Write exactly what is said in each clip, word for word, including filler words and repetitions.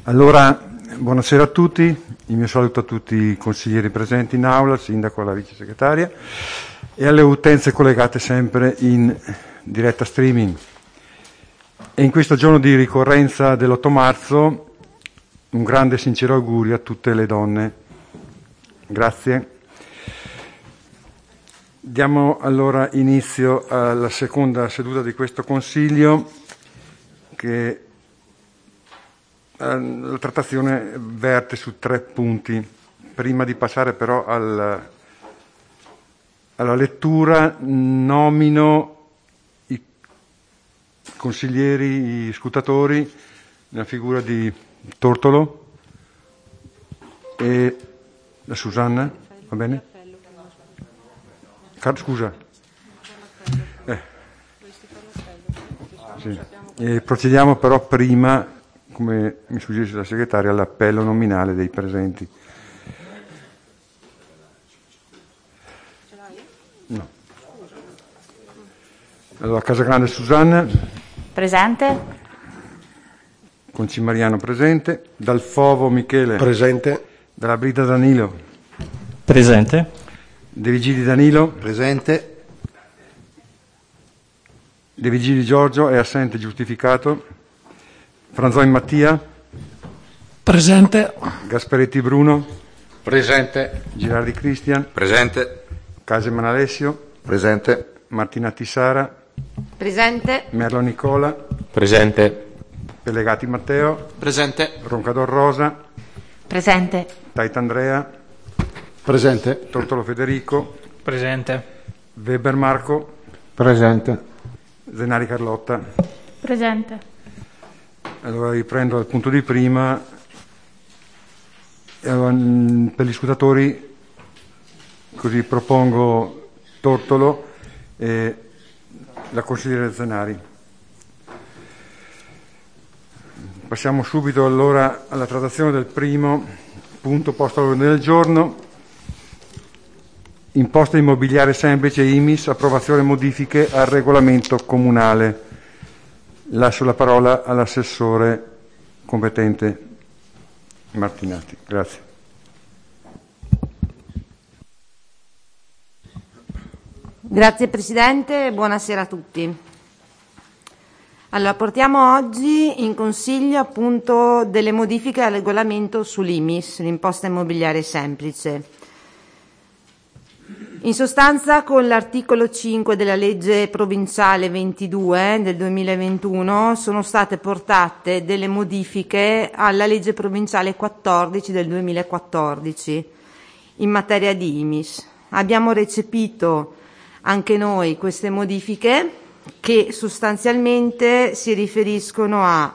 Allora, buonasera a tutti, il mio saluto a tutti i consiglieri presenti in aula, al sindaco, alla vice segretaria e alle utenze collegate sempre in diretta streaming. E in questo giorno di ricorrenza dell'otto marzo un grande e sincero augurio a tutte le donne. Grazie. Diamo allora inizio alla seconda seduta di questo Consiglio, che la trattazione verte su tre punti. Prima di passare però al, alla lettura, nomino i consiglieri, i scrutatori, nella figura di Tortolo e la Susanna, va bene? Car- scusa. Eh. Sì. E procediamo però prima, come mi suggerisce la segretaria, all'appello nominale dei presenti. Ce l'hai? No. Allora, Casagrande Susanna. Presente. Concimariano presente. Dalfovo Michele. Presente. Dalla Brida Danilo. Presente. De Vigili Danilo. Presente. De Vigili Giorgio è assente, giustificato. Franzoi Mattia. Presente. Gasparetti Bruno. Presente. Girardi Cristian. Presente. Caseman Alessio. Presente. Martinatti Sara. Presente. Merlo Nicola. Presente. Pellegati Matteo. Presente. Roncador Rosa. Presente. Tait Andrea. Presente. Tortolo Federico. Presente. Weber Marco. Presente. Zenari Carlotta. Presente. Allora riprendo dal punto di prima. Allora, per gli scrutatori così propongo Tortolo e la consigliera Zenari. Passiamo subito allora alla trattazione del primo punto posto all'ordine del giorno. Imposta immobiliare semplice I M I S, approvazione modifiche al regolamento comunale. Lascio la parola all'assessore competente Martinatti. Grazie. Grazie Presidente, buonasera a tutti. Allora, portiamo oggi in Consiglio appunto delle modifiche al regolamento sull'I M I S, l'imposta immobiliare semplice. In sostanza, con l'articolo cinque della legge provinciale ventidue del duemilaventuno sono state portate delle modifiche alla legge provinciale quattordici del duemilaquattordici in materia di I M I S. Abbiamo recepito anche noi queste modifiche che sostanzialmente si riferiscono a,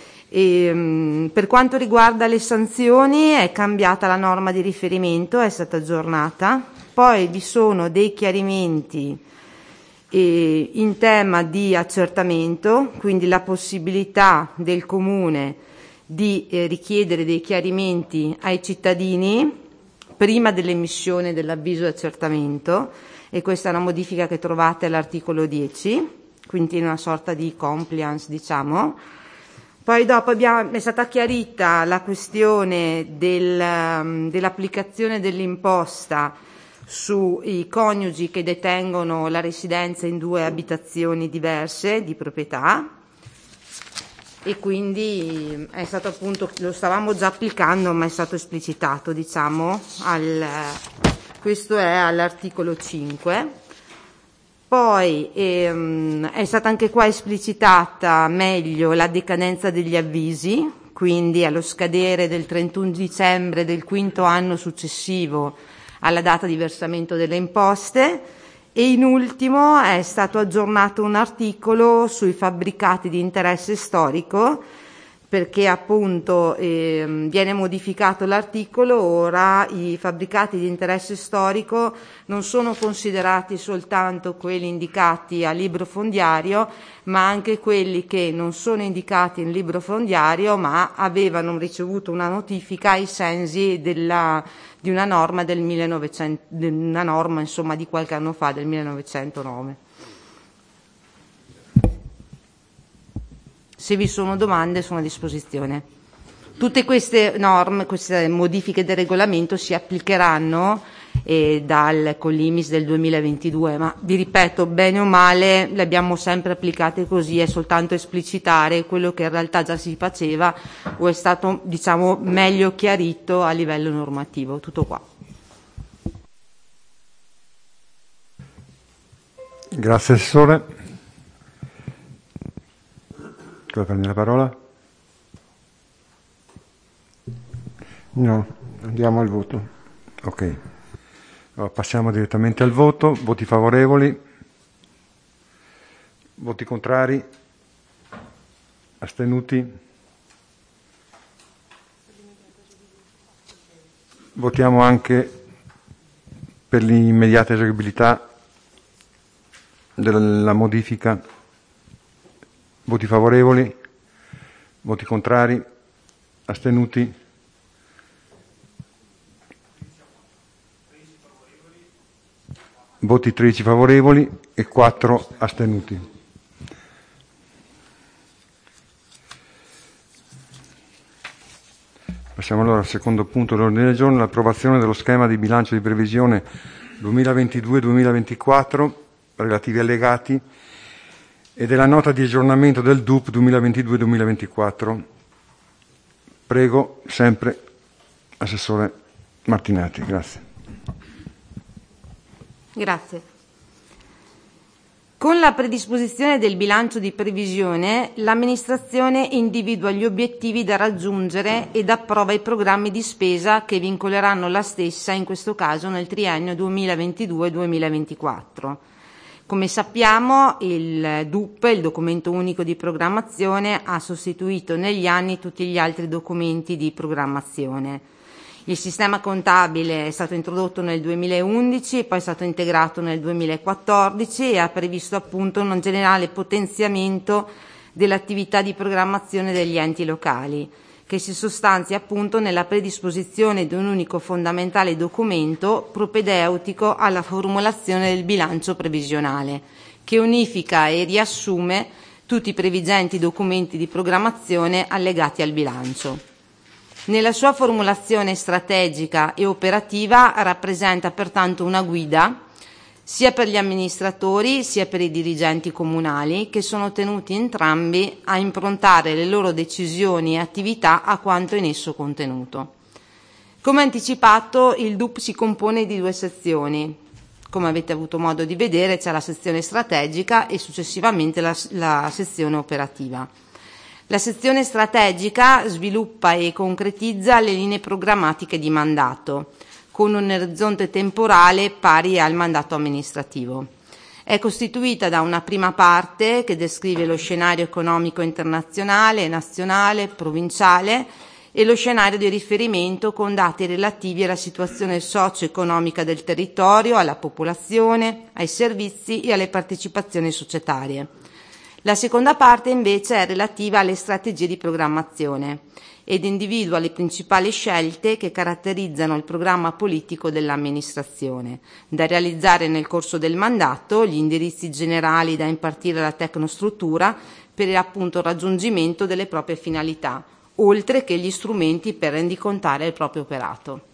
ehm, per quanto riguarda le sanzioni, è cambiata la norma di riferimento, è stata aggiornata. Poi vi sono dei chiarimenti eh, in tema di accertamento, quindi la possibilità del Comune di eh, richiedere dei chiarimenti ai cittadini prima dell'emissione dell'avviso di accertamento, e questa è una modifica che trovate all'articolo dieci, quindi una sorta di compliance, diciamo. Poi dopo abbiamo, è stata chiarita la questione del, dell'applicazione dell'imposta sui coniugi che detengono la residenza in due abitazioni diverse di proprietà, e quindi è stato appunto, lo stavamo già applicando ma è stato esplicitato, diciamo, al, questo è all'articolo cinque. Poi ehm, è stata anche qua esplicitata meglio la decadenza degli avvisi, quindi allo scadere del trentuno dicembre del quinto anno successivo alla data di versamento delle imposte. E in ultimo è stato aggiornato un articolo sui fabbricati di interesse storico, perché appunto eh, viene modificato l'articolo. Ora i fabbricati di interesse storico non sono considerati soltanto quelli indicati a libro fondiario, ma anche quelli che non sono indicati in libro fondiario ma avevano ricevuto una notifica ai sensi della, di una norma del millenovecento, una norma insomma di qualche anno fa, del millenovecentonove. Se vi sono domande sono a disposizione. Tutte queste norme, queste modifiche del regolamento si applicheranno eh, dal con l'I M I S del duemilaventidue, ma vi ripeto, bene o male le abbiamo sempre applicate così, è soltanto esplicitare quello che in realtà già si faceva o è stato, diciamo, meglio chiarito a livello normativo. Tutto qua. Grazie Assessore. Vuoi prendere la parola? No, andiamo al voto. Ok. Allora, passiamo direttamente al voto. Voti favorevoli? Voti contrari? Astenuti? Votiamo anche per l'immediata eseguibilità della modifica. Voti favorevoli? Voti contrari? Astenuti? Voti tredici favorevoli e quattro astenuti. Passiamo allora al secondo punto dell'ordine del giorno, l'approvazione dello schema di bilancio di previsione duemilaventidue duemilaventiquattro, relativi allegati, e della nota di aggiornamento del D U P duemilaventidue duemilaventiquattro. Prego, sempre, Assessore Martinati. Grazie. Grazie. Con la predisposizione del bilancio di previsione, l'amministrazione individua gli obiettivi da raggiungere ed approva i programmi di spesa che vincoleranno la stessa, in questo caso nel triennio duemilaventidue duemilaventiquattro. Come sappiamo, il D U P, il documento unico di programmazione, ha sostituito negli anni tutti gli altri documenti di programmazione. Il sistema contabile è stato introdotto nel duemilaundici, poi è stato integrato nel duemilaquattordici e ha previsto appunto un generale potenziamento dell'attività di programmazione degli enti locali, che si sostanzia appunto nella predisposizione di un unico fondamentale documento propedeutico alla formulazione del bilancio previsionale, che unifica e riassume tutti i previgenti documenti di programmazione allegati al bilancio. Nella sua formulazione strategica e operativa rappresenta pertanto una guida sia per gli amministratori sia per i dirigenti comunali, che sono tenuti entrambi a improntare le loro decisioni e attività a quanto in esso contenuto. Come anticipato, il D U P si compone di due sezioni. Come avete avuto modo di vedere, c'è la sezione strategica e successivamente la, la sezione operativa. La sezione strategica sviluppa e concretizza le linee programmatiche di mandato, con un orizzonte temporale pari al mandato amministrativo. È costituita da una prima parte che descrive lo scenario economico internazionale, nazionale, provinciale e lo scenario di riferimento con dati relativi alla situazione socio-economica del territorio, alla popolazione, ai servizi e alle partecipazioni societarie. La seconda parte invece è relativa alle strategie di programmazione ed individua le principali scelte che caratterizzano il programma politico dell'amministrazione, da realizzare nel corso del mandato, gli indirizzi generali da impartire alla tecnostruttura per il appunto raggiungimento delle proprie finalità, oltre che gli strumenti per rendicontare il proprio operato.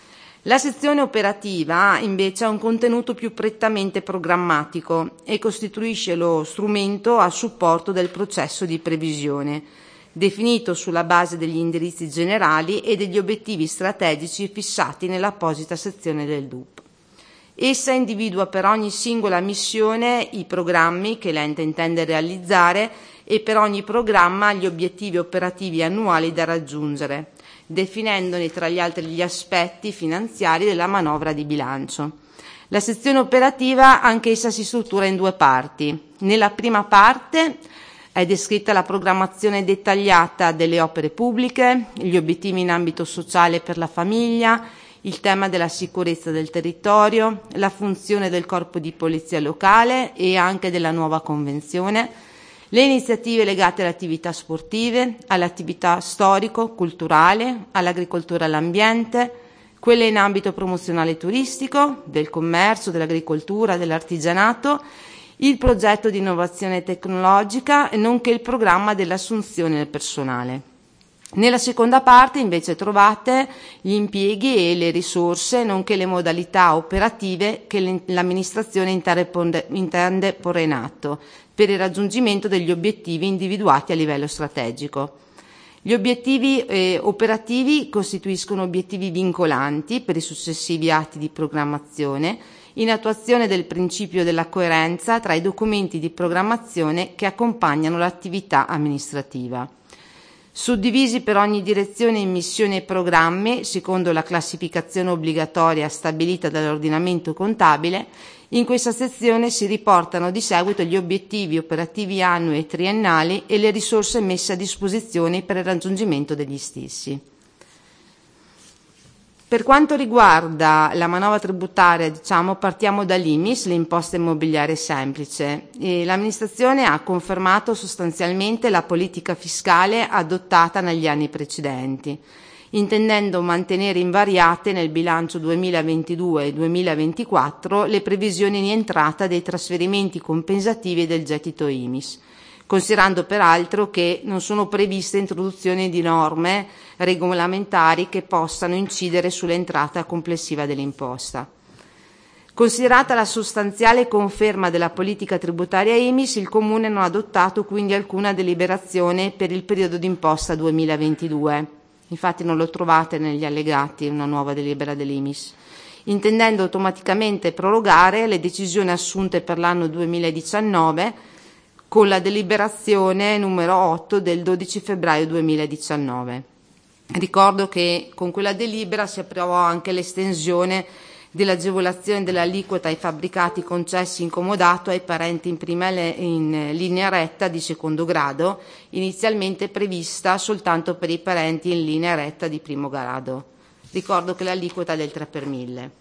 La sezione operativa invece ha un contenuto più prettamente programmatico e costituisce lo strumento a supporto del processo di previsione, definito sulla base degli indirizzi generali e degli obiettivi strategici fissati nell'apposita sezione del D U P. Essa individua per ogni singola missione i programmi che l'ente intende realizzare e per ogni programma gli obiettivi operativi annuali da raggiungere, definendone tra gli altri gli aspetti finanziari della manovra di bilancio. La sezione operativa anch'essa si struttura in due parti. Nella prima parte è descritta la programmazione dettagliata delle opere pubbliche, gli obiettivi in ambito sociale per la famiglia, il tema della sicurezza del territorio, la funzione del corpo di polizia locale e anche della nuova convenzione, le iniziative legate alle attività sportive, all'attività storico-culturale, all'agricoltura e all'ambiente, quelle in ambito promozionale turistico, del commercio, dell'agricoltura, dell'artigianato, il progetto di innovazione tecnologica, nonché il programma dell'assunzione del personale. Nella seconda parte invece trovate gli impieghi e le risorse, nonché le modalità operative che l'amministrazione intende porre in atto per il raggiungimento degli obiettivi individuati a livello strategico. Gli obiettivi eh, operativi costituiscono obiettivi vincolanti per i successivi atti di programmazione, in attuazione del principio della coerenza tra i documenti di programmazione che accompagnano l'attività amministrativa. Suddivisi per ogni direzione in missioni e programmi, secondo la classificazione obbligatoria stabilita dall'ordinamento contabile, in questa sezione si riportano di seguito gli obiettivi operativi annui e triennali e le risorse messe a disposizione per il raggiungimento degli stessi. Per quanto riguarda la manovra tributaria, diciamo, partiamo dall'I M I S, l'imposta immobiliare semplice. E l'amministrazione ha confermato sostanzialmente la politica fiscale adottata negli anni precedenti, intendendo mantenere invariate nel bilancio duemilaventidue e duemilaventiquattro le previsioni di entrata dei trasferimenti compensativi del gettito I M I S, considerando peraltro che non sono previste introduzioni di norme regolamentari che possano incidere sull'entrata complessiva dell'imposta. Considerata la sostanziale conferma della politica tributaria I M I S, il Comune non ha adottato quindi alcuna deliberazione per il periodo d'imposta duemilaventidue. Infatti non lo trovate negli allegati una nuova delibera dell'I M I S, intendendo automaticamente prorogare le decisioni assunte per l'anno duemiladiciannove con la deliberazione numero otto del dodici febbraio duemiladiciannove. Ricordo che con quella delibera si approvò anche l'estensione dell'agevolazione dell'aliquota ai fabbricati concessi in comodato ai parenti in, prima le- in linea retta di secondo grado, inizialmente prevista soltanto per i parenti in linea retta di primo grado. Ricordo che l'aliquota è del tre per mille.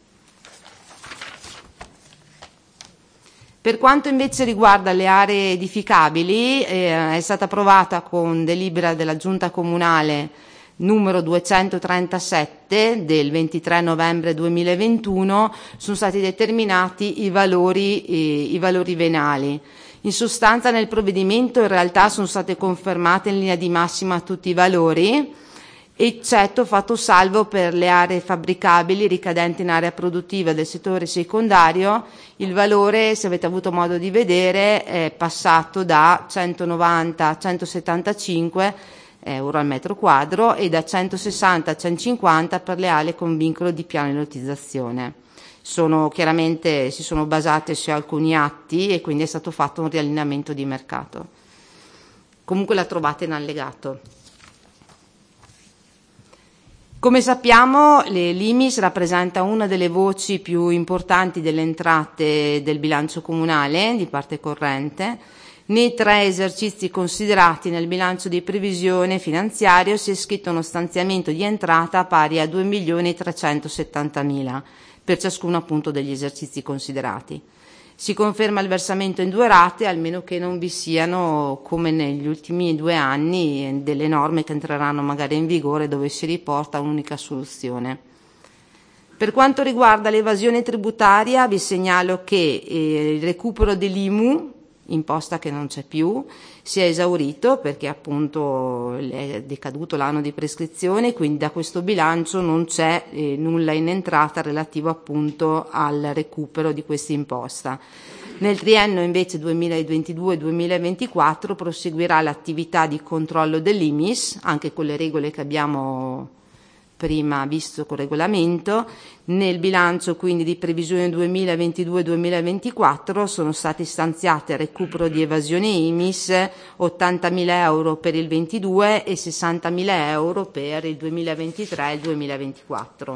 Per quanto invece riguarda le aree edificabili, eh, è stata approvata con delibera della Giunta Comunale numero duecentotrentasette del ventitré novembre duemilaventuno, sono stati determinati i valori, eh, i valori venali. In sostanza nel provvedimento in realtà sono state confermate in linea di massima tutti i valori, eccetto fatto salvo per le aree fabbricabili ricadenti in area produttiva del settore secondario. Il valore, se avete avuto modo di vedere, è passato da centonovanta a centosettantacinque euro al metro quadro e da centosessanta a centocinquanta per le aree con vincolo di piano di lottizzazione. Sono chiaramente, si sono basate su alcuni atti e quindi è stato fatto un riallineamento di mercato. Comunque la trovate in allegato. Come sappiamo, l'I M I S rappresenta una delle voci più importanti delle entrate del bilancio comunale di parte corrente. Nei tre esercizi considerati nel bilancio di previsione finanziario si è scritto uno stanziamento di entrata pari a due milioni trecentosettantamila per ciascuno appunto degli esercizi considerati. Si conferma il versamento in due rate, almeno che non vi siano, come negli ultimi due anni, delle norme che entreranno magari in vigore dove si riporta un'unica soluzione. Per quanto riguarda l'evasione tributaria, vi segnalo che eh, il recupero dell'I M U, imposta che non c'è più, si è esaurito perché appunto è decaduto l'anno di prescrizione, quindi da questo bilancio non c'è eh, nulla in entrata relativo appunto al recupero di questa imposta. Nel triennio invece duemilaventidue duemilaventiquattro proseguirà l'attività di controllo dell'I M I S, anche con le regole che abbiamo prima visto col regolamento. Nel bilancio quindi di previsione duemilaventidue duemilaventiquattro sono stati stanziati a recupero di evasione I M I S ottantamila euro per il ventidue e sessantamila euro per il duemilaventitré e il duemilaventiquattro.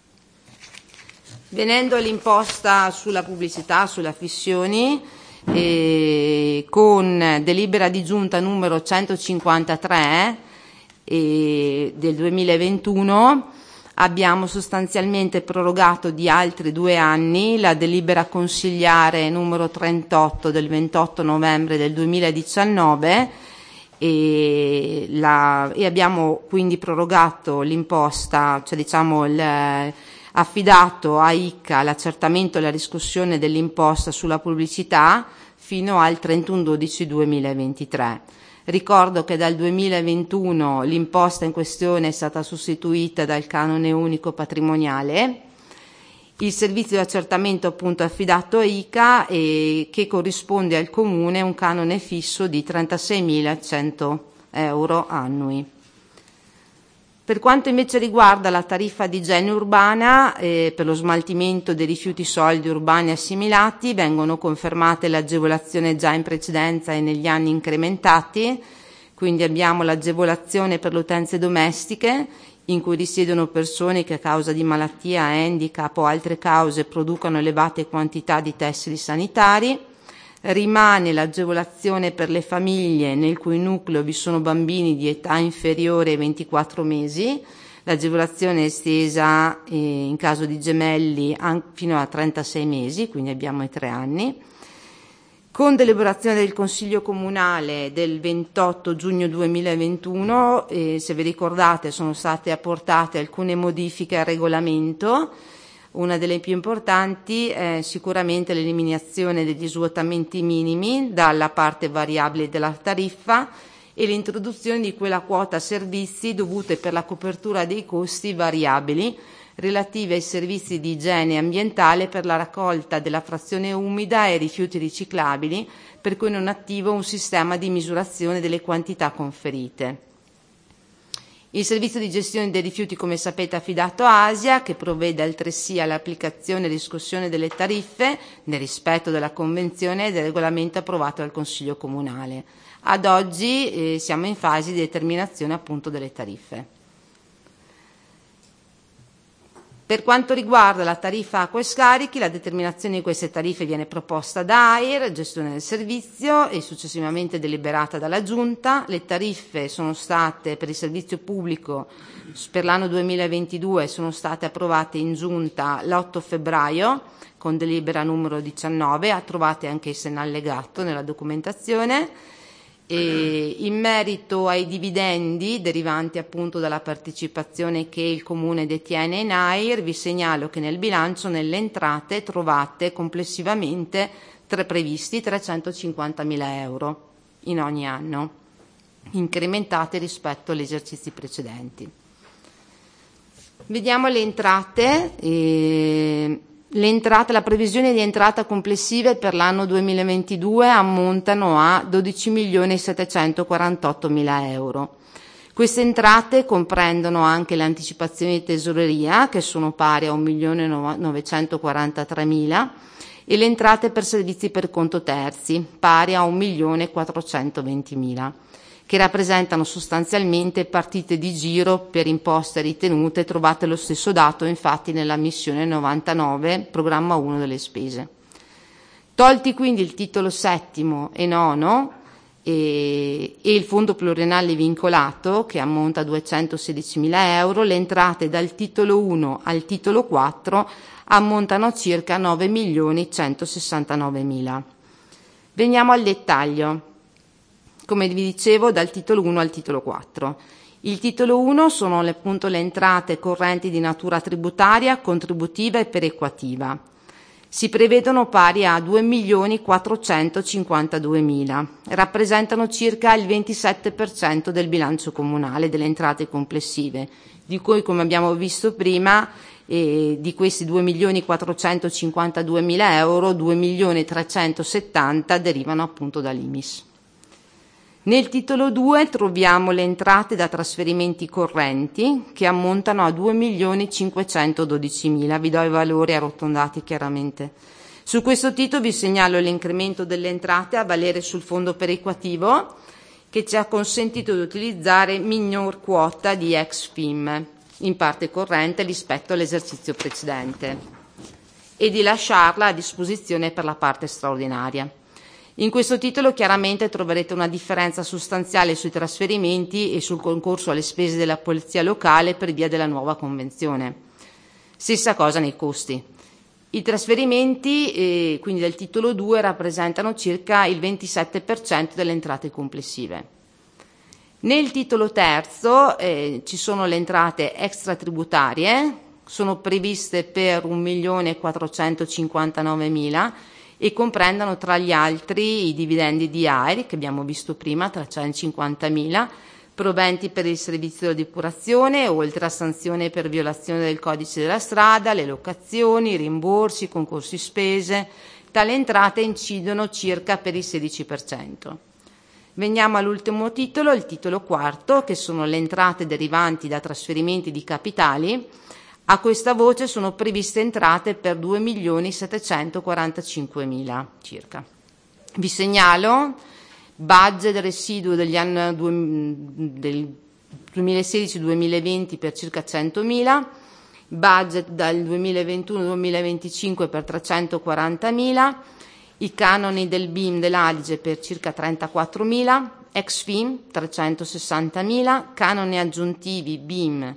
Venendo all'imposta sulla pubblicità, sulle affissioni, eh, con delibera di giunta numero centocinquantatré e del duemilaventuno abbiamo sostanzialmente prorogato di altri due anni la delibera consigliare numero trentotto del ventotto novembre del duemiladiciannove e, la, e abbiamo quindi prorogato l'imposta, cioè diciamo il, affidato a I C C A l'accertamento e la riscossione dell'imposta sulla pubblicità fino al trentuno dicembre duemilaventitré. Ricordo che dal duemilaventuno l'imposta in questione è stata sostituita dal canone unico patrimoniale. Il servizio di accertamento appunto è affidato a I C A e che corrisponde al Comune un canone fisso di trentaseimilacento euro annui. Per quanto invece riguarda la tariffa di igiene urbana, eh, per lo smaltimento dei rifiuti solidi urbani assimilati, vengono confermate l'agevolazione già in precedenza e negli anni incrementati, quindi abbiamo l'agevolazione per le utenze domestiche, in cui risiedono persone che a causa di malattia, handicap o altre cause producano elevate quantità di tessili sanitari. Rimane l'agevolazione per le famiglie nel cui nucleo vi sono bambini di età inferiore ai ventiquattro mesi. L'agevolazione è estesa eh, in caso di gemelli fino a trentasei mesi, quindi abbiamo i tre anni. Con deliberazione del Consiglio Comunale del ventotto giugno duemilaventuno, eh, se vi ricordate, sono state apportate alcune modifiche al regolamento. Una delle più importanti è sicuramente l'eliminazione degli svuotamenti minimi dalla parte variabile della tariffa e l'introduzione di quella quota servizi dovute per la copertura dei costi variabili relative ai servizi di igiene ambientale per la raccolta della frazione umida e rifiuti riciclabili, per cui non attivo un sistema di misurazione delle quantità conferite. Il servizio di gestione dei rifiuti, come sapete, è affidato a Asia, che provvede altresì all'applicazione e riscossione delle tariffe nel rispetto della Convenzione e del regolamento approvato dal Consiglio Comunale. Ad oggi eh, siamo in fase di determinazione appunto delle tariffe. Per quanto riguarda la tariffa acqua e scarichi, la determinazione di queste tariffe viene proposta da A I R, gestione del servizio, e successivamente deliberata dalla Giunta. Le tariffe sono state per il servizio pubblico per l'anno duemilaventidue sono state approvate in Giunta l'otto febbraio con delibera numero diciannove, trovate anche se in allegato nella documentazione. E in merito ai dividendi derivanti appunto dalla partecipazione che il Comune detiene in A I R, vi segnalo che nel bilancio, nelle entrate, trovate complessivamente tre previsti trecentocinquantamila euro in ogni anno, incrementati rispetto agli esercizi precedenti. Vediamo le entrate. Eh, Le entrate, la previsione di entrata complessive per l'anno duemilaventidue ammontano a dodici milioni settecentoquarantotto mila euro. Queste entrate comprendono anche le anticipazioni di tesoreria, che sono pari a un milione novecentoquarantatré mila, e le entrate per servizi per conto terzi, pari a un milione quattrocentoventi mila, che rappresentano sostanzialmente partite di giro per imposte ritenute. Trovate lo stesso dato infatti nella missione novantanove, programma uno delle spese. Tolti quindi il titolo settimo e nono e, e il fondo pluriennale vincolato, che ammonta a duecentosedicimila euro, le entrate dal titolo uno al titolo quattro ammontano a circa nove milioni centosessantanovemila. Veniamo al dettaglio. Come vi dicevo, dal titolo uno al titolo quattro. Il titolo uno sono le, appunto le entrate correnti di natura tributaria, contributiva e perequativa. Si prevedono pari a due milioni quattrocentocinquantaduemila, rappresentano circa il ventisette per cento del bilancio comunale delle entrate complessive, di cui, come abbiamo visto prima, eh, di questi due milioni quattrocentocinquantaduemila euro, due milioni trecentosettanta derivano appunto dall'I M I S. Nel titolo due troviamo le entrate da trasferimenti correnti, che ammontano a due milioni cinquecentododicimila, vi do i valori arrotondati chiaramente. Su questo titolo vi segnalo l'incremento delle entrate a valere sul fondo perequativo, che ci ha consentito di utilizzare minor quota di ex F I M in parte corrente rispetto all'esercizio precedente e di lasciarla a disposizione per la parte straordinaria. In questo titolo chiaramente troverete una differenza sostanziale sui trasferimenti e sul concorso alle spese della polizia locale per via della nuova convenzione. Stessa cosa nei costi. I trasferimenti, eh, quindi del titolo due, rappresentano circa il ventisette per cento delle entrate complessive. Nel titolo terzo eh, ci sono le entrate extratributarie, sono previste per un milione quattrocentocinquantanovemila, e comprendono tra gli altri i dividendi di A I R che abbiamo visto prima, trecentocinquantamila, proventi per il servizio di depurazione, oltre a sanzioni per violazione del codice della strada, le locazioni, i rimborsi, i concorsi spese. Tali entrate incidono circa per il sedici per cento. Veniamo all'ultimo titolo, il titolo quarto, che sono le entrate derivanti da trasferimenti di capitali. A questa voce sono previste entrate per due milioni settecentoquarantacinquemila circa. Vi segnalo budget residuo degli anni del duemilasedici duemilaventi per circa centomila, budget dal duemilaventuno duemilaventicinque per trecentoquarantamila, i canoni del B I M dell'Adige per circa trentaquattromila, ex F I M trecentosessantamila, canoni aggiuntivi B I M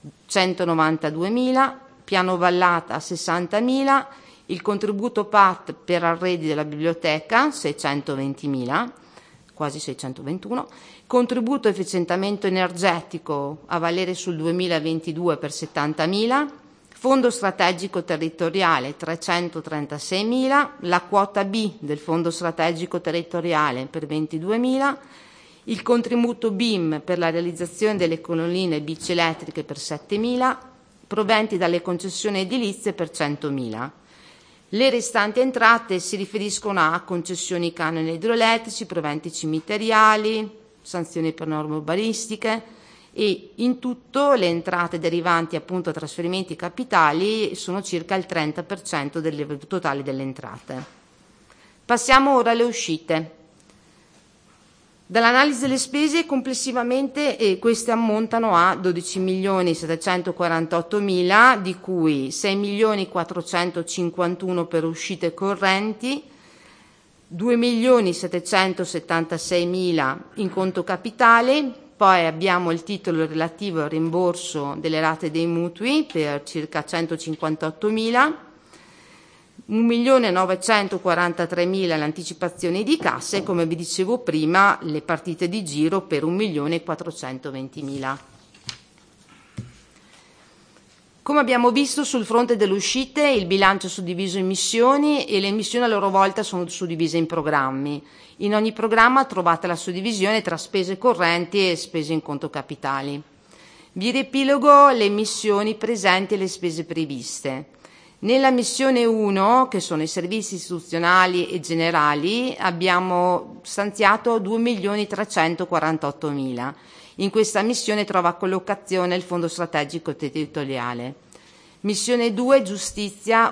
centonovantaduemila, piano vallata sessantamila, il contributo P A T per arredi della biblioteca seicentoventimila, quasi seicentoventuno, contributo efficientamento energetico a valere sul duemilaventidue per settantamila, fondo strategico territoriale trecentotrentaseiemila, la quota B del fondo strategico territoriale per ventiduemila, il contributo B I M per la realizzazione delle colonnine bici elettriche per settemila, proventi dalle concessioni edilizie per centomila. Le restanti entrate si riferiscono a concessioni canoni idroelettrici, proventi cimiteriali, sanzioni per norme urbanistiche e in tutto le entrate derivanti appunto da trasferimenti capitali sono circa il trenta per cento del totale delle entrate. Passiamo ora alle uscite. Dall'analisi delle spese complessivamente eh, queste ammontano a dodici milioni settecentoquarantottomila, di cui sei milioni quattrocentocinquantuno per uscite correnti, due milioni settecentosettantaseimila in conto capitale, poi abbiamo il titolo relativo al rimborso delle rate dei mutui per circa centocinquantottomila, un milione novecentoquarantatremila le anticipazioni di cassa e, come vi dicevo prima, le partite di giro per un milione quattrocentoventimila. Come abbiamo visto sul fronte delle uscite, il bilancio è suddiviso in missioni e le missioni a loro volta sono suddivise in programmi. In ogni programma trovate la suddivisione tra spese correnti e spese in conto capitali. Vi riepilogo le missioni presenti e le spese previste. Nella missione uno, che sono i servizi istituzionali e generali, abbiamo stanziato due milioni trecentoquarantottomila. In questa missione trova collocazione il Fondo Strategico Territoriale. Missione due, giustizia,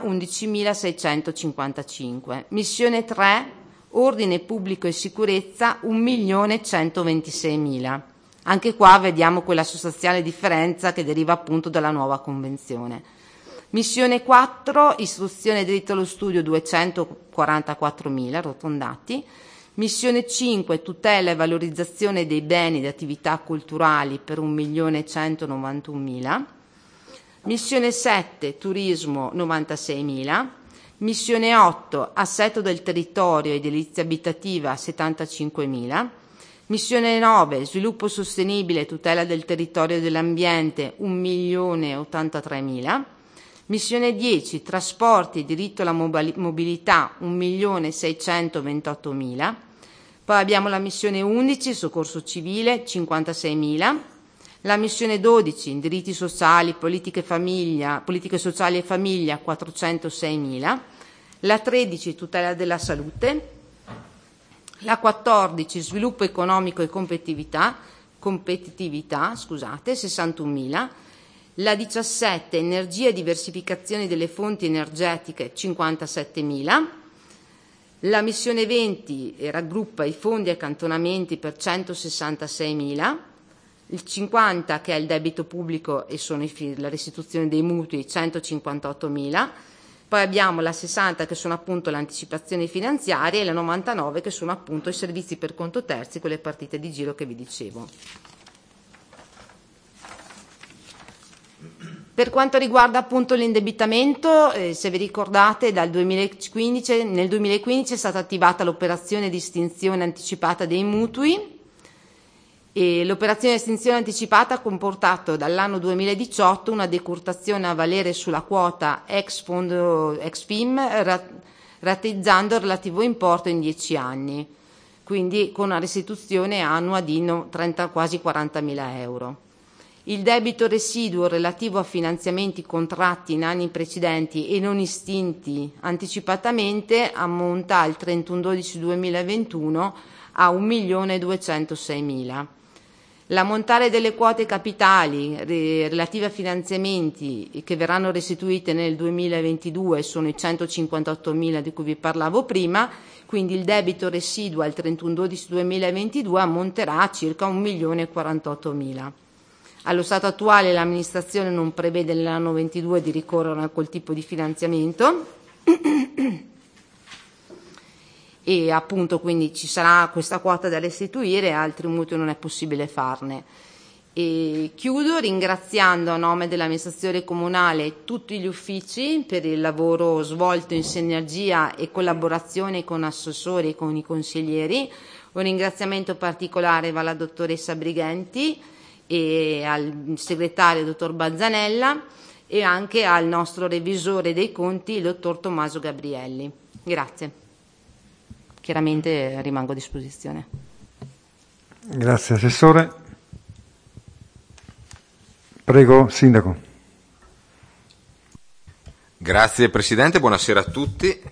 undicimilaseicentocinquantacinque. Missione tre, ordine pubblico e sicurezza, un milione centoventiseimila. Anche qua vediamo quella sostanziale differenza che deriva appunto dalla nuova convenzione. Missione quattro, istruzione e diritto allo studio, duecentoquarantaquattromila arrotondati. Missione cinque, tutela e valorizzazione dei beni ed attività culturali per un milione centonovantunomila. Missione sette, turismo, novantaseimila. Missione otto, assetto del territorio e edilizia abitativa, settantacinquemila. Missione nove, sviluppo sostenibile e tutela del territorio e dell'ambiente, un milione ottantatremila. Missione dieci, trasporti e diritto alla mobilità, un milione seicentoventottomila. Poi abbiamo la missione undici, soccorso civile, cinquantaseimila. La missione dodici, diritti sociali, politiche, famiglia, politiche sociali e famiglia, quattrocentoseimila. La tredici, tutela della salute. La quattordici, sviluppo economico e competitività, competitività scusate, sessantunomila. La diciassette, energia e diversificazione delle fonti energetiche, cinquantasettemila. La missione venti raggruppa i fondi e accantonamenti per centosessantaseimila. Il cinquanta, che è il debito pubblico e sono i, la restituzione dei mutui, centocinquantottomila. Poi abbiamo la sessanta, che sono appunto le anticipazioni finanziarie, e la novantanove, che sono appunto i servizi per conto terzi, quelle partite di giro che vi dicevo. Per quanto riguarda appunto l'indebitamento, eh, se vi ricordate, dal duemilaquindici, nel duemilaquindici è stata attivata l'operazione di estinzione anticipata dei mutui e l'operazione di estinzione anticipata ha comportato dall'anno duemiladiciotto una decurtazione a valere sulla quota ex fondo ex F I M ra- rateizzando il relativo importo in dieci anni, quindi con una restituzione annua di no, trenta, quasi quarantamila euro. Il debito residuo relativo a finanziamenti contratti in anni precedenti e non estinti anticipatamente ammonta al trentuno dicembre duemilaventuno a un milione duecentoseimila. L'ammontare delle quote capitali relative a finanziamenti che verranno restituite nel duemilaventidue sono i centocinquantottomila di cui vi parlavo prima, quindi il debito residuo al trentuno dicembre duemilaventidue ammonterà a circa un milione quarantottomila. Allo stato attuale l'amministrazione non prevede nell'anno ventidue di ricorrere a quel tipo di finanziamento e appunto quindi ci sarà questa quota da restituire e altri mutui non è possibile farne. E chiudo ringraziando a nome dell'amministrazione comunale tutti gli uffici per il lavoro svolto in sinergia e collaborazione con assessori e con i consiglieri. Un ringraziamento particolare va alla dottoressa Brighenti e al segretario dottor Bazzanella e anche al nostro revisore dei conti, il dottor Tommaso Gabrielli. Grazie. Chiaramente rimango a disposizione. Grazie Assessore. Prego, Sindaco. Grazie Presidente, buonasera a tutti.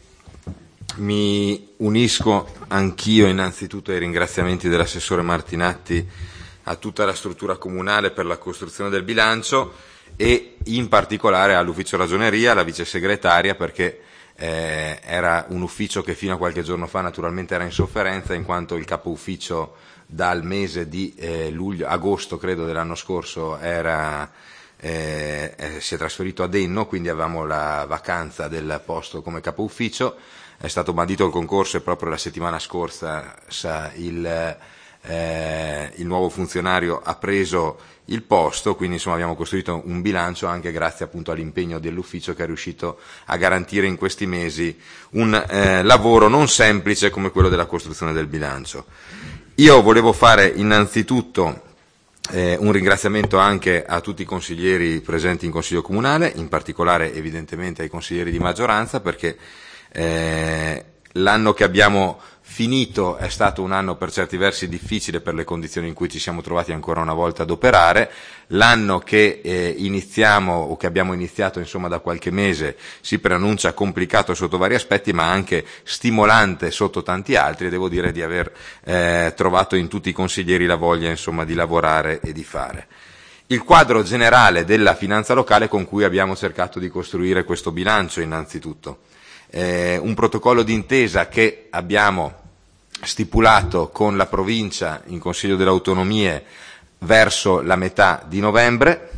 Mi unisco anch'io innanzitutto ai ringraziamenti dell'Assessore Martinatti a tutta la struttura comunale per la costruzione del bilancio e in particolare all'ufficio ragioneria, alla vice segretaria, perché eh, era un ufficio che fino a qualche giorno fa naturalmente era in sofferenza in quanto il capo ufficio dal mese di eh, luglio, agosto credo dell'anno scorso era, eh, eh, si è trasferito a Denno, quindi avevamo la vacanza del posto come capo ufficio. È stato bandito il concorso e proprio la settimana scorsa sa, il Eh, il nuovo funzionario ha preso il posto, quindi insomma abbiamo costruito un bilancio anche grazie appunto all'impegno dell'ufficio che è riuscito a garantire in questi mesi un eh, lavoro non semplice come quello della costruzione del bilancio. Io volevo fare innanzitutto eh, un ringraziamento anche a tutti i consiglieri presenti in Consiglio Comunale, in particolare evidentemente ai consiglieri di maggioranza, perché eh, l'anno che abbiamo finito è stato un anno per certi versi difficile per le condizioni in cui ci siamo trovati ancora una volta ad operare. L'anno che eh, iniziamo o che abbiamo iniziato insomma da qualche mese si preannuncia complicato sotto vari aspetti ma anche stimolante sotto tanti altri e devo dire di aver eh, trovato in tutti i consiglieri la voglia insomma di lavorare e di fare. Il quadro generale della finanza locale con cui abbiamo cercato di costruire questo bilancio innanzitutto. Eh, un protocollo d'intesa che abbiamo stipulato con la provincia in Consiglio delle Autonomie verso la metà di novembre,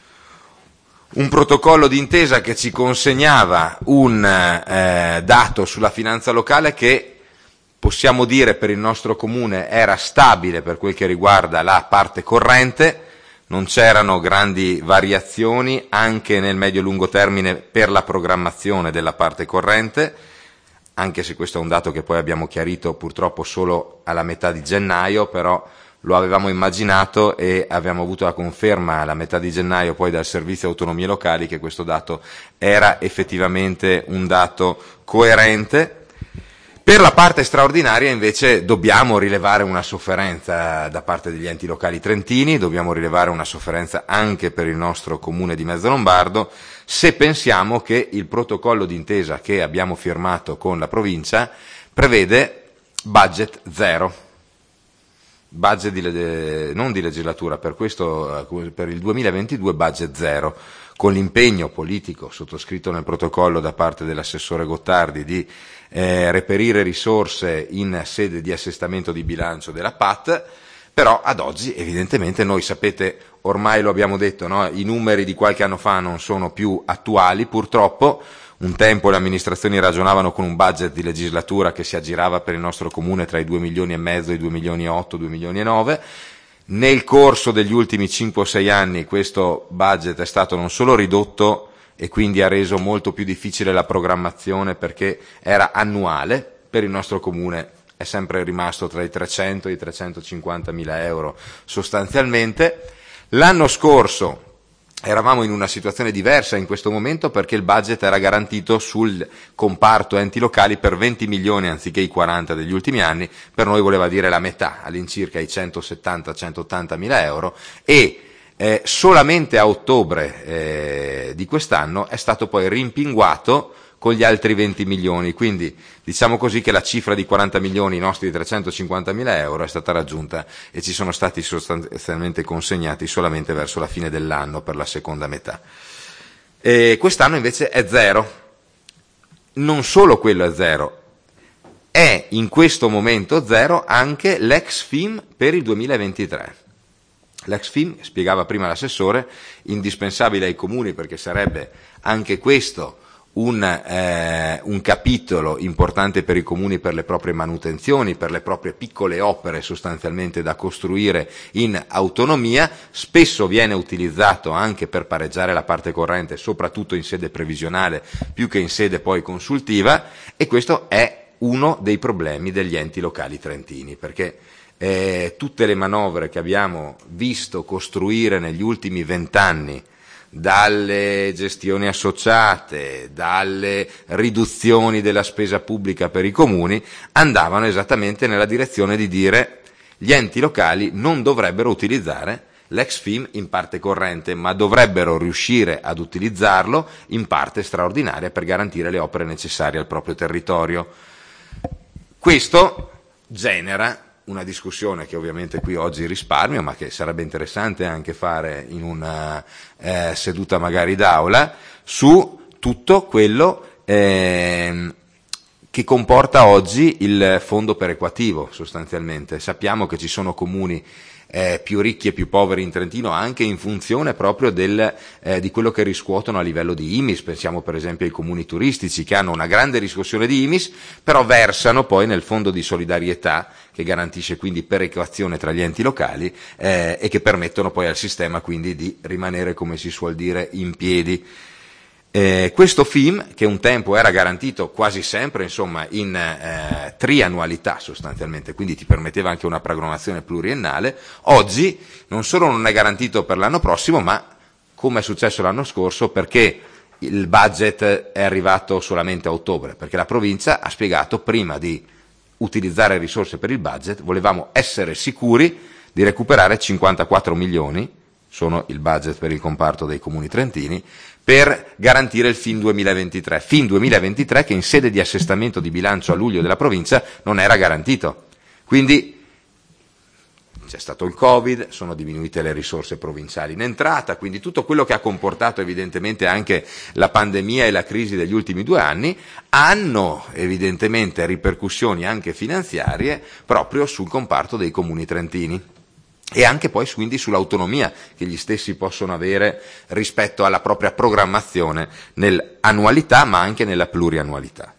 un protocollo d'intesa che ci consegnava un eh, dato sulla finanza locale che possiamo dire per il nostro comune era stabile per quel che riguarda la parte corrente. Non c'erano grandi variazioni anche nel medio-lungo termine per la programmazione della parte corrente, anche se questo è un dato che poi abbiamo chiarito purtroppo solo alla metà di gennaio, però lo avevamo immaginato e abbiamo avuto la conferma alla metà di gennaio poi dal Servizio Autonomie Locali che questo dato era effettivamente un dato coerente. Per la parte straordinaria invece dobbiamo rilevare una sofferenza da parte degli enti locali trentini, dobbiamo rilevare una sofferenza anche per il nostro comune di Mezzolombardo, se pensiamo che il protocollo d'intesa che abbiamo firmato con la provincia prevede budget zero, budget di, non di legislatura, per questo per il duemilaventidue budget zero, con l'impegno politico sottoscritto nel protocollo da parte dell'assessore Gottardi di eh, reperire risorse in sede di assestamento di bilancio della P A T, però ad oggi evidentemente noi sapete, ormai lo abbiamo detto, no? I numeri di qualche anno fa non sono più attuali purtroppo. Un tempo le amministrazioni ragionavano con un budget di legislatura che si aggirava per il nostro comune tra i due milioni e mezzo, i due milioni e otto, due milioni e nove. Nel corso degli ultimi cinque o sei anni questo budget è stato non solo ridotto e quindi ha reso molto più difficile la programmazione perché era annuale, per il nostro comune è sempre rimasto tra i trecento e i trecentocinquanta mila euro sostanzialmente. L'anno scorso eravamo in una situazione diversa in questo momento perché il budget era garantito sul comparto enti locali per venti milioni anziché i quaranta degli ultimi anni, per noi voleva dire la metà, all'incirca i centosettanta centottanta mila euro, e eh, solamente a ottobre eh, di quest'anno è stato poi rimpinguato con gli altri venti milioni, quindi diciamo così che la cifra di quaranta milioni, i nostri trecentocinquantamila euro, è stata raggiunta e ci sono stati sostanzialmente consegnati solamente verso la fine dell'anno per la seconda metà. E quest'anno invece è zero. Non solo quello è zero, è in questo momento zero anche l'ex F I M per il duemilaventitré. L'ex F I M, spiegava prima l'assessore, indispensabile ai comuni perché sarebbe anche questo Un, eh, un capitolo importante per i comuni per le proprie manutenzioni, per le proprie piccole opere sostanzialmente da costruire in autonomia, spesso viene utilizzato anche per pareggiare la parte corrente, soprattutto in sede previsionale più che in sede poi consultiva, e questo è uno dei problemi degli enti locali trentini, perché eh, tutte le manovre che abbiamo visto costruire negli ultimi vent'anni, dalle gestioni associate, dalle riduzioni della spesa pubblica per i comuni, andavano esattamente nella direzione di dire gli enti locali non dovrebbero utilizzare l'ex F I M in parte corrente, ma dovrebbero riuscire ad utilizzarlo in parte straordinaria per garantire le opere necessarie al proprio territorio. Questo genera una discussione che ovviamente qui oggi risparmio, ma che sarebbe interessante anche fare in una eh, seduta magari d'aula, su tutto quello eh, che comporta oggi il fondo perequativo sostanzialmente. Sappiamo che ci sono comuni eh, più ricchi e più poveri in Trentino anche in funzione proprio del, eh, di quello che riscuotono a livello di I M I S. Pensiamo per esempio ai comuni turistici che hanno una grande riscossione di I M I S, però versano poi nel fondo di solidarietà che garantisce quindi perequazione tra gli enti locali eh, e che permettono poi al sistema quindi di rimanere, come si suol dire, in piedi. Eh, questo F I M, che un tempo era garantito quasi sempre insomma in eh, triannualità sostanzialmente, quindi ti permetteva anche una programmazione pluriennale, oggi non solo non è garantito per l'anno prossimo, ma come è successo l'anno scorso, perché il budget è arrivato solamente a ottobre, perché la provincia ha spiegato prima di utilizzare risorse per il budget, volevamo essere sicuri di recuperare cinquantaquattro milioni, sono il budget per il comparto dei comuni trentini, per garantire il F I M duemilaventitré. F I M duemilaventitré che in sede di assestamento di bilancio a luglio della provincia non era garantito. Quindi c'è stato il Covid, sono diminuite le risorse provinciali in entrata, quindi tutto quello che ha comportato evidentemente anche la pandemia e la crisi degli ultimi due anni hanno evidentemente ripercussioni anche finanziarie proprio sul comparto dei comuni trentini. E anche poi quindi sull'autonomia che gli stessi possono avere rispetto alla propria programmazione nell'annualità ma anche nella pluriannualità.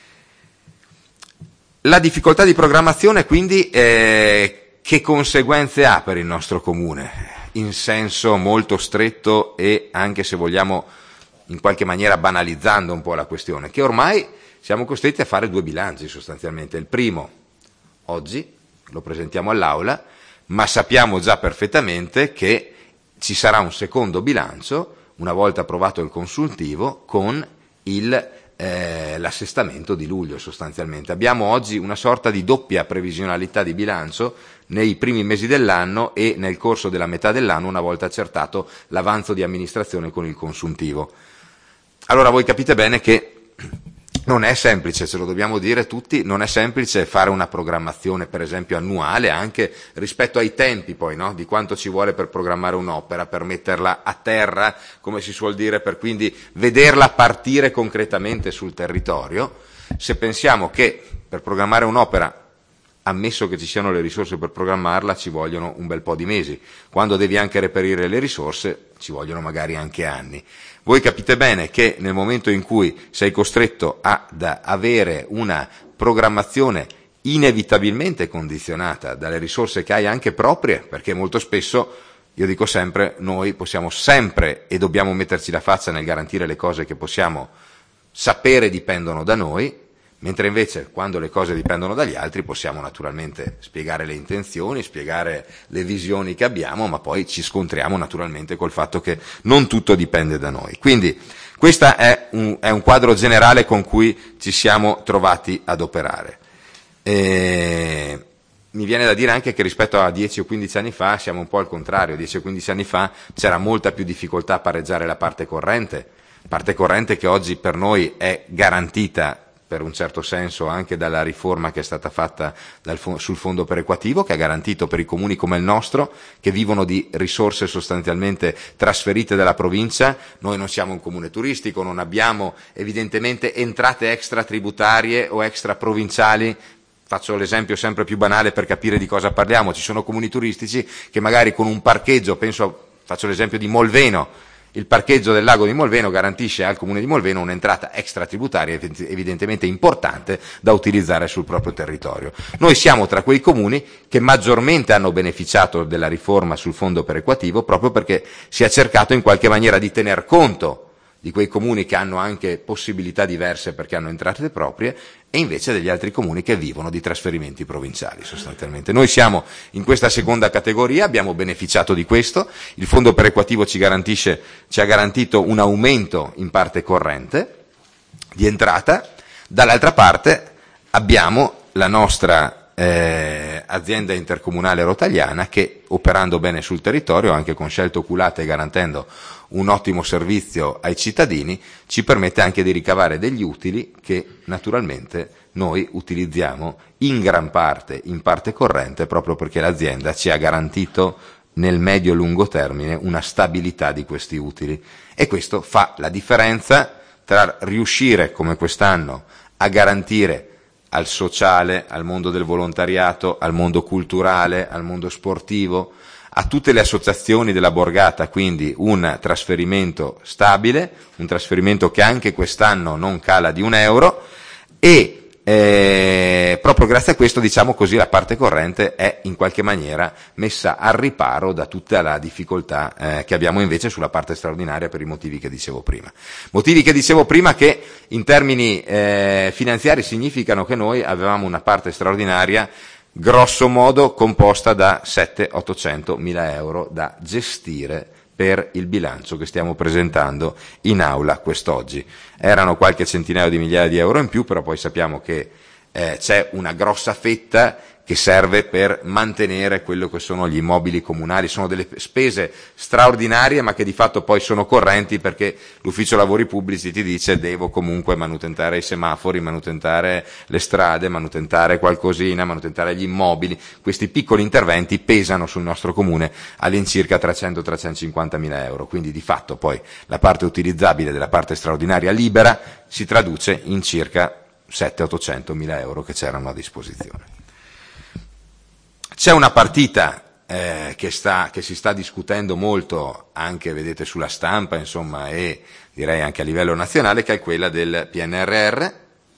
La difficoltà di programmazione quindi eh, che conseguenze ha per il nostro comune? In senso molto stretto e anche se vogliamo in qualche maniera banalizzando un po' la questione, che ormai siamo costretti a fare due bilanci sostanzialmente. Il primo oggi lo presentiamo all'Aula, ma sappiamo già perfettamente che ci sarà un secondo bilancio, una volta approvato il consultivo, con il, eh, l'assestamento di luglio sostanzialmente. Abbiamo oggi una sorta di doppia previsionalità di bilancio nei primi mesi dell'anno e nel corso della metà dell'anno, una volta accertato l'avanzo di amministrazione con il consuntivo. Allora voi capite bene che non è semplice, ce lo dobbiamo dire tutti, non è semplice fare una programmazione per esempio annuale anche rispetto ai tempi poi, no? Di quanto ci vuole per programmare un'opera, per metterla a terra, come si suol dire, per quindi vederla partire concretamente sul territorio. Se pensiamo che per programmare un'opera, ammesso che ci siano le risorse per programmarla, ci vogliono un bel po' di mesi, quando devi anche reperire le risorse ci vogliono magari anche anni. Voi capite bene che nel momento in cui sei costretto ad avere una programmazione inevitabilmente condizionata dalle risorse che hai anche proprie, perché molto spesso, io dico sempre, noi possiamo sempre e dobbiamo metterci la faccia nel garantire le cose che possiamo sapere dipendono da noi, Mentre invece quando le cose dipendono dagli altri possiamo naturalmente spiegare le intenzioni, spiegare le visioni che abbiamo, ma poi ci scontriamo naturalmente col fatto che non tutto dipende da noi. Quindi questo è un, è un quadro generale con cui ci siamo trovati ad operare. E mi viene da dire anche che rispetto a dieci o quindici anni fa siamo un po' al contrario. dieci o quindici anni fa c'era molta più difficoltà a pareggiare la parte corrente, parte corrente che oggi per noi è garantita per un certo senso anche dalla riforma che è stata fatta dal, sul fondo perequativo, che ha garantito per i comuni come il nostro, che vivono di risorse sostanzialmente trasferite dalla provincia. Noi non siamo un comune turistico, non abbiamo evidentemente entrate extra tributarie o extra provinciali. Faccio l'esempio sempre più banale per capire di cosa parliamo. Ci sono comuni turistici che magari con un parcheggio, penso, faccio l'esempio di Molveno, il parcheggio del lago di Molveno garantisce al comune di Molveno un'entrata extratributaria evidentemente importante da utilizzare sul proprio territorio. Noi siamo tra quei comuni che maggiormente hanno beneficiato della riforma sul fondo perequativo proprio perché si è cercato in qualche maniera di tener conto di quei comuni che hanno anche possibilità diverse perché hanno entrate proprie e invece degli altri comuni che vivono di trasferimenti provinciali sostanzialmente. Noi siamo in questa seconda categoria, abbiamo beneficiato di questo, il fondo perequativo ci garantisce, ci ha garantito un aumento in parte corrente di entrata, dall'altra parte abbiamo la nostra Eh, azienda intercomunale rotagliana che, operando bene sul territorio, anche con scelte oculate e garantendo un ottimo servizio ai cittadini, ci permette anche di ricavare degli utili che naturalmente noi utilizziamo in gran parte, in parte corrente, proprio perché l'azienda ci ha garantito nel medio-lungo termine una stabilità di questi utili. E questo fa la differenza tra riuscire, come quest'anno, a garantire al sociale, al mondo del volontariato, al mondo culturale, al mondo sportivo, a tutte le associazioni della borgata, quindi un trasferimento stabile, un trasferimento che anche quest'anno non cala di un euro e eh, proprio grazie a questo, diciamo così, la parte corrente è in qualche maniera messa al riparo da tutta la difficoltà eh, che abbiamo invece sulla parte straordinaria per i motivi che dicevo prima. Motivi che dicevo prima che in termini eh, finanziari significano che noi avevamo una parte straordinaria grosso modo composta da settecento ottocento mila euro da gestire per il bilancio che stiamo presentando in aula quest'oggi. Erano qualche centinaio di migliaia di euro in più, però poi sappiamo che eh, c'è una grossa fetta che serve per mantenere quello che sono gli immobili comunali. Sono delle spese straordinarie ma che di fatto poi sono correnti perché l'ufficio lavori pubblici ti dice devo comunque manutentare i semafori, manutentare le strade, manutentare qualcosina, manutentare gli immobili. Questi piccoli interventi pesano sul nostro comune all'incirca trecento trecentocinquanta mila euro, quindi di fatto poi la parte utilizzabile della parte straordinaria libera si traduce in circa settecento ottocento mila euro che c'erano a disposizione. C'è una partita eh, che, sta, che si sta discutendo molto, anche vedete sulla stampa, insomma, e direi anche a livello nazionale, che è quella del P N R R.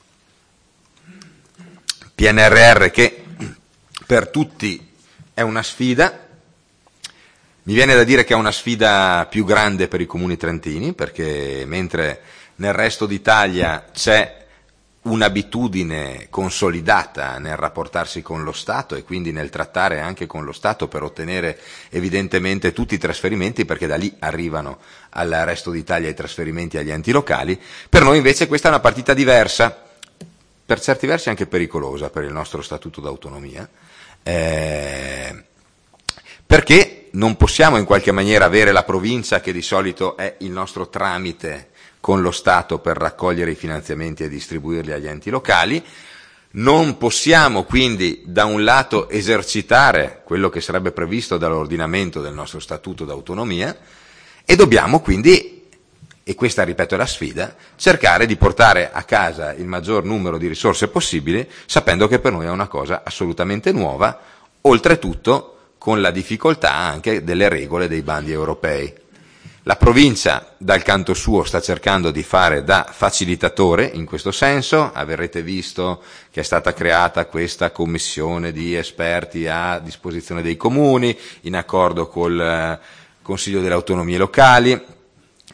P N R R che per tutti è una sfida. Mi viene da dire che è una sfida più grande per i comuni trentini, perché mentre nel resto d'Italia c'è un'abitudine consolidata nel rapportarsi con lo Stato e quindi nel trattare anche con lo Stato per ottenere evidentemente tutti i trasferimenti, perché da lì arrivano al resto d'Italia i trasferimenti agli enti locali, per noi invece questa è una partita diversa, per certi versi anche pericolosa per il nostro statuto d'autonomia, eh, perché non possiamo in qualche maniera avere la provincia, che di solito è il nostro tramite con lo Stato per raccogliere i finanziamenti e distribuirli agli enti locali. Non possiamo quindi da un lato esercitare quello che sarebbe previsto dall'ordinamento del nostro statuto d'autonomia e dobbiamo quindi, e questa ripeto è la sfida, cercare di portare a casa il maggior numero di risorse possibili, sapendo che per noi è una cosa assolutamente nuova, oltretutto con la difficoltà anche delle regole dei bandi europei. La provincia, dal canto suo, sta cercando di fare da facilitatore in questo senso. Avrete visto che è stata creata questa commissione di esperti a disposizione dei comuni, in accordo col Consiglio delle autonomie locali,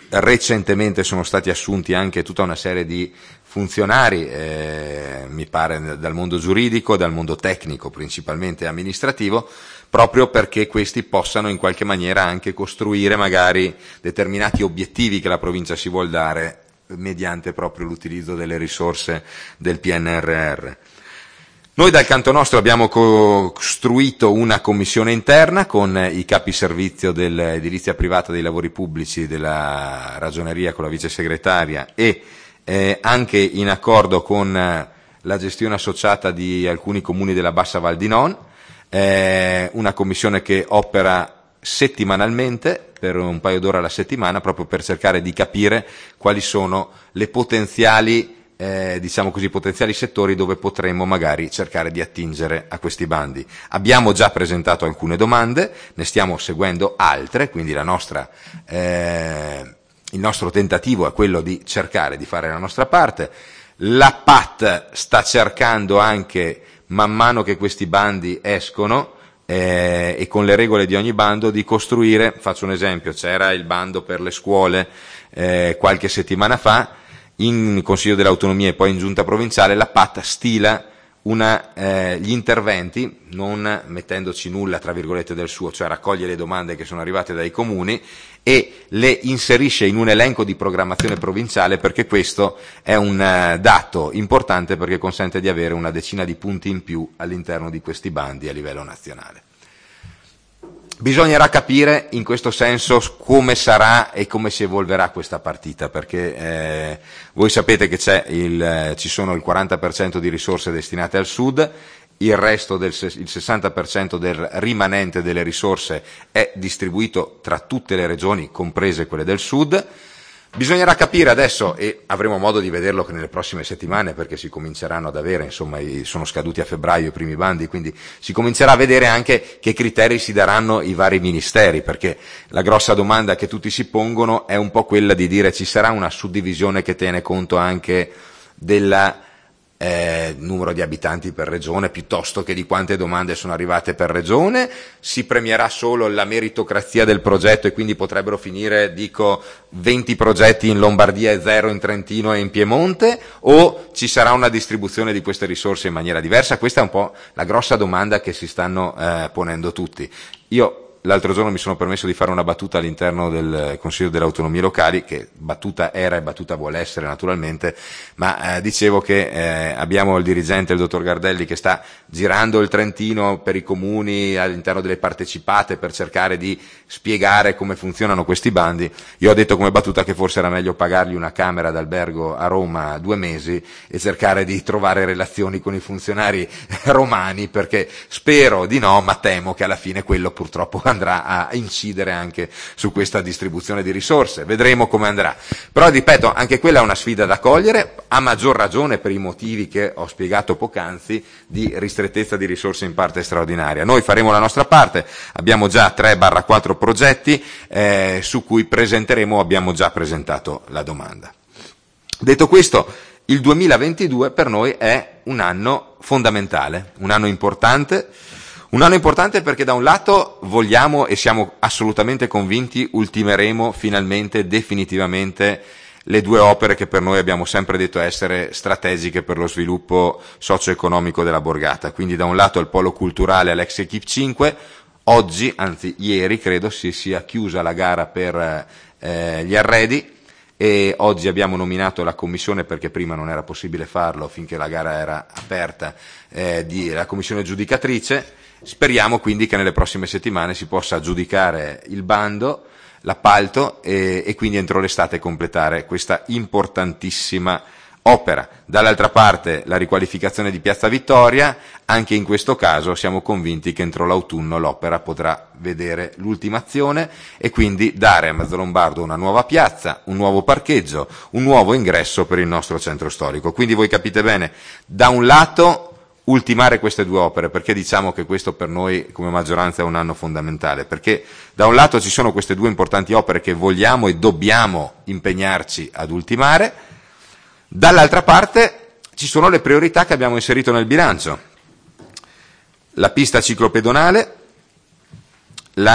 recentemente sono stati assunti anche tutta una serie di funzionari, eh, mi pare dal mondo giuridico, dal mondo tecnico, principalmente amministrativo, proprio perché questi possano in qualche maniera anche costruire magari determinati obiettivi che la provincia si vuol dare mediante proprio l'utilizzo delle risorse del P N R R. Noi dal canto nostro abbiamo costruito una commissione interna con i capi servizio dell'edilizia privata dei lavori pubblici della Ragioneria con la vice segretaria e eh, anche in accordo con la gestione associata di alcuni comuni della Bassa Val di Non, eh, una commissione che opera settimanalmente per un paio d'ore alla settimana proprio per cercare di capire quali sono le potenziali Eh, diciamo così, potenziali settori dove potremmo magari cercare di attingere a questi bandi. Abbiamo già presentato alcune domande, ne stiamo seguendo altre, quindi la nostra, eh, il nostro tentativo è quello di cercare di fare la nostra parte. La P A T sta cercando anche, man mano che questi bandi escono, eh, e con le regole di ogni bando, di costruire, faccio un esempio, c'era il bando per le scuole eh, qualche settimana fa, in Consiglio dell'Autonomia e poi in Giunta Provinciale la P A T stila una, eh, gli interventi, non mettendoci nulla tra virgolette del suo, cioè raccoglie le domande che sono arrivate dai comuni e le inserisce in un elenco di programmazione provinciale, perché questo è un uh, dato importante perché consente di avere una decina di punti in più all'interno di questi bandi a livello nazionale. Bisognerà capire in questo senso come sarà e come si evolverà questa partita, perché eh, voi sapete che c'è il, eh, ci sono il quaranta per cento di risorse destinate al sud, il resto del il sessanta per cento del rimanente delle risorse è distribuito tra tutte le regioni, comprese quelle del sud. Bisognerà capire adesso, e avremo modo di vederlo che nelle prossime settimane, perché si cominceranno ad avere, insomma, sono scaduti a febbraio i primi bandi, quindi si comincerà a vedere anche che criteri si daranno i vari ministeri, perché la grossa domanda che tutti si pongono è un po' quella di dire: ci sarà una suddivisione che tiene conto anche della Eh, numero di abitanti per regione piuttosto che di quante domande sono arrivate per regione? Si premierà solo la meritocrazia del progetto e quindi potrebbero finire, dico, venti progetti in Lombardia e zero in Trentino e in Piemonte, o ci sarà una distribuzione di queste risorse in maniera diversa? Questa è un po' la grossa domanda che si stanno eh, ponendo tutti. Io l'altro giorno mi sono permesso di fare una battuta all'interno del Consiglio delle Autonomie Locali, che battuta era e battuta vuole essere naturalmente, ma eh, dicevo che eh, abbiamo il dirigente, il dottor Gardelli, che sta girando il Trentino per i comuni all'interno delle partecipate per cercare di spiegare come funzionano questi bandi. Io ho detto come battuta che forse era meglio pagargli una camera d'albergo a Roma due mesi e cercare di trovare relazioni con i funzionari romani, perché spero di no, ma temo che alla fine quello purtroppo andrà a incidere anche su questa distribuzione di risorse. Vedremo come andrà. Però ripeto, anche quella è una sfida da cogliere, a maggior ragione per i motivi che ho spiegato poc'anzi di ristrettezza di risorse in parte straordinaria. Noi faremo la nostra parte, abbiamo già tre quattro progetti eh, su cui presenteremo, abbiamo già presentato la domanda. Detto questo, il duemilaventidue per noi è un anno fondamentale, un anno importante. Un anno importante perché da un lato vogliamo e siamo assolutamente convinti ultimeremo finalmente, definitivamente, le due opere che per noi abbiamo sempre detto essere strategiche per lo sviluppo socio-economico della borgata. Quindi da un lato il polo culturale all'ex Equip cinque, oggi, anzi ieri credo, si sia chiusa la gara per eh, gli arredi, e oggi abbiamo nominato la commissione, perché prima non era possibile farlo finché la gara era aperta, eh, di, la commissione giudicatrice. Speriamo quindi che nelle prossime settimane si possa aggiudicare il bando, l'appalto e, e quindi entro l'estate completare questa importantissima opera. Dall'altra parte la riqualificazione di Piazza Vittoria, anche in questo caso siamo convinti che entro l'autunno l'opera potrà vedere l'ultimazione e quindi dare a Mezzolombardo una nuova piazza, un nuovo parcheggio, un nuovo ingresso per il nostro centro storico. Quindi voi capite bene, da un lato ultimare queste due opere, perché diciamo che questo per noi come maggioranza è un anno fondamentale, perché da un lato ci sono queste due importanti opere che vogliamo e dobbiamo impegnarci ad ultimare, dall'altra parte ci sono le priorità che abbiamo inserito nel bilancio: la pista ciclopedonale, la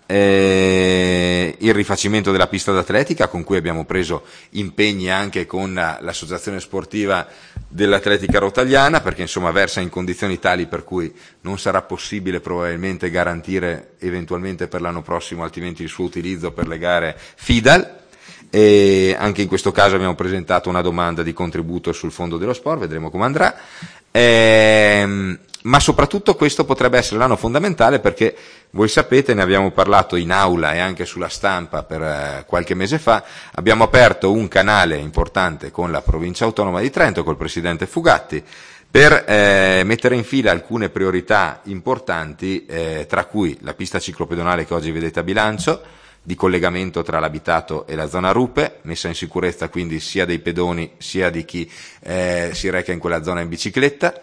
eh, il rifacimento della pista d'atletica, con cui abbiamo preso impegni anche con l'associazione sportiva dell'atletica rotagliana, perché insomma versa in condizioni tali per cui non sarà possibile probabilmente garantire eventualmente per l'anno prossimo altrimenti il suo utilizzo per le gare FIDAL. E anche in questo caso abbiamo presentato una domanda di contributo sul fondo dello sport, vedremo come andrà. Ehm, ma soprattutto questo potrebbe essere l'anno fondamentale, perché voi sapete, ne abbiamo parlato in aula e anche sulla stampa per eh, qualche mese fa, abbiamo aperto un canale importante con la provincia autonoma di Trento, col presidente Fugatti, per eh, mettere in fila alcune priorità importanti, eh, tra cui la pista ciclopedonale che oggi vedete a bilancio, di collegamento tra l'abitato e la zona rupe, messa in sicurezza quindi sia dei pedoni sia di chi eh, si reca in quella zona in bicicletta,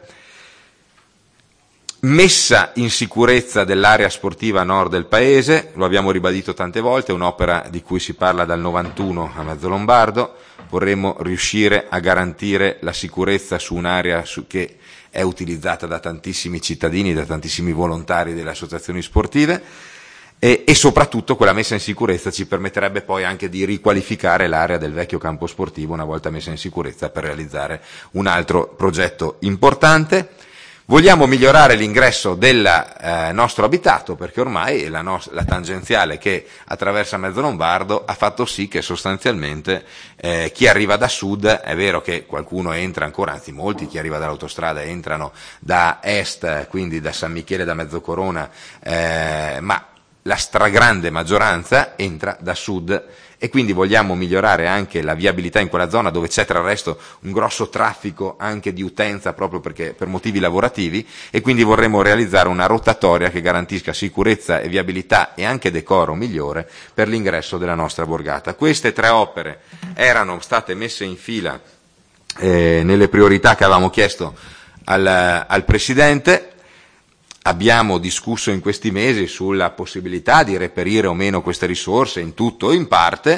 messa in sicurezza dell'area sportiva a nord del paese, lo abbiamo ribadito tante volte, è un'opera di cui si parla dal novantuno a Mezzolombardo, vorremmo riuscire a garantire la sicurezza su un'area su, che è utilizzata da tantissimi cittadini, da tantissimi volontari delle associazioni sportive, e, e soprattutto quella messa in sicurezza ci permetterebbe poi anche di riqualificare l'area del vecchio campo sportivo una volta messa in sicurezza per realizzare un altro progetto importante. Vogliamo migliorare l'ingresso del eh, nostro abitato, perché ormai la, nos- la tangenziale che attraversa Mezzolombardo ha fatto sì che sostanzialmente eh, chi arriva da sud, è vero che qualcuno entra ancora, anzi molti chi arriva dall'autostrada entrano da est, quindi da San Michele, da Mezzocorona, eh, ma la stragrande maggioranza entra da sud, e quindi vogliamo migliorare anche la viabilità in quella zona dove c'è tra il resto un grosso traffico anche di utenza proprio perché per motivi lavorativi, e quindi vorremmo realizzare una rotatoria che garantisca sicurezza e viabilità e anche decoro migliore per l'ingresso della nostra borgata. Queste tre opere erano state messe in fila eh, nelle priorità che avevamo chiesto al, al Presidente. Abbiamo discusso in questi mesi sulla possibilità di reperire o meno queste risorse in tutto o in parte,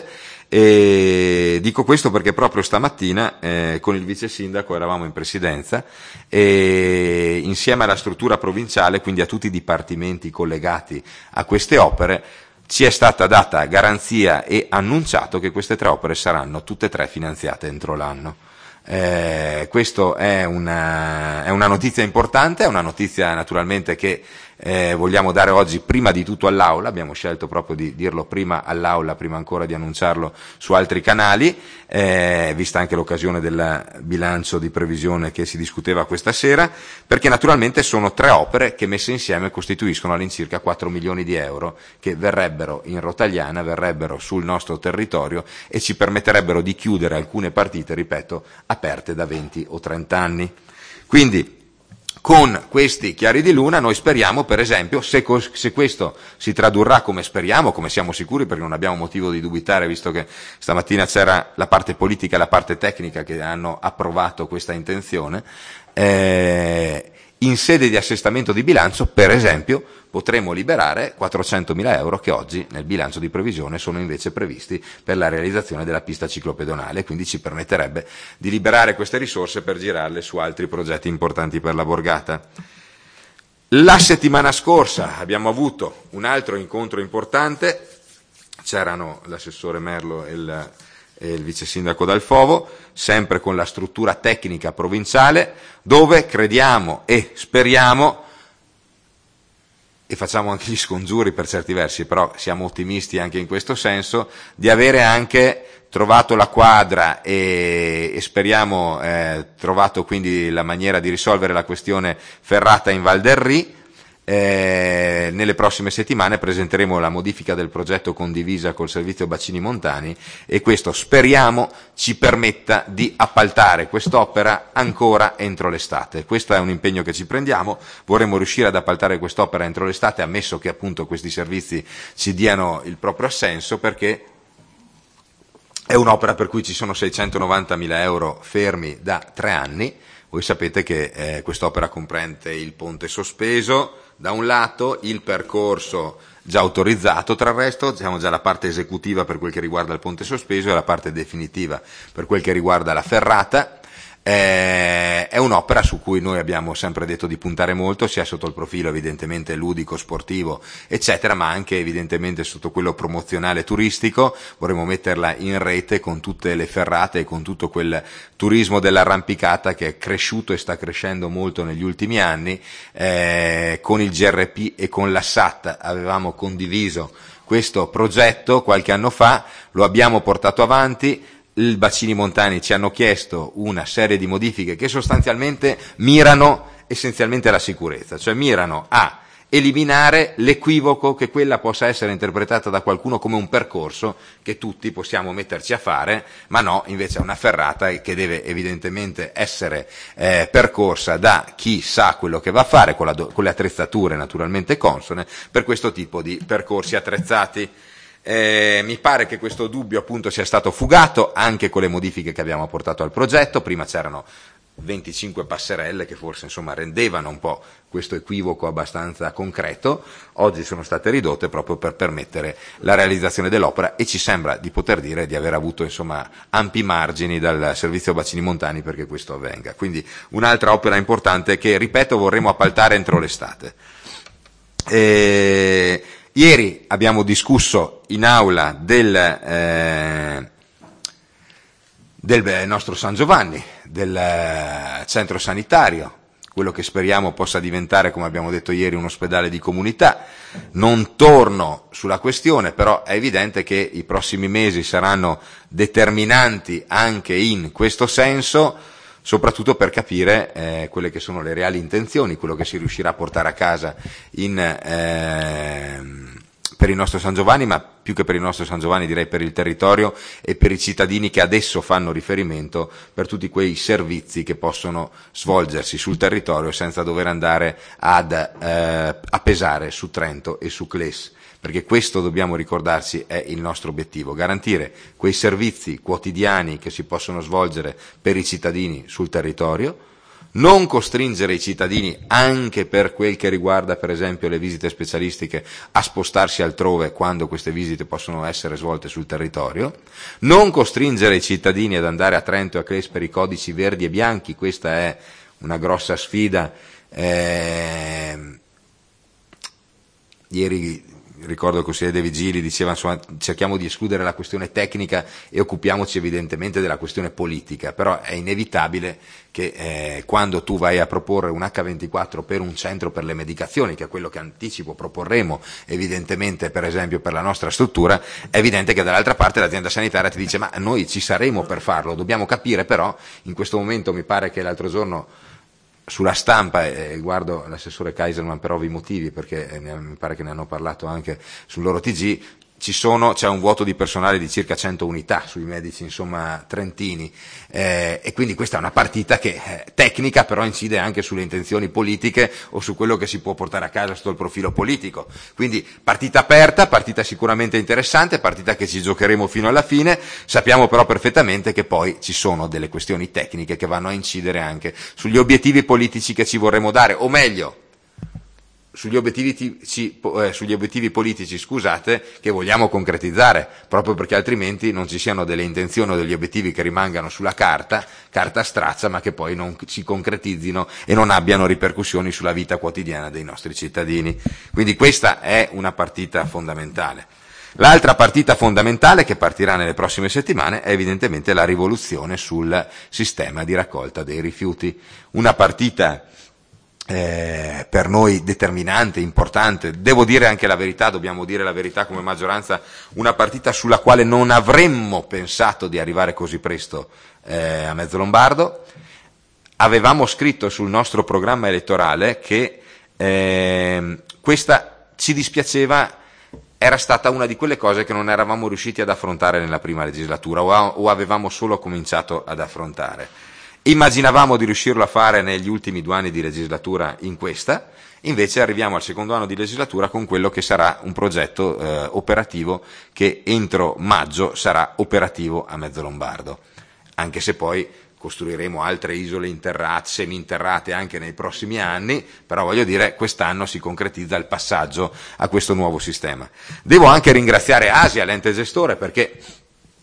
e dico questo perché proprio stamattina eh, con il vice sindaco eravamo in presidenza e insieme alla struttura provinciale, quindi a tutti i dipartimenti collegati a queste opere, ci è stata data garanzia e annunciato che queste tre opere saranno tutte e tre finanziate entro l'anno. Eh, questo è una, è una notizia importante, è una notizia naturalmente che eh, vogliamo dare oggi prima di tutto all'Aula, abbiamo scelto proprio di dirlo prima all'Aula, prima ancora di annunciarlo su altri canali, eh, vista anche l'occasione del bilancio di previsione che si discuteva questa sera, perché naturalmente sono tre opere che messe insieme costituiscono all'incirca quattro milioni di euro che verrebbero in rotagliana, verrebbero sul nostro territorio e ci permetterebbero di chiudere alcune partite, ripeto, aperte da venti o trenta anni. Quindi con questi chiari di luna noi speriamo, per esempio, se, cos- se questo si tradurrà come speriamo, come siamo sicuri, perché non abbiamo motivo di dubitare, visto che stamattina c'era la parte politica e la parte tecnica che hanno approvato questa intenzione, eh, in sede di assestamento di bilancio, per esempio, potremo liberare quattrocentomila euro che oggi nel bilancio di previsione sono invece previsti per la realizzazione della pista ciclopedonale, quindi ci permetterebbe di liberare queste risorse per girarle su altri progetti importanti per la borgata. La settimana scorsa abbiamo avuto un altro incontro importante, c'erano l'assessore Merlo e il e il vice sindaco Dalfovo, sempre con la struttura tecnica provinciale, dove crediamo e speriamo, e facciamo anche gli scongiuri per certi versi, però siamo ottimisti anche in questo senso, di avere anche trovato la quadra e, e speriamo eh, trovato quindi la maniera di risolvere la questione ferrata in Val del Ri. Eh, nelle prossime settimane presenteremo la modifica del progetto condivisa col servizio bacini montani e questo speriamo ci permetta di appaltare quest'opera ancora entro l'estate. Questo è un impegno che ci prendiamo, vorremmo riuscire ad appaltare quest'opera entro l'estate, ammesso che appunto questi servizi ci diano il proprio assenso, perché è un'opera per cui ci sono seicentonovantamila euro fermi da tre anni. Voi sapete che eh, quest'opera comprende il ponte sospeso da un lato, il percorso già autorizzato, tra il resto siamo già alla parte esecutiva per quel che riguarda il ponte sospeso e la parte definitiva per quel che riguarda la ferrata. Eh, è un'opera su cui noi abbiamo sempre detto di puntare molto, sia sotto il profilo evidentemente ludico, sportivo, eccetera, ma anche evidentemente sotto quello promozionale turistico. Vorremmo metterla in rete con tutte le ferrate e con tutto quel turismo dell'arrampicata che è cresciuto e sta crescendo molto negli ultimi anni. Eh, con il G R P e con la S A T avevamo condiviso questo progetto qualche anno fa, lo abbiamo portato avanti. I Bacini Montani ci hanno chiesto una serie di modifiche che sostanzialmente mirano essenzialmente alla sicurezza, cioè mirano a eliminare l'equivoco che quella possa essere interpretata da qualcuno come un percorso che tutti possiamo metterci a fare, ma no, invece è una ferrata che deve evidentemente essere eh, percorsa da chi sa quello che va a fare, con, la do- con le attrezzature naturalmente consone per questo tipo di percorsi attrezzati. Eh, mi pare che questo dubbio appunto sia stato fugato anche con le modifiche che abbiamo apportato al progetto. Prima c'erano venticinque passerelle che forse insomma rendevano un po' questo equivoco abbastanza concreto, oggi sono state ridotte proprio per permettere la realizzazione dell'opera e ci sembra di poter dire di aver avuto insomma ampi margini dal servizio Bacini Montani perché questo avvenga. Quindi un'altra opera importante che, ripeto, vorremmo appaltare entro l'estate. Eh, Ieri abbiamo discusso in aula del, eh, del nostro San Giovanni, del eh, centro sanitario, quello che speriamo possa diventare, come abbiamo detto ieri, un ospedale di comunità. Non torno sulla questione, però è evidente che i prossimi mesi saranno determinanti anche in questo senso, soprattutto per capire eh, quelle che sono le reali intenzioni, quello che si riuscirà a portare a casa in, eh, per il nostro San Giovanni, ma più che per il nostro San Giovanni direi per il territorio e per i cittadini che adesso fanno riferimento per tutti quei servizi che possono svolgersi sul territorio senza dover andare ad eh, a pesare su Trento e su Cles. Perché questo, dobbiamo ricordarci, è il nostro obiettivo, garantire quei servizi quotidiani che si possono svolgere per i cittadini sul territorio, non costringere i cittadini, anche per quel che riguarda per esempio le visite specialistiche, a spostarsi altrove quando queste visite possono essere svolte sul territorio, non costringere i cittadini ad andare a Trento e a Cles per i codici verdi e bianchi. Questa è una grossa sfida. Eh, ieri ricordo il consigliere De Vigili diceva insomma cerchiamo di escludere la questione tecnica e occupiamoci evidentemente della questione politica, però è inevitabile che eh, quando tu vai a proporre un acca ventiquattro per un centro per le medicazioni, che è quello che anticipo proporremo evidentemente per esempio per la nostra struttura, è evidente che dall'altra parte l'azienda sanitaria ti dice ma noi ci saremo per farlo, dobbiamo capire però in questo momento, mi pare che l'altro giorno sulla stampa, eh, guardo l'assessore Kaiserman per ovvi motivi, perché eh, ne, mi pare che ne hanno parlato anche sul loro T G, ci sono, c'è un vuoto di personale di circa cento unità sui medici insomma trentini, eh, e quindi questa è una partita che è tecnica, però incide anche sulle intenzioni politiche o su quello che si può portare a casa sotto il profilo politico. Quindi partita aperta, partita sicuramente interessante, partita che ci giocheremo fino alla fine. Sappiamo però perfettamente che poi ci sono delle questioni tecniche che vanno a incidere anche sugli obiettivi politici che ci vorremmo dare, o meglio sugli obiettivi, ci, eh, sugli obiettivi politici scusate, che vogliamo concretizzare, proprio perché altrimenti non ci siano delle intenzioni o degli obiettivi che rimangano sulla carta, carta straccia, ma che poi non si concretizzino e non abbiano ripercussioni sulla vita quotidiana dei nostri cittadini. Quindi questa è una partita fondamentale. L'altra partita fondamentale che partirà nelle prossime settimane è evidentemente la rivoluzione sul sistema di raccolta dei rifiuti. Una partita Eh, per noi determinante, importante, devo dire anche la verità, dobbiamo dire la verità come maggioranza, una partita sulla quale non avremmo pensato di arrivare così presto eh, a Mezzolombardo. Avevamo scritto sul nostro programma elettorale che eh, questa ci dispiaceva, era stata una di quelle cose che non eravamo riusciti ad affrontare nella prima legislatura o, a, o avevamo solo cominciato ad affrontare. Immaginavamo di riuscirlo a fare negli ultimi due anni di legislatura in questa, invece arriviamo al secondo anno di legislatura con quello che sarà un progetto eh, operativo che entro maggio sarà operativo a Mezzolombardo, anche se poi costruiremo altre isole interrate, semi-interrate anche nei prossimi anni, però voglio dire quest'anno si concretizza il passaggio a questo nuovo sistema. Devo anche ringraziare Asia, l'ente gestore, perché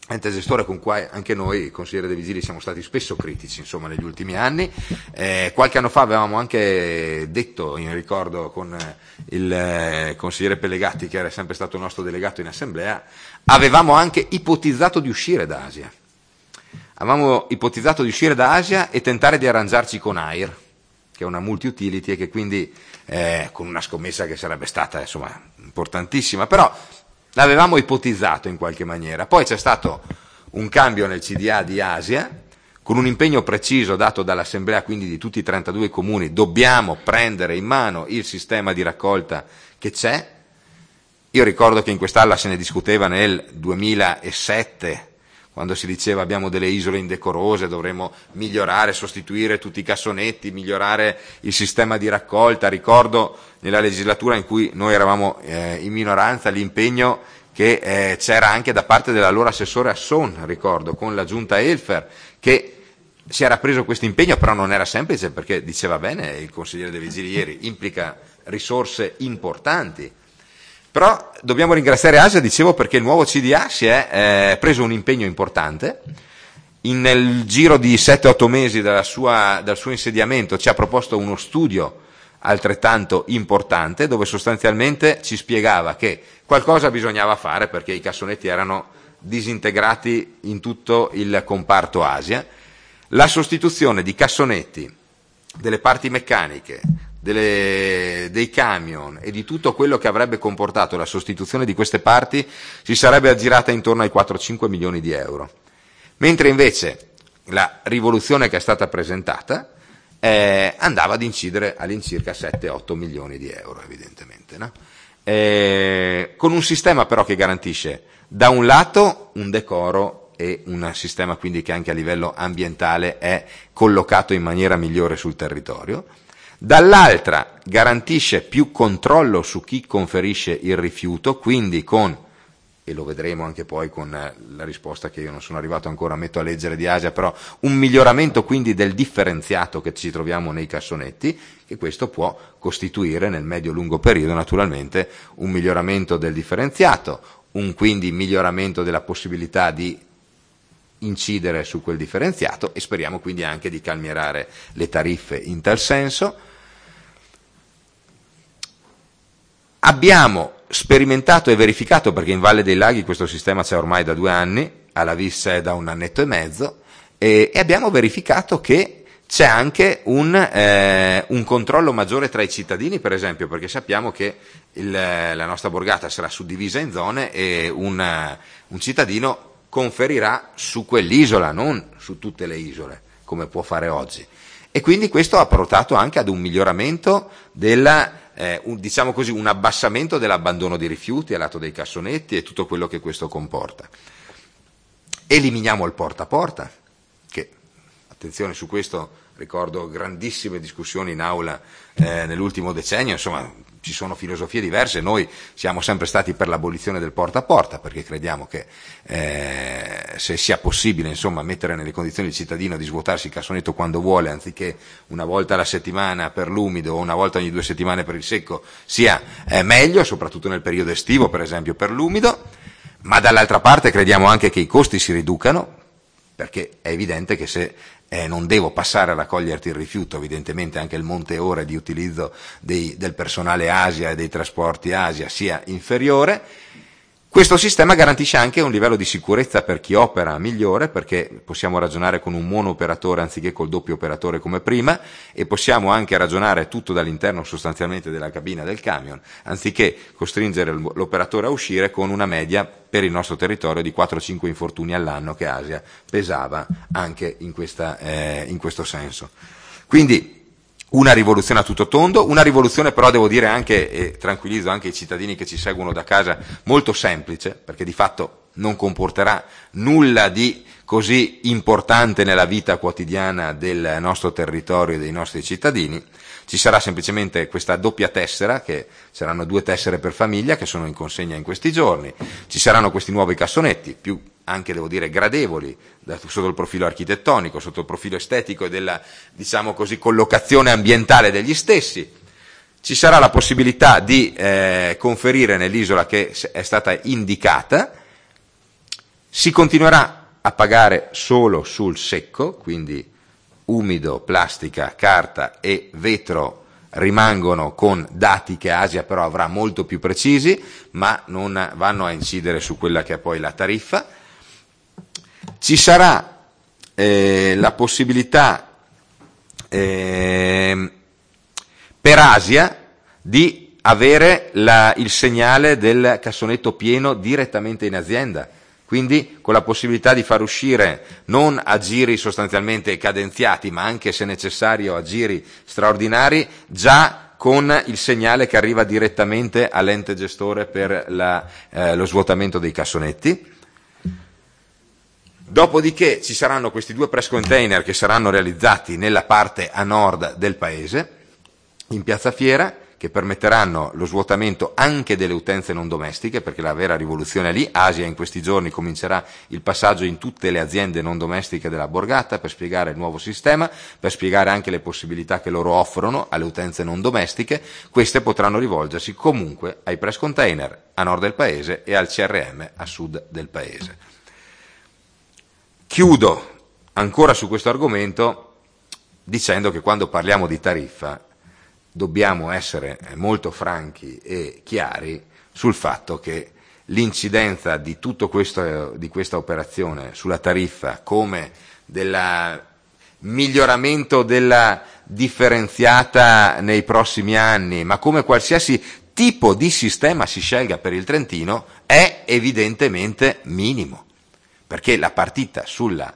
ente gestore con cui anche noi, consigliere De Vigili, siamo stati spesso critici, insomma, negli ultimi anni. Eh, qualche anno fa avevamo anche detto, in ricordo con il eh, consigliere Pellegatti, che era sempre stato il nostro delegato in assemblea, avevamo anche ipotizzato di uscire da Asia. Avevamo ipotizzato di uscire da Asia e tentare di arrangiarci con Air, che è una multi-utility e che quindi, eh, con una scommessa che sarebbe stata, insomma, importantissima, però l'avevamo ipotizzato in qualche maniera. Poi c'è stato un cambio nel C D A di Asia, con un impegno preciso dato dall'Assemblea, quindi di tutti i trentadue comuni: dobbiamo prendere in mano il sistema di raccolta che c'è. Io ricordo che in quest'Aula se ne discuteva nel duemilasette, quando si diceva abbiamo delle isole indecorose, dovremmo migliorare, sostituire tutti i cassonetti, migliorare il sistema di raccolta. Ricordo nella legislatura in cui noi eravamo eh, in minoranza l'impegno che eh, c'era anche da parte dell'allora assessore Asson, ricordo, con la giunta Elfer, che si era preso questo impegno, però non era semplice, perché diceva bene il consigliere De Vigili ieri, implica risorse importanti. Però dobbiamo ringraziare Asia, dicevo, perché il nuovo C D A si è eh, preso un impegno importante. In, nel giro di sette otto mesi dalla sua, dal suo insediamento ci ha proposto uno studio altrettanto importante, dove sostanzialmente ci spiegava che qualcosa bisognava fare perché i cassonetti erano disintegrati in tutto il comparto Asia. La sostituzione di cassonetti, delle parti meccaniche, Delle, dei camion e di tutto quello che avrebbe comportato la sostituzione di queste parti si sarebbe aggirata intorno ai quattro cinque milioni di euro, mentre invece la rivoluzione che è stata presentata eh, andava ad incidere all'incirca sette otto milioni di euro, evidentemente, no? Eh, con un sistema però che garantisce da un lato un decoro e un sistema quindi che anche a livello ambientale è collocato in maniera migliore sul territorio, dall'altra garantisce più controllo su chi conferisce il rifiuto, quindi con, e lo vedremo anche poi con la risposta che io non sono arrivato ancora, metto a leggere, di Asia, però un miglioramento quindi del differenziato che ci troviamo nei cassonetti, che questo può costituire nel medio-lungo periodo naturalmente un miglioramento del differenziato, un quindi miglioramento della possibilità di incidere su quel differenziato, e speriamo quindi anche di calmierare le tariffe in tal senso. Abbiamo sperimentato e verificato, perché in Valle dei Laghi questo sistema c'è ormai da due anni, alla Vis è da un annetto e mezzo, e, e abbiamo verificato che c'è anche un, eh, un controllo maggiore tra i cittadini, per esempio, perché sappiamo che il, la nostra borgata sarà suddivisa in zone e un, un cittadino conferirà su quell'isola, non su tutte le isole, come può fare oggi. E quindi questo ha portato anche ad un miglioramento della, eh, un, diciamo così, un abbassamento dell'abbandono di rifiuti al lato dei cassonetti e tutto quello che questo comporta. Eliminiamo il porta a porta, che, attenzione su questo, ricordo grandissime discussioni in aula eh, nell'ultimo decennio, insomma ci sono filosofie diverse. Noi siamo sempre stati per l'abolizione del porta a porta, perché crediamo che eh, se sia possibile, insomma, mettere nelle condizioni il cittadino di svuotarsi il cassonetto quando vuole, anziché una volta alla settimana per l'umido o una volta ogni due settimane per il secco, sia eh, meglio, soprattutto nel periodo estivo, per esempio per l'umido. Ma dall'altra parte crediamo anche che i costi si riducano, perché è evidente che se eh, non devo passare a raccoglierti il rifiuto, evidentemente anche il monte ore di utilizzo dei, del personale Asia e dei trasporti Asia sia inferiore. Questo sistema garantisce anche un livello di sicurezza per chi opera migliore, perché possiamo ragionare con un monooperatore anziché col doppio operatore come prima, e possiamo anche ragionare tutto dall'interno sostanzialmente della cabina del camion, anziché costringere l'operatore a uscire, con una media per il nostro territorio di quattro cinque infortuni all'anno che Asia pesava anche in, questa, eh, in questo senso. Quindi una rivoluzione a tutto tondo, una rivoluzione però devo dire anche, e tranquillizzo anche i cittadini che ci seguono da casa, molto semplice, perché di fatto non comporterà nulla di così importante nella vita quotidiana del nostro territorio e dei nostri cittadini. Ci sarà semplicemente questa doppia tessera, che saranno due tessere per famiglia, che sono in consegna in questi giorni. Ci saranno questi nuovi cassonetti, più anche, devo dire, gradevoli sotto il profilo architettonico, sotto il profilo estetico e della, diciamo così, collocazione ambientale degli stessi. Ci sarà la possibilità di eh, conferire nell'isola che è stata indicata, Si continuerà a pagare solo sul secco, quindi umido, plastica, carta e vetro rimangono con dati che Asia però avrà molto più precisi, ma non vanno a incidere su quella che è poi la tariffa. Ci sarà eh, la possibilità eh, per Asia di avere la, il segnale del cassonetto pieno direttamente in azienda, quindi con la possibilità di far uscire non a giri sostanzialmente cadenziati, ma anche se necessario a giri straordinari, già con il segnale che arriva direttamente all'ente gestore per la, eh, lo svuotamento dei cassonetti. Dopodiché ci saranno questi due press container che saranno realizzati nella parte a nord del paese, in Piazza Fiera, che permetteranno lo svuotamento anche delle utenze non domestiche, perché la vera rivoluzione è lì. Asia in questi giorni comincerà il passaggio in tutte le aziende non domestiche della borgata per spiegare il nuovo sistema, per spiegare anche le possibilità che loro offrono alle utenze non domestiche. Queste potranno rivolgersi comunque ai press container a nord del paese e al C R M a sud del paese. Chiudo ancora su questo argomento dicendo che quando parliamo di tariffa dobbiamo essere molto franchi e chiari sul fatto che l'incidenza di tutto questo, di questa operazione sulla tariffa, come del miglioramento della differenziata nei prossimi anni, ma come qualsiasi tipo di sistema si scelga per il Trentino, è evidentemente minimo, perché la partita sulla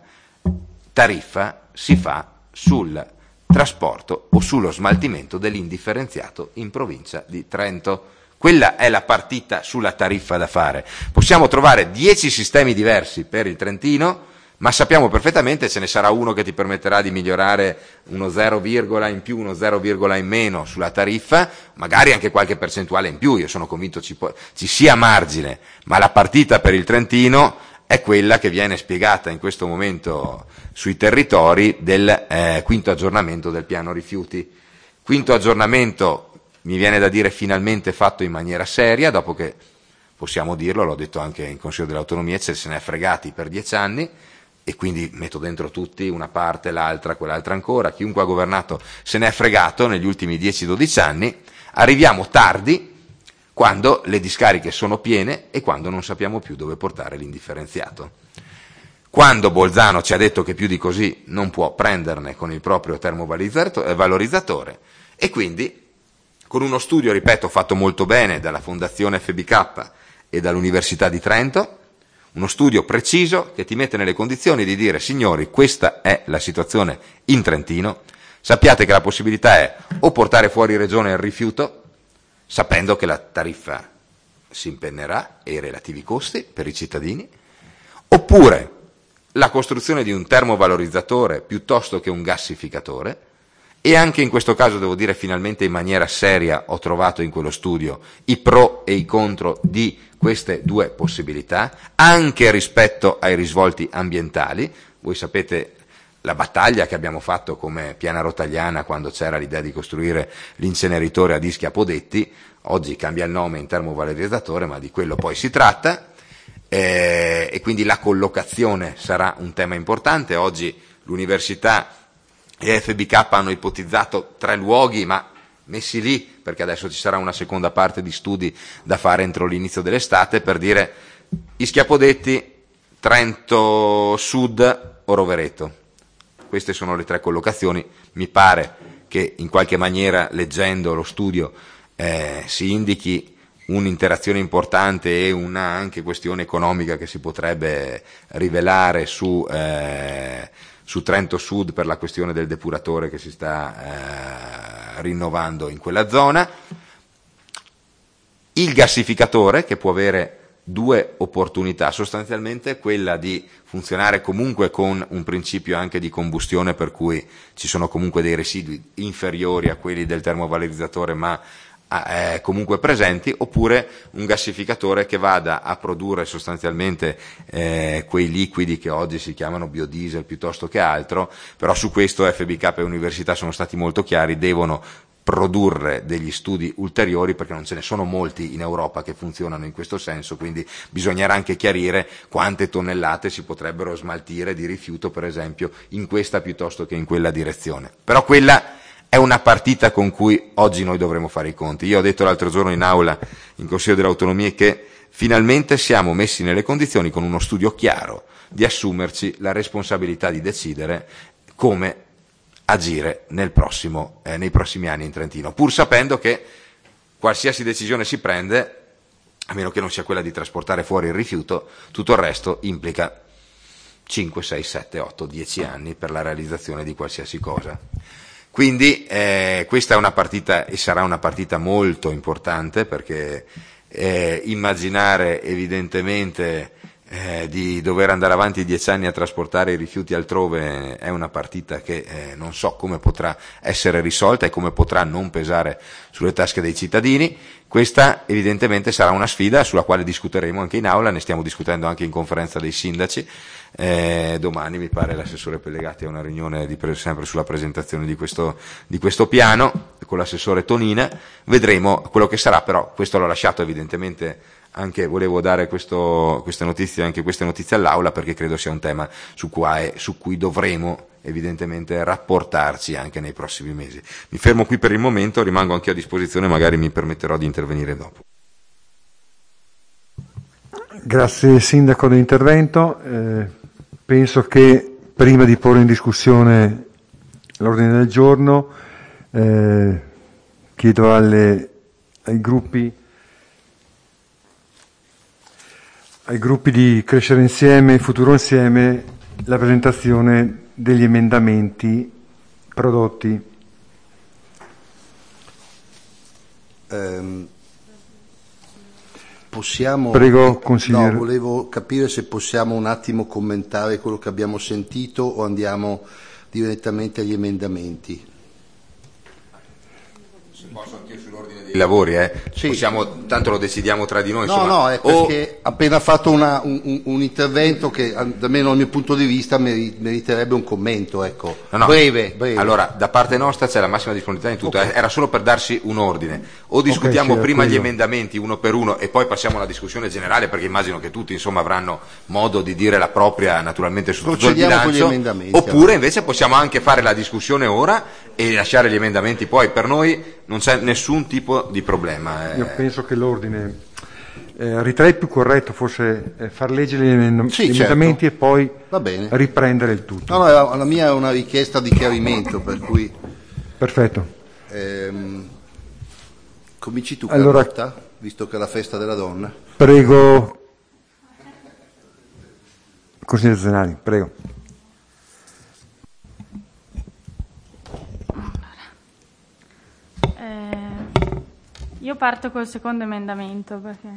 tariffa si fa sul trasporto o sullo smaltimento dell'indifferenziato in provincia di Trento. Quella è la partita sulla tariffa da fare. Possiamo trovare dieci sistemi diversi per il Trentino, ma sappiamo perfettamente ce ne sarà uno che ti permetterà di migliorare uno zero virgola in più, uno zero virgola in meno sulla tariffa, magari anche qualche percentuale in più. Io sono convinto ci, può, ci sia margine, ma la partita per il Trentino è quella che viene spiegata in questo momento sui territori del eh, quinto aggiornamento del piano rifiuti. Quinto aggiornamento, mi viene da dire, finalmente fatto in maniera seria, dopo che, possiamo dirlo, l'ho detto anche in Consiglio delle Autonomie, se ne è fregati per dieci anni, e quindi metto dentro tutti, una parte, l'altra, quell'altra ancora, chiunque ha governato se ne è fregato negli ultimi dieci dodici anni. Arriviamo tardi, quando le discariche sono piene e quando non sappiamo più dove portare l'indifferenziato. Quando Bolzano ci ha detto che più di così non può prenderne con il proprio termovalorizzatore, e quindi con uno studio, ripeto, fatto molto bene dalla Fondazione F B K e dall'Università di Trento, uno studio preciso che ti mette nelle condizioni di dire: signori, questa è la situazione in Trentino, sappiate che la possibilità è o portare fuori regione il rifiuto, sapendo che la tariffa si impennerà e i relativi costi per i cittadini, oppure la costruzione di un termovalorizzatore piuttosto che un gassificatore. E anche in questo caso devo dire, finalmente in maniera seria ho trovato in quello studio i pro e i contro di queste due possibilità, anche rispetto ai risvolti ambientali. Voi sapete la battaglia che abbiamo fatto come Piana Rotagliana quando c'era l'idea di costruire l'inceneritore a Ischia Podetti. Oggi cambia il nome in termovalorizzatore, ma di quello poi si tratta, eh, e quindi la collocazione sarà un tema importante. Oggi l'università e F B K hanno ipotizzato tre luoghi, ma messi lì, perché adesso ci sarà una seconda parte di studi da fare entro l'inizio dell'estate, per dire Ischia Podetti, Trento Sud o Rovereto. Queste sono le tre collocazioni. Mi pare che in qualche maniera, leggendo lo studio, eh, si indichi un'interazione importante e una anche questione economica che si potrebbe rivelare su, eh, su Trento Sud per la questione del depuratore che si sta eh, rinnovando in quella zona. Il gassificatore, che può avere due opportunità, sostanzialmente quella di funzionare comunque con un principio anche di combustione, per cui ci sono comunque dei residui inferiori a quelli del termovalorizzatore ma eh, comunque presenti, oppure un gassificatore che vada a produrre sostanzialmente eh, quei liquidi che oggi si chiamano biodiesel piuttosto che altro. Però su questo F B K e università sono stati molto chiari: devono produrre degli studi ulteriori, perché non ce ne sono molti in Europa che funzionano in questo senso, quindi bisognerà anche chiarire quante tonnellate si potrebbero smaltire di rifiuto, per esempio, in questa piuttosto che in quella direzione. Però quella è una partita con cui oggi noi dovremo fare i conti. Io ho detto l'altro giorno in aula, in Consiglio delle Autonomie, che finalmente siamo messi nelle condizioni, con uno studio chiaro, di assumerci la responsabilità di decidere come agire nel prossimo, eh, nei prossimi anni in Trentino, pur sapendo che qualsiasi decisione si prende, a meno che non sia quella di trasportare fuori il rifiuto, tutto il resto implica cinque, sei, sette, otto, dieci anni per la realizzazione di qualsiasi cosa. Quindi eh, questa è una partita e sarà una partita molto importante, perché eh, immaginare evidentemente Eh, di dover andare avanti dieci anni a trasportare i rifiuti altrove è una partita che eh, non so come potrà essere risolta e come potrà non pesare sulle tasche dei cittadini. Questa evidentemente sarà una sfida sulla quale discuteremo anche in aula, ne stiamo discutendo anche in conferenza dei sindaci. Eh, domani mi pare l'assessore Pellegatti ha una riunione di pre- sempre sulla presentazione di questo, di questo piano con l'assessore Tonina, vedremo quello che sarà, però questo l'ho lasciato evidentemente. Anche volevo dare questo, queste notizie, anche queste notizie all'Aula, perché credo sia un tema su cui, su cui dovremo evidentemente rapportarci anche nei prossimi mesi. Mi fermo qui per il momento, rimango anche a disposizione, magari mi permetterò di intervenire dopo. Grazie Sindaco dell'intervento. Eh, penso che prima di porre in discussione l'ordine del giorno eh, chiedo alle, ai gruppi ai gruppi di Crescere Insieme e Futuro Insieme la presentazione degli emendamenti prodotti. Um, possiamo... Prego, consigliere. No, volevo capire se possiamo un attimo commentare quello che abbiamo sentito o andiamo direttamente agli emendamenti. Se posso anch'io sull'ordine dei lavori, eh? Sì. Possiamo, tanto lo decidiamo tra di noi. No, insomma. no, è perché ha appena fatto una, un, un intervento che, almeno dal mio punto di vista, meriterebbe un commento, ecco. No, no. Breve, breve. Allora, da parte nostra c'è la massima disponibilità in tutto, okay. Era solo per darsi un ordine. O discutiamo okay, prima quello. gli emendamenti uno per uno e poi passiamo alla discussione generale, perché immagino che tutti insomma avranno modo di dire la propria, naturalmente, su tutto il bilancio. Con gli emendamenti, oppure allora. Invece possiamo anche fare la discussione ora e lasciare gli emendamenti poi. Per noi non c'è nessun tipo di problema. Io penso che l'ordine eh, riterrei più corretto forse eh, far leggere gli, emend- sì, gli emendamenti certo. E poi Va bene. riprendere il tutto. No, no, la mia è una richiesta di chiarimento, per cui perfetto. Ehm, cominci tu, allora, Carlotta, visto che è la festa della donna. Prego, consigliere Zenari, prego. Io parto col secondo emendamento perché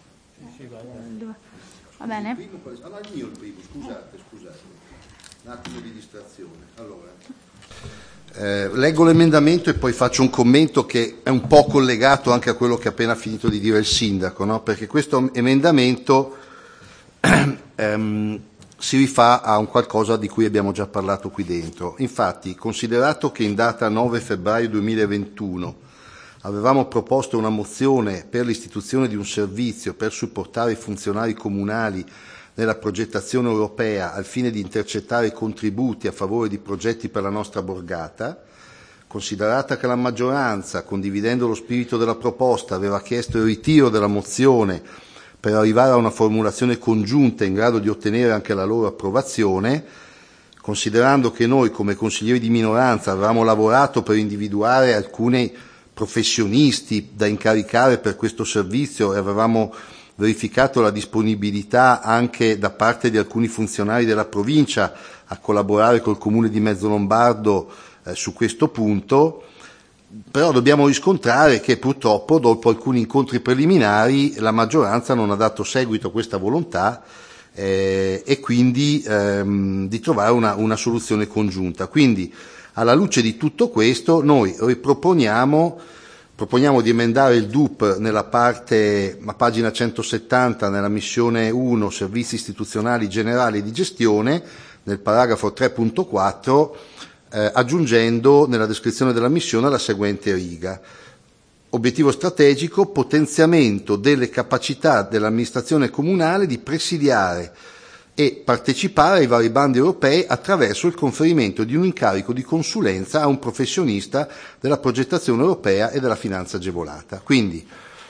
va bene. Il primo, ah, no, il mio il primo, scusate, scusate, un attimo di distrazione. Allora, eh, leggo l'emendamento e poi faccio un commento che è un po' collegato anche a quello che ha appena finito di dire il sindaco, no? Perché questo emendamento ehm, si rifà a un qualcosa di cui abbiamo già parlato qui dentro. Infatti, considerato che in data nove febbraio duemilaventuno avevamo proposto una mozione per l'istituzione di un servizio per supportare i funzionari comunali nella progettazione europea al fine di intercettare contributi a favore di progetti per la nostra borgata, considerata che la maggioranza, condividendo lo spirito della proposta, aveva chiesto il ritiro della mozione per arrivare a una formulazione congiunta in grado di ottenere anche la loro approvazione, considerando che noi come consiglieri di minoranza avevamo lavorato per individuare alcuni professionisti da incaricare per questo servizio e avevamo verificato la disponibilità anche da parte di alcuni funzionari della provincia a collaborare col Comune di Mezzolombardo eh, su questo punto, però dobbiamo riscontrare che purtroppo dopo alcuni incontri preliminari la maggioranza non ha dato seguito a questa volontà eh, e quindi ehm, di trovare una, una soluzione congiunta. Quindi alla luce di tutto questo noi riproponiamo proponiamo di emendare il D U P nella parte, a pagina centosettanta, nella missione uno, servizi istituzionali generali di gestione, nel paragrafo tre punto quattro, eh, aggiungendo nella descrizione della missione la seguente riga. Obiettivo strategico: potenziamento delle capacità dell'amministrazione comunale di presidiare e partecipare ai vari bandi europei attraverso il conferimento di un incarico di consulenza a un professionista della progettazione europea e della finanza agevolata. Quindi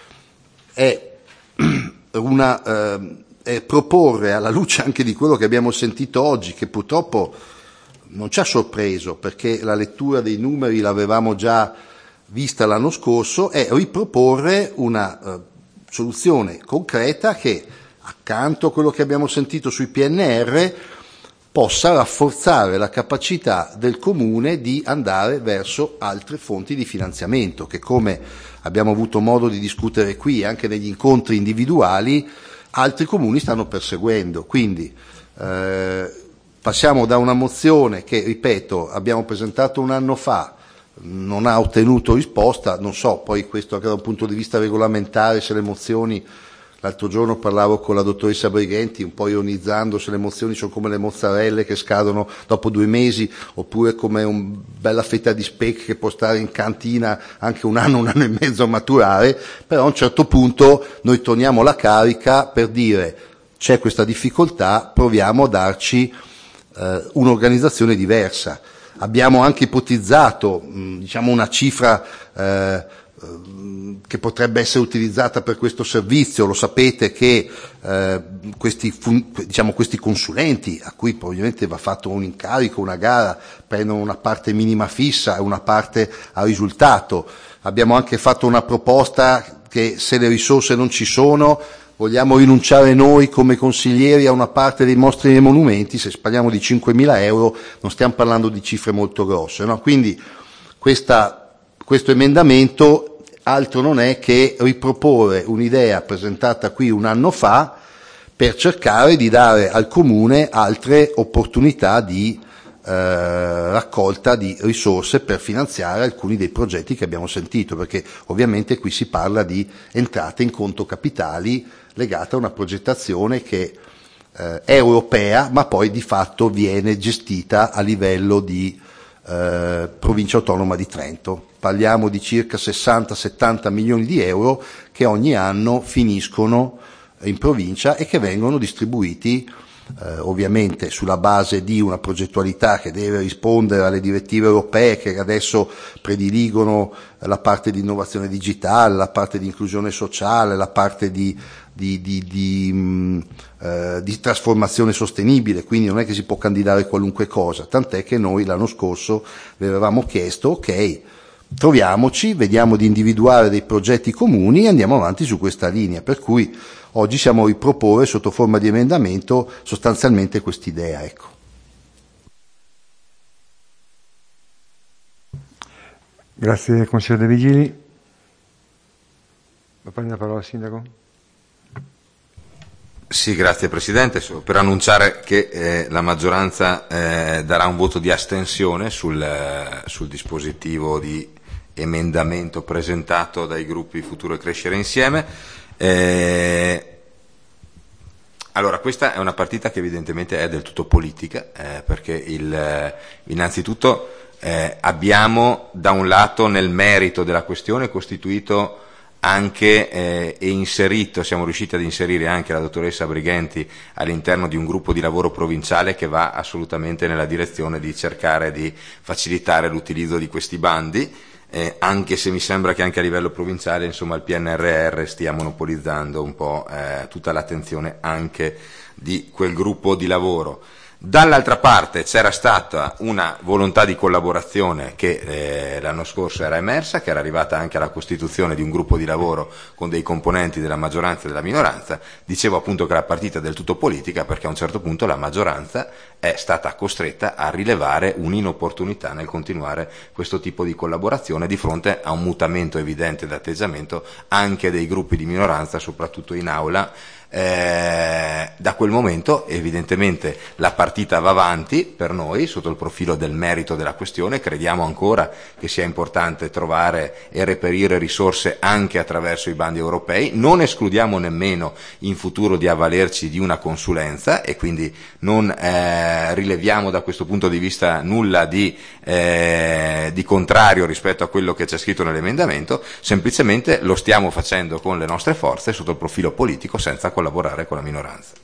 è, una, eh, è proporre, alla luce anche di quello che abbiamo sentito oggi, che purtroppo non ci ha sorpreso perché la lettura dei numeri l'avevamo già vista l'anno scorso, è riproporre una eh, soluzione concreta che, accanto a quello che abbiamo sentito sui P N R, possa rafforzare la capacità del Comune di andare verso altre fonti di finanziamento che, come abbiamo avuto modo di discutere qui anche negli incontri individuali, altri Comuni stanno perseguendo. Quindi eh, passiamo da una mozione che, ripeto, abbiamo presentato un anno fa, non ha ottenuto risposta, non so poi questo anche da un punto di vista regolamentare se le mozioni, l'altro giorno parlavo con la dottoressa Brighenti un po' ironizzando se le mozioni sono come le mozzarelle che scadono dopo due mesi oppure come una bella fetta di speck che può stare in cantina anche un anno, un anno e mezzo a maturare, però a un certo punto noi torniamo la carica per dire c'è questa difficoltà, proviamo a darci eh, un'organizzazione diversa. Abbiamo anche ipotizzato mh, diciamo una cifra eh, che potrebbe essere utilizzata per questo servizio. Lo sapete che eh, questi, fun- diciamo, questi consulenti, a cui probabilmente va fatto un incarico, una gara, prendono una parte minima fissa e una parte a risultato. Abbiamo anche fatto una proposta che, se le risorse non ci sono, vogliamo rinunciare noi come consiglieri a una parte dei nostri monumenti. Se parliamo di cinquemila euro non stiamo parlando di cifre molto grosse, no? Quindi questa, questo emendamento altro non è che riproporre un'idea presentata qui un anno fa per cercare di dare al Comune altre opportunità di eh, raccolta di risorse per finanziare alcuni dei progetti che abbiamo sentito, perché ovviamente qui si parla di entrate in conto capitali legate a una progettazione che eh, è europea ma poi di fatto viene gestita a livello di eh, provincia autonoma di Trento. Parliamo di circa sessanta settanta milioni di euro che ogni anno finiscono in provincia e che vengono distribuiti eh, ovviamente sulla base di una progettualità che deve rispondere alle direttive europee che adesso prediligono la parte di innovazione digitale, la parte di inclusione sociale, la parte di, di, di, di, mh, eh, di trasformazione sostenibile, quindi non è che si può candidare qualunque cosa, tant'è che noi l'anno scorso vi avevamo chiesto ok, troviamoci, vediamo di individuare dei progetti comuni e andiamo avanti su questa linea, per cui oggi siamo a riproporre sotto forma di emendamento sostanzialmente quest'idea. Ecco. Grazie consigliere De Vigili. Va prendere la parola il sindaco? Sì, grazie Presidente. Per annunciare che eh, la maggioranza eh, darà un voto di astensione sul, eh, sul dispositivo di emendamento presentato dai gruppi Futuro e Crescere Insieme. Eh, allora, questa è una partita che evidentemente è del tutto politica, eh, perché il, eh, innanzitutto eh, abbiamo da un lato nel merito della questione costituito anche eh, e inserito, siamo riusciti ad inserire anche la dottoressa Brighenti all'interno di un gruppo di lavoro provinciale che va assolutamente nella direzione di cercare di facilitare l'utilizzo di questi bandi, eh, anche se mi sembra che anche a livello provinciale insomma il P N R R stia monopolizzando un po' eh, tutta l'attenzione anche di quel gruppo di lavoro. Dall'altra parte c'era stata una volontà di collaborazione che eh, l'anno scorso era emersa, che era arrivata anche alla costituzione di un gruppo di lavoro con dei componenti della maggioranza e della minoranza. Dicevo appunto che la partita è del tutto politica perché a un certo punto la maggioranza è stata costretta a rilevare un'inopportunità nel continuare questo tipo di collaborazione di fronte a un mutamento evidente d'atteggiamento anche dei gruppi di minoranza, soprattutto in aula, Eh, da quel momento evidentemente la partita va avanti per noi sotto il profilo del merito della questione. Crediamo ancora che sia importante trovare e reperire risorse anche attraverso i bandi europei, non escludiamo nemmeno in futuro di avvalerci di una consulenza e quindi non eh, rileviamo da questo punto di vista nulla di, eh, di contrario rispetto a quello che c'è scritto nell'emendamento, semplicemente lo stiamo facendo con le nostre forze sotto il profilo politico senza collaborare con la minoranza.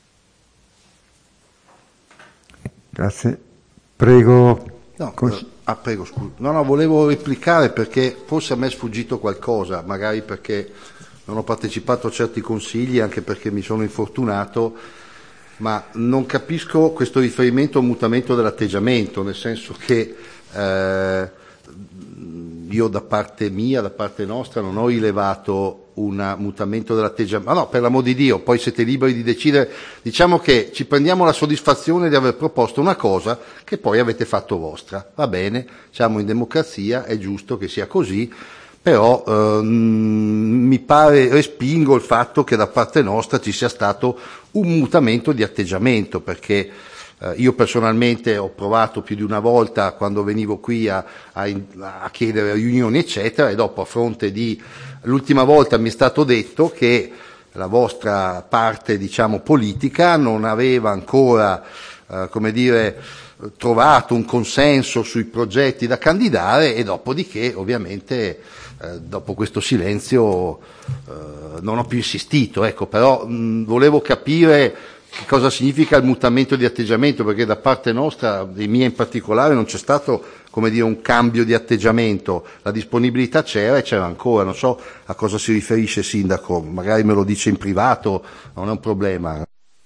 Grazie. Prego. No, ah, prego, scusa. No, no, volevo replicare perché forse a me è sfuggito qualcosa, magari perché non ho partecipato a certi consigli, anche perché mi sono infortunato, ma non capisco questo riferimento al mutamento dell'atteggiamento, nel senso che eh, io da parte mia, da parte nostra, non ho rilevato un mutamento dell'atteggiamento. Ma no, per l'amor di Dio, poi siete liberi di decidere. Diciamo che ci prendiamo la soddisfazione di aver proposto una cosa che poi avete fatto vostra. Va bene, siamo in democrazia, è giusto che sia così, però ehm, mi pare, respingo il fatto che da parte nostra ci sia stato un mutamento di atteggiamento, perché Uh, io personalmente ho provato più di una volta quando venivo qui a, a, a chiedere riunioni eccetera, e dopo, a fronte di l'ultima volta, mi è stato detto che la vostra parte, diciamo, politica non aveva ancora uh, come dire trovato un consenso sui progetti da candidare, e dopodiché ovviamente uh, dopo questo silenzio uh, non ho più insistito, ecco. Però mh, volevo capire che cosa significa il mutamento di atteggiamento, perché da parte nostra, di mia in particolare, non c'è stato, come dire, un cambio di atteggiamento. La disponibilità c'era e c'era ancora. Non so a cosa si riferisce, Sindaco, magari me lo dice in privato, non è un problema.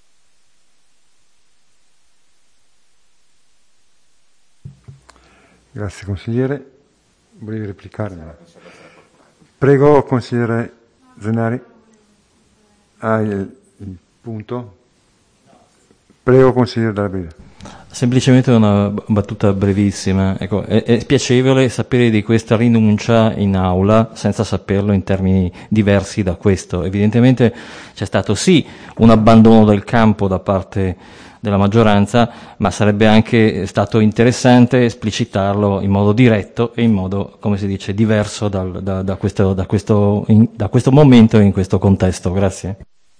Grazie consigliere. Volevi replicare? Prego consigliere Zenari. Ah, il, il punto. Prego consigliere Dalla Brida. Semplicemente una battuta brevissima. Ecco, è, è spiacevole sapere di questa rinuncia in aula senza saperlo in termini diversi da questo. Evidentemente c'è stato sì un abbandono del campo da parte della maggioranza, ma sarebbe anche stato interessante esplicitarlo in modo diretto e in modo, come si dice, diverso dal, da, da, questo, da, questo, in, da questo momento e in questo contesto. Grazie.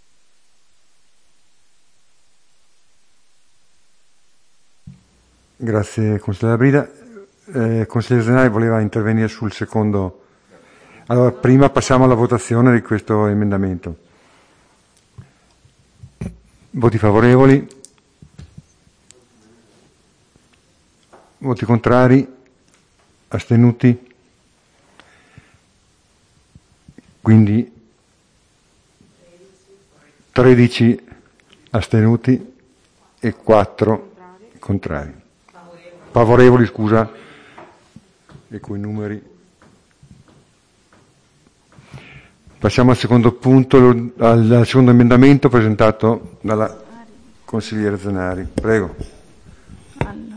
Grazie consigliere Brida. Eh, consigliere Zenari voleva intervenire sul secondo. Allora, prima passiamo alla votazione di questo emendamento. Voti favorevoli? Voti contrari? Astenuti? Quindi tredici astenuti e quattro contrari. Favorevoli, scusa, e coi numeri. Passiamo al secondo punto, al secondo emendamento presentato dalla consigliere Zenari. Prego. Allora.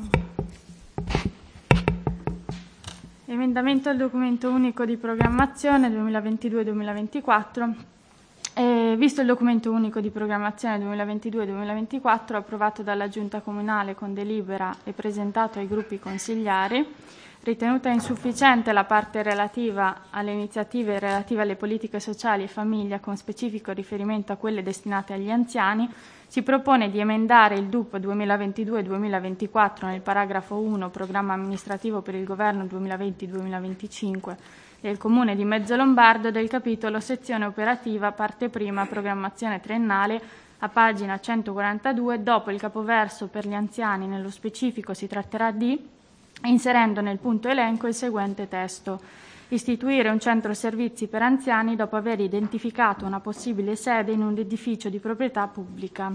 Emendamento al documento unico di programmazione duemilaventidue duemilaventiquattro. E visto il documento unico di programmazione duemilaventidue duemilaventiquattro approvato dalla Giunta Comunale con delibera e presentato ai gruppi consigliari, ritenuta insufficiente la parte relativa alle iniziative relative alle politiche sociali e famiglia con specifico riferimento a quelle destinate agli anziani, si propone di emendare il D U P duemilaventidue duemilaventiquattro nel paragrafo uno Programma amministrativo per il governo duemilaventi duemilaventicinque del Comune di Mezzolombardo del capitolo sezione operativa parte prima programmazione triennale a pagina centoquarantadue, dopo il capoverso per gli anziani nello specifico si tratterà di, inserendo nel punto elenco il seguente testo: istituire un centro servizi per anziani dopo aver identificato una possibile sede in un edificio di proprietà pubblica.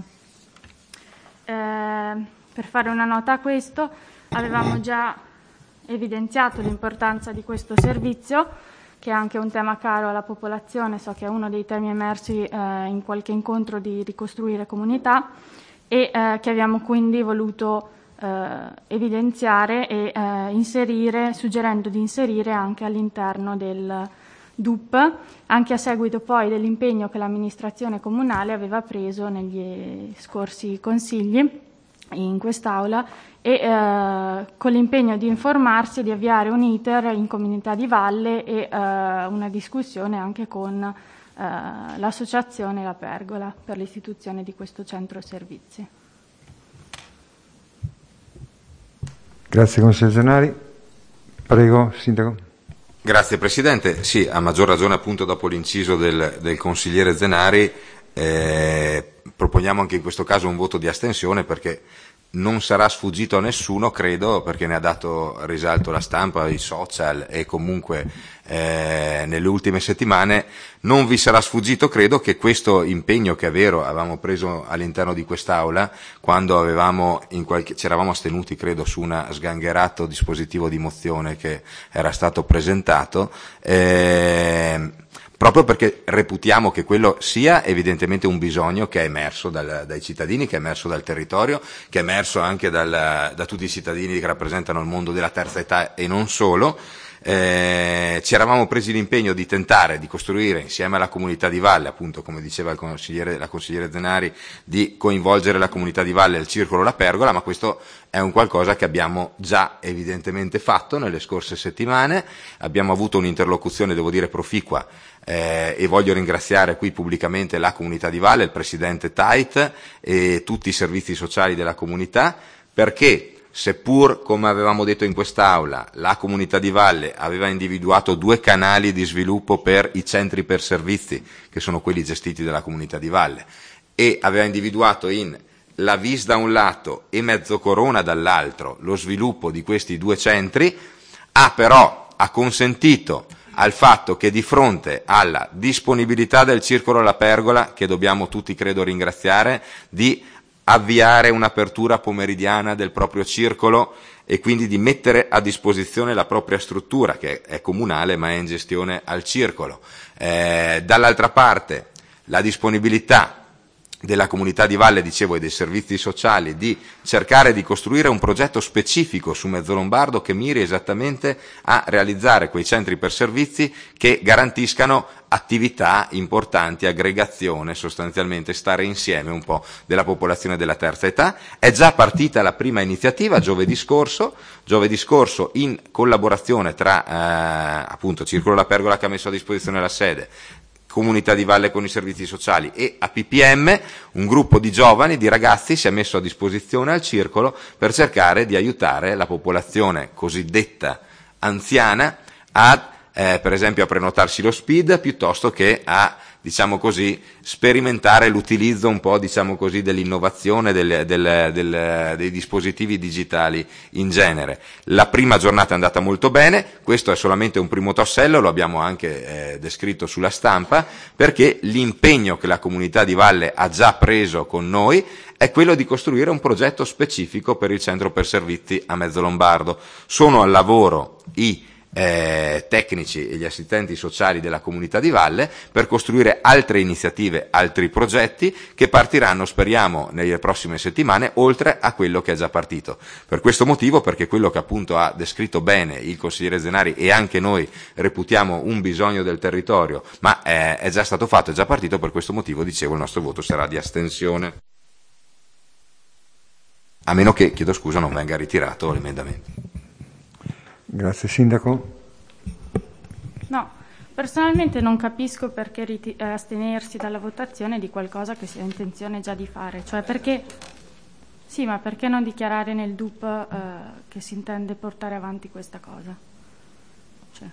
Eh, per fare una nota a questo, avevamo già evidenziato l'importanza di questo servizio, che è anche un tema caro alla popolazione. So che è uno dei temi emersi eh, in qualche incontro di ricostruire comunità e eh, che abbiamo quindi voluto eh, evidenziare e eh, inserire, suggerendo di inserire anche all'interno del, D U P, anche a seguito poi dell'impegno che l'amministrazione comunale aveva preso negli scorsi consigli in quest'Aula e eh, con l'impegno di informarsi e di avviare un iter in Comunità di Valle e eh, una discussione anche con eh, l'associazione La Pergola per l'istituzione di questo centro servizi. Grazie consigliere Zenari. Prego, Sindaco. Grazie Presidente. Sì, a maggior ragione appunto dopo l'inciso del, del consigliere Zenari eh, proponiamo anche in questo caso un voto di astensione perché non sarà sfuggito a nessuno, credo, perché ne ha dato risalto la stampa, i social e comunque eh, nelle ultime settimane, non vi sarà sfuggito, credo, che questo impegno che è vero avevamo preso all'interno di quest'Aula, quando avevamo in qualche, ci eravamo astenuti, credo, su un sgangherato dispositivo di mozione che era stato presentato, eh, proprio perché reputiamo che quello sia evidentemente un bisogno che è emerso dal, dai cittadini, che è emerso dal territorio, che è emerso anche dal, da tutti i cittadini che rappresentano il mondo della terza età e non solo. Eh, ci eravamo presi l'impegno di tentare di costruire insieme alla comunità di Valle, appunto come diceva il consigliere, la consigliere Zenari, di coinvolgere la comunità di Valle al Circolo La Pergola, ma questo è un qualcosa che abbiamo già evidentemente fatto nelle scorse settimane. Abbiamo avuto un'interlocuzione, devo dire, proficua eh, e voglio ringraziare qui pubblicamente la comunità di Valle, il presidente Tait e tutti i servizi sociali della comunità, perché seppur, come avevamo detto in quest'Aula, la comunità di Valle aveva individuato due canali di sviluppo per i centri per servizi, che sono quelli gestiti dalla comunità di Valle, e aveva individuato in la Vis da un lato e Mezzocorona dall'altro lo sviluppo di questi due centri, ha però ha consentito al fatto che di fronte alla disponibilità del Circolo La Pergola, che dobbiamo tutti credo ringraziare, di avviare un'apertura pomeridiana del proprio circolo e quindi di mettere a disposizione la propria struttura, che è comunale ma è in gestione al circolo. Eh, dall'altra parte la disponibilità della comunità di Valle, dicevo, e dei servizi sociali di cercare di costruire un progetto specifico su Mezzolombardo che miri esattamente a realizzare quei centri per servizi che garantiscano attività importanti, aggregazione, sostanzialmente stare insieme un po' della popolazione della terza età. È già partita la prima iniziativa giovedì scorso, giovedì scorso in collaborazione tra eh, appunto Circolo La Pergola, che ha messo a disposizione la sede, Comunità di Valle con i servizi sociali, e a P P M un gruppo di giovani, di ragazzi si è messo a disposizione al circolo per cercare di aiutare la popolazione cosiddetta anziana a eh, per esempio a prenotarsi lo SPID, piuttosto che a, diciamo così, sperimentare l'utilizzo un po', diciamo così, dell'innovazione del, del, del, dei dispositivi digitali in genere. La prima giornata è andata molto bene, questo è solamente un primo tassello, lo abbiamo anche eh, descritto sulla stampa, perché l'impegno che la comunità di Valle ha già preso con noi è quello di costruire un progetto specifico per il centro per servizi a Mezzolombardo. Sono al lavoro i Eh, tecnici e gli assistenti sociali della comunità di Valle per costruire altre iniziative, altri progetti che partiranno, speriamo, nelle prossime settimane, oltre a quello che è già partito. Per questo motivo, perché quello che appunto ha descritto bene il consigliere Zenari e anche noi reputiamo un bisogno del territorio, ma eh, è già stato fatto, è già partito, per questo motivo, dicevo, il nostro voto sarà di astensione. A meno che, chiedo scusa, non venga ritirato l'emendamento. Grazie Sindaco. No, personalmente non capisco perché riti- eh, astenersi dalla votazione di qualcosa che si ha intenzione già di fare, cioè perché sì, ma perché non dichiarare nel D U P eh, che si intende portare avanti questa cosa? Cioè,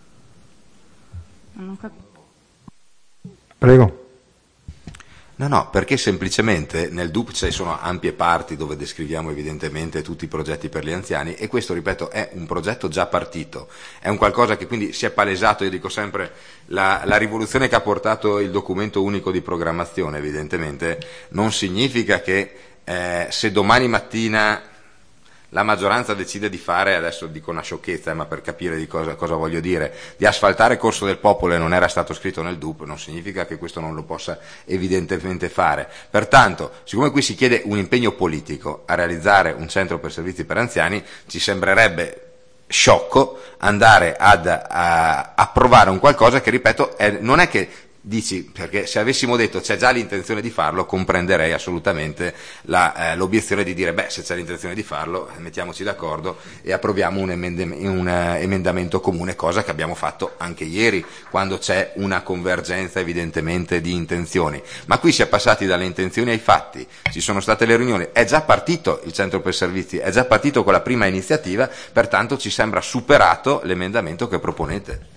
non capisco. Prego. No, no, perché semplicemente nel D U P ci sono ampie parti dove descriviamo evidentemente tutti i progetti per gli anziani, e questo, ripeto, è un progetto già partito, è un qualcosa che quindi si è palesato. Io dico sempre, la, la rivoluzione che ha portato il documento unico di programmazione evidentemente non significa che eh, se domani mattina la maggioranza decide di fare, adesso dico una sciocchezza, eh, ma per capire di cosa, cosa voglio dire, di asfaltare Corso del Popolo e non era stato scritto nel D U P, non significa che questo non lo possa evidentemente fare. Pertanto, siccome qui si chiede un impegno politico a realizzare un centro per servizi per anziani, ci sembrerebbe sciocco andare ad a, approvare un qualcosa che, ripeto, è, non è che dici, perché se avessimo detto c'è già l'intenzione di farlo, comprenderei assolutamente la, eh, l'obiezione di dire, beh, se c'è l'intenzione di farlo, mettiamoci d'accordo e approviamo un, emendam- un uh, emendamento comune, cosa che abbiamo fatto anche ieri, quando c'è una convergenza evidentemente di intenzioni. Ma qui si è passati dalle intenzioni ai fatti, ci sono state le riunioni, è già partito il centro per servizi, è già partito con la prima iniziativa, pertanto ci sembra superato l'emendamento che proponete.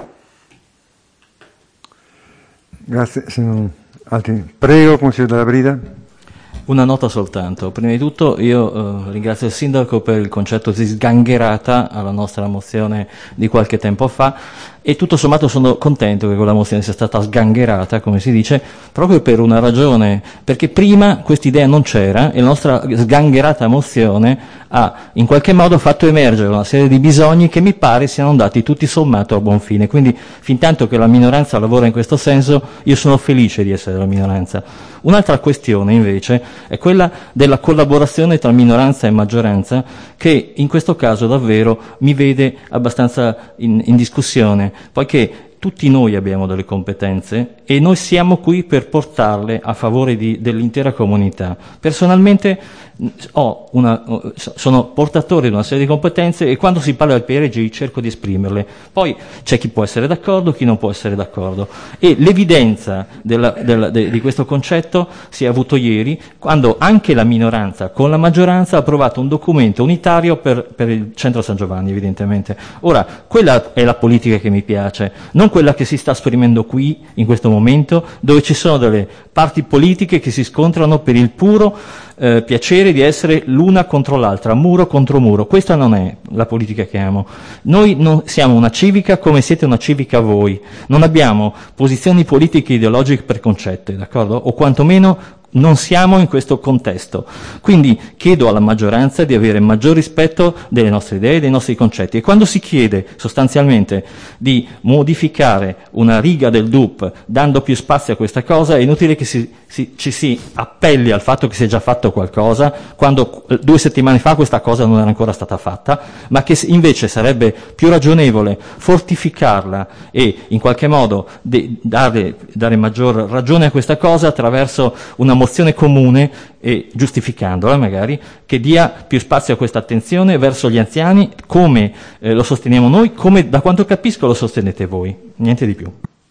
Grazie. Se non altri... Prego, consigliere Della Brida. Una nota soltanto. Prima di tutto io eh, ringrazio il Sindaco per il concetto di sgangherata alla nostra mozione di qualche tempo fa, e tutto sommato sono contento che quella mozione sia stata sgangherata, come si dice, proprio per una ragione, perché prima quest'idea non c'era e la nostra sgangherata mozione ha in qualche modo fatto emergere una serie di bisogni che mi pare siano andati tutti sommato a buon fine. Quindi fin tanto che la minoranza lavora in questo senso, io sono felice di essere la minoranza. Un'altra questione invece è quella della collaborazione tra minoranza e maggioranza, che in questo caso davvero mi vede abbastanza in, in discussione, poiché tutti noi abbiamo delle competenze e noi siamo qui per portarle a favore di, dell'intera comunità. Personalmente ho una, sono portatore di una serie di competenze e quando si parla del P R G cerco di esprimerle. Poi c'è chi può essere d'accordo, chi non può essere d'accordo. E l'evidenza della, della, de, di questo concetto si è avuto ieri, quando anche la minoranza con la maggioranza ha approvato un documento unitario per, per il centro San Giovanni, evidentemente. Ora, quella è la politica che mi piace, non quella che si sta esprimendo qui in questo momento, dove ci sono delle parti politiche che si scontrano per il puro eh, piacere di essere l'una contro l'altra, muro contro muro. Questa non è la politica che amo. Noi non siamo una civica come siete una civica voi, non abbiamo posizioni politiche ideologiche preconcette, d'accordo? O quantomeno non siamo in questo contesto. Quindi chiedo alla maggioranza di avere maggior rispetto delle nostre idee, dei nostri concetti, e quando si chiede sostanzialmente di modificare una riga del D U P dando più spazio a questa cosa, è inutile che si, si, ci si appelli al fatto che si è già fatto qualcosa, quando due settimane fa questa cosa non era ancora stata fatta, ma che invece sarebbe più ragionevole fortificarla e in qualche modo de- dare, dare maggior ragione a questa cosa attraverso una mozione comune, e giustificandola magari, che dia più spazio a questa attenzione verso gli anziani, come eh, lo sosteniamo noi, come da quanto capisco lo sostenete voi, niente di più.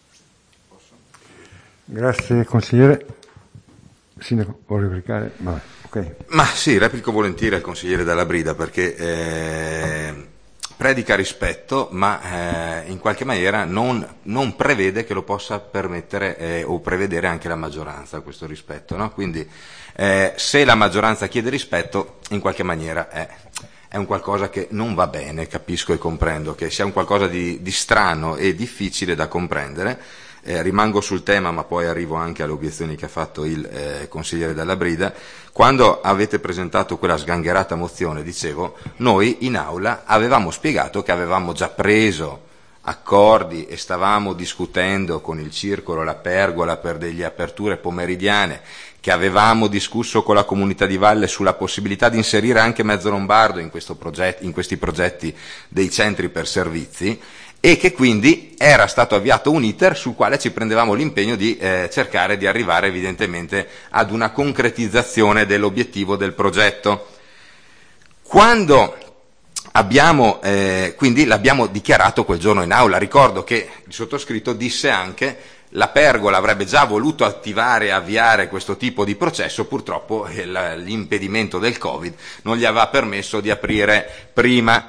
Grazie consigliere. Sindaco, vuole replicare? Vabbè, okay. Ma sì, replico volentieri al consigliere Della Brida, perché eh, predica rispetto, ma eh, in qualche maniera non, non prevede che lo possa permettere eh, o prevedere anche la maggioranza questo rispetto, no? Quindi eh, se la maggioranza chiede rispetto, in qualche maniera è, è un qualcosa che non va bene, capisco e comprendo che sia un qualcosa di, di strano e difficile da comprendere. Eh, rimango sul tema, ma poi arrivo anche alle obiezioni che ha fatto il eh, consigliere Della Brida. Quando avete presentato quella sgangherata mozione, dicevo, noi in aula avevamo spiegato che avevamo già preso accordi e stavamo discutendo con il circolo La Pergola per delle aperture pomeridiane, che avevamo discusso con la comunità di Valle sulla possibilità di inserire anche Mezzo Lombardo in, questo progetto, in questi progetti dei centri per servizi, e che quindi era stato avviato un iter sul quale ci prendevamo l'impegno di eh, cercare di arrivare evidentemente ad una concretizzazione dell'obiettivo del progetto. Quando abbiamo, eh, quindi l'abbiamo dichiarato quel giorno in aula, ricordo che il sottoscritto disse anche La Pergola avrebbe già voluto attivare e avviare questo tipo di processo, purtroppo eh, l'impedimento del Covid non gli aveva permesso di aprire prima.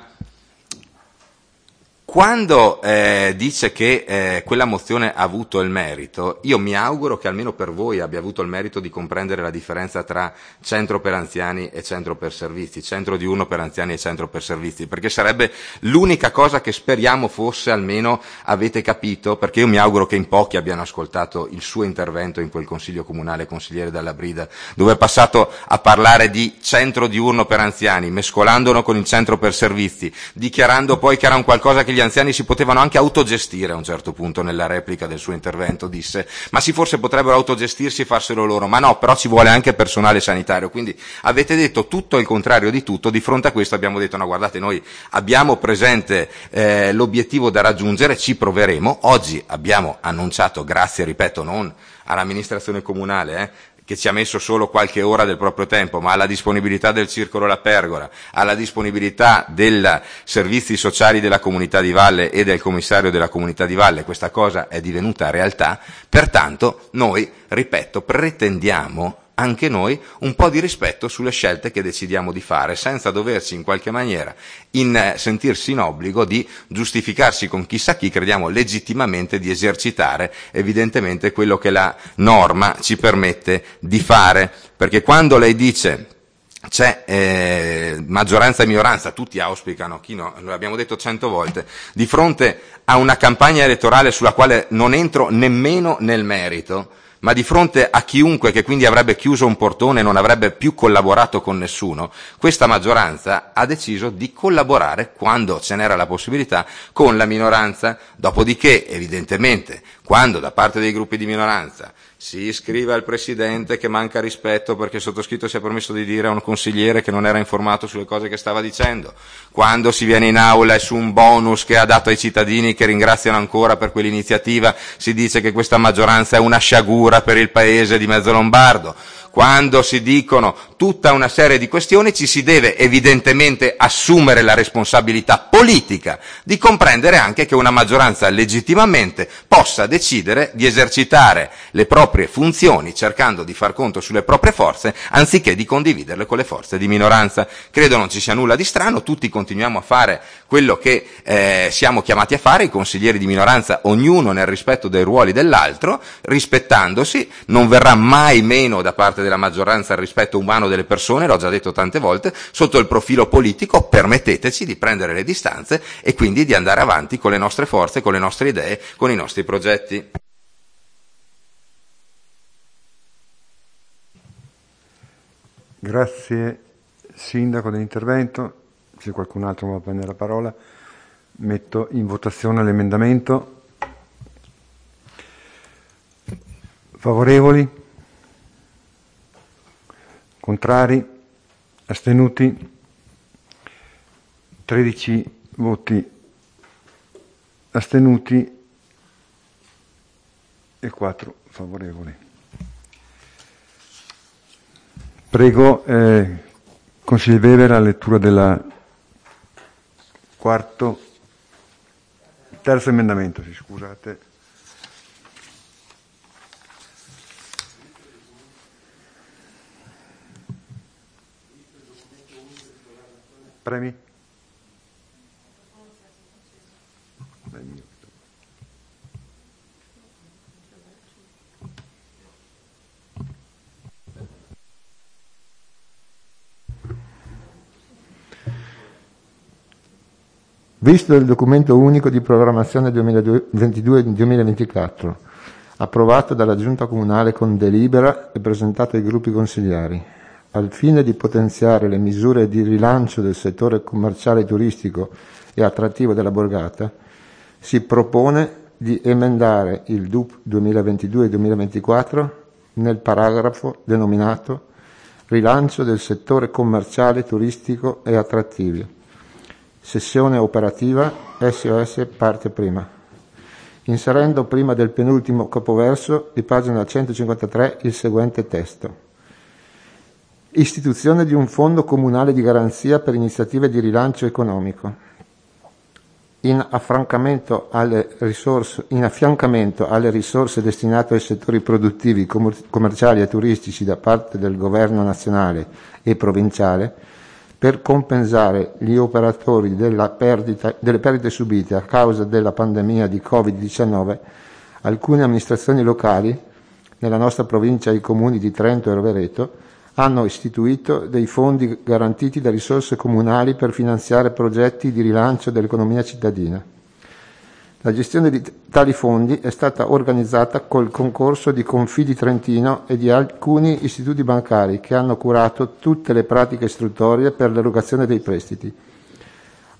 Quando eh, dice che eh, quella mozione ha avuto il merito, io mi auguro che almeno per voi abbia avuto il merito di comprendere la differenza tra centro per anziani e centro per servizi, centro diurno per anziani e centro per servizi, perché sarebbe l'unica cosa che speriamo fosse almeno avete capito, perché io mi auguro che in pochi abbiano ascoltato il suo intervento in quel consiglio comunale, consigliere Della Brida, dove è passato a parlare di centro diurno per anziani, mescolandolo con il centro per servizi, dichiarando poi che era un qualcosa che gli anziani si potevano anche autogestire a un certo punto. Nella replica del suo intervento disse, ma sì, forse potrebbero autogestirsi e farselo loro, ma no, però ci vuole anche personale sanitario. Quindi avete detto tutto il contrario di tutto. Di fronte a questo abbiamo detto, no, guardate, noi abbiamo presente eh, l'obiettivo da raggiungere, ci proveremo. Oggi abbiamo annunciato, grazie, ripeto, non all'amministrazione comunale, eh, che ci ha messo solo qualche ora del proprio tempo, ma alla disponibilità del Circolo La Pergola, alla disponibilità dei servizi sociali della Comunità di Valle e del commissario della Comunità di Valle, questa cosa è divenuta realtà. Pertanto noi, ripeto, pretendiamo anche noi un po' di rispetto sulle scelte che decidiamo di fare, senza doverci in qualche maniera in, eh, sentirsi in obbligo di giustificarsi con chissà chi. Crediamo legittimamente di esercitare evidentemente quello che la norma ci permette di fare, perché quando lei dice c'è eh, maggioranza e minoranza, tutti auspicano, chi no, lo abbiamo detto cento volte, di fronte a una campagna elettorale sulla quale non entro nemmeno nel merito, ma di fronte a chiunque che quindi avrebbe chiuso un portone e non avrebbe più collaborato con nessuno, questa maggioranza ha deciso di collaborare, quando ce n'era la possibilità, con la minoranza. Dopodiché, evidentemente, quando da parte dei gruppi di minoranza si scrive al Presidente che manca rispetto perché il sottoscritto si è permesso di dire a un consigliere che non era informato sulle cose che stava dicendo, quando si viene in aula e su un bonus che ha dato ai cittadini che ringraziano ancora per quell'iniziativa si dice che questa maggioranza è una sciagura per il paese di mezzo lombardo, quando si dicono tutta una serie di questioni, ci si deve evidentemente assumere la responsabilità politica di comprendere anche che una maggioranza legittimamente possa decidere di esercitare le proprie funzioni cercando di far conto sulle proprie forze anziché di condividerle con le forze di minoranza. Credo non ci sia nulla di strano, tutti continuiamo a fare quello che eh, siamo chiamati a fare, i consiglieri di minoranza ognuno nel rispetto dei ruoli dell'altro, rispettandosi. Non verrà mai meno da parte della maggioranza il rispetto umano delle persone, l'ho già detto tante volte. Sotto il profilo politico permetteteci di prendere le distanze e quindi di andare avanti con le nostre forze, con le nostre idee, con i nostri progetti. Grazie Sindaco dell'intervento. Se qualcun altro vuole prendere la parola, metto in votazione l'emendamento. Favorevoli? Contrari? Astenuti? tredici voti astenuti e quattro favorevoli. Prego, eh, consigliere Weber, la lettura del quarto, terzo emendamento, sì, scusate. Premi? Visto il documento unico di programmazione duemilaventidue duemilaventiquattro, approvato dalla Giunta Comunale con delibera e presentato ai gruppi consigliari, al fine di potenziare le misure di rilancio del settore commerciale, turistico e attrattivo della borgata, si propone di emendare il D U P duemilaventidue duemilaventiquattro nel paragrafo denominato Rilancio del settore commerciale, turistico e attrattivo. Sessione operativa S O S parte prima, inserendo prima del penultimo capoverso di pagina centocinquantatré il seguente testo. Istituzione di un fondo comunale di garanzia per iniziative di rilancio economico. In affiancamento alle risorse, in affiancamento alle risorse destinate ai settori produttivi, commerciali e turistici da parte del Governo nazionale e provinciale, per compensare gli operatori della perdita, delle perdite subite a causa della pandemia di covid diciannove, alcune amministrazioni locali, nella nostra provincia i comuni di Trento e Rovereto, hanno istituito dei fondi garantiti da risorse comunali per finanziare progetti di rilancio dell'economia cittadina. La gestione di tali fondi è stata organizzata col concorso di Confidi Trentino e di alcuni istituti bancari che hanno curato tutte le pratiche istruttorie per l'erogazione dei prestiti.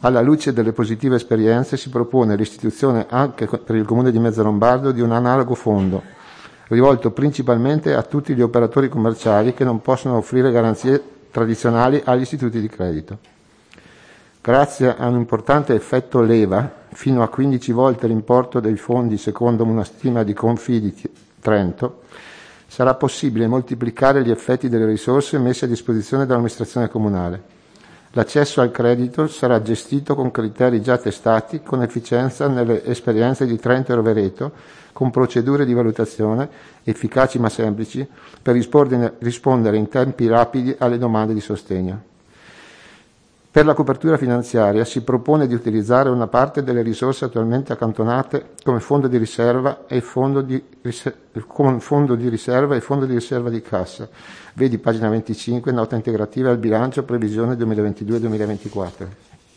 Alla luce delle positive esperienze si propone l'istituzione anche per il Comune di Mezzalombardo di un analogo fondo, rivolto principalmente a tutti gli operatori commerciali che non possono offrire garanzie tradizionali agli istituti di credito. Grazie a un importante effetto leva, fino a quindici volte l'importo dei fondi secondo una stima di Confidi Trento, sarà possibile moltiplicare gli effetti delle risorse messe a disposizione dall'amministrazione comunale. L'accesso al credito sarà gestito con criteri già testati con efficienza nelle esperienze di Trento e Rovereto, con procedure di valutazione efficaci ma semplici per rispondere in tempi rapidi alle domande di sostegno. Per la copertura finanziaria si propone di utilizzare una parte delle risorse attualmente accantonate come fondo di riserva e fondo di, riser- come fondo di riserva e fondo di riserva di cassa. Vedi pagina venticinque, nota integrativa al bilancio, previsione duemilaventidue duemilaventiquattro.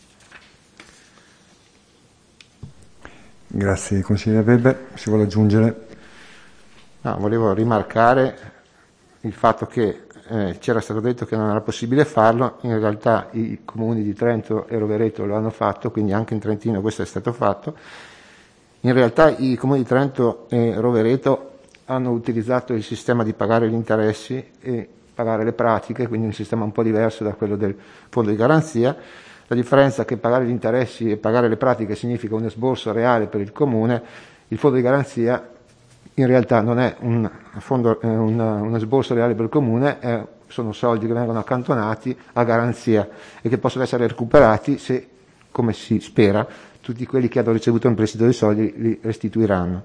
Grazie consigliere Weber. Si vuole aggiungere? No, volevo rimarcare il fatto che eh, c'era stato detto che non era possibile farlo, in realtà i comuni di Trento e Rovereto lo hanno fatto, quindi anche in Trentino questo è stato fatto. In realtà i comuni di Trento e Rovereto hanno utilizzato il sistema di pagare gli interessi e pagare le pratiche, quindi un sistema un po' diverso da quello del fondo di garanzia. La differenza è che pagare gli interessi e pagare le pratiche significa un esborso reale per il comune, il fondo di garanzia in realtà non è un, fondo, eh, un, un esborso reale per il comune, è, sono soldi che vengono accantonati a garanzia e che possono essere recuperati se, come si spera, tutti quelli che hanno ricevuto in prestito dei soldi li restituiranno.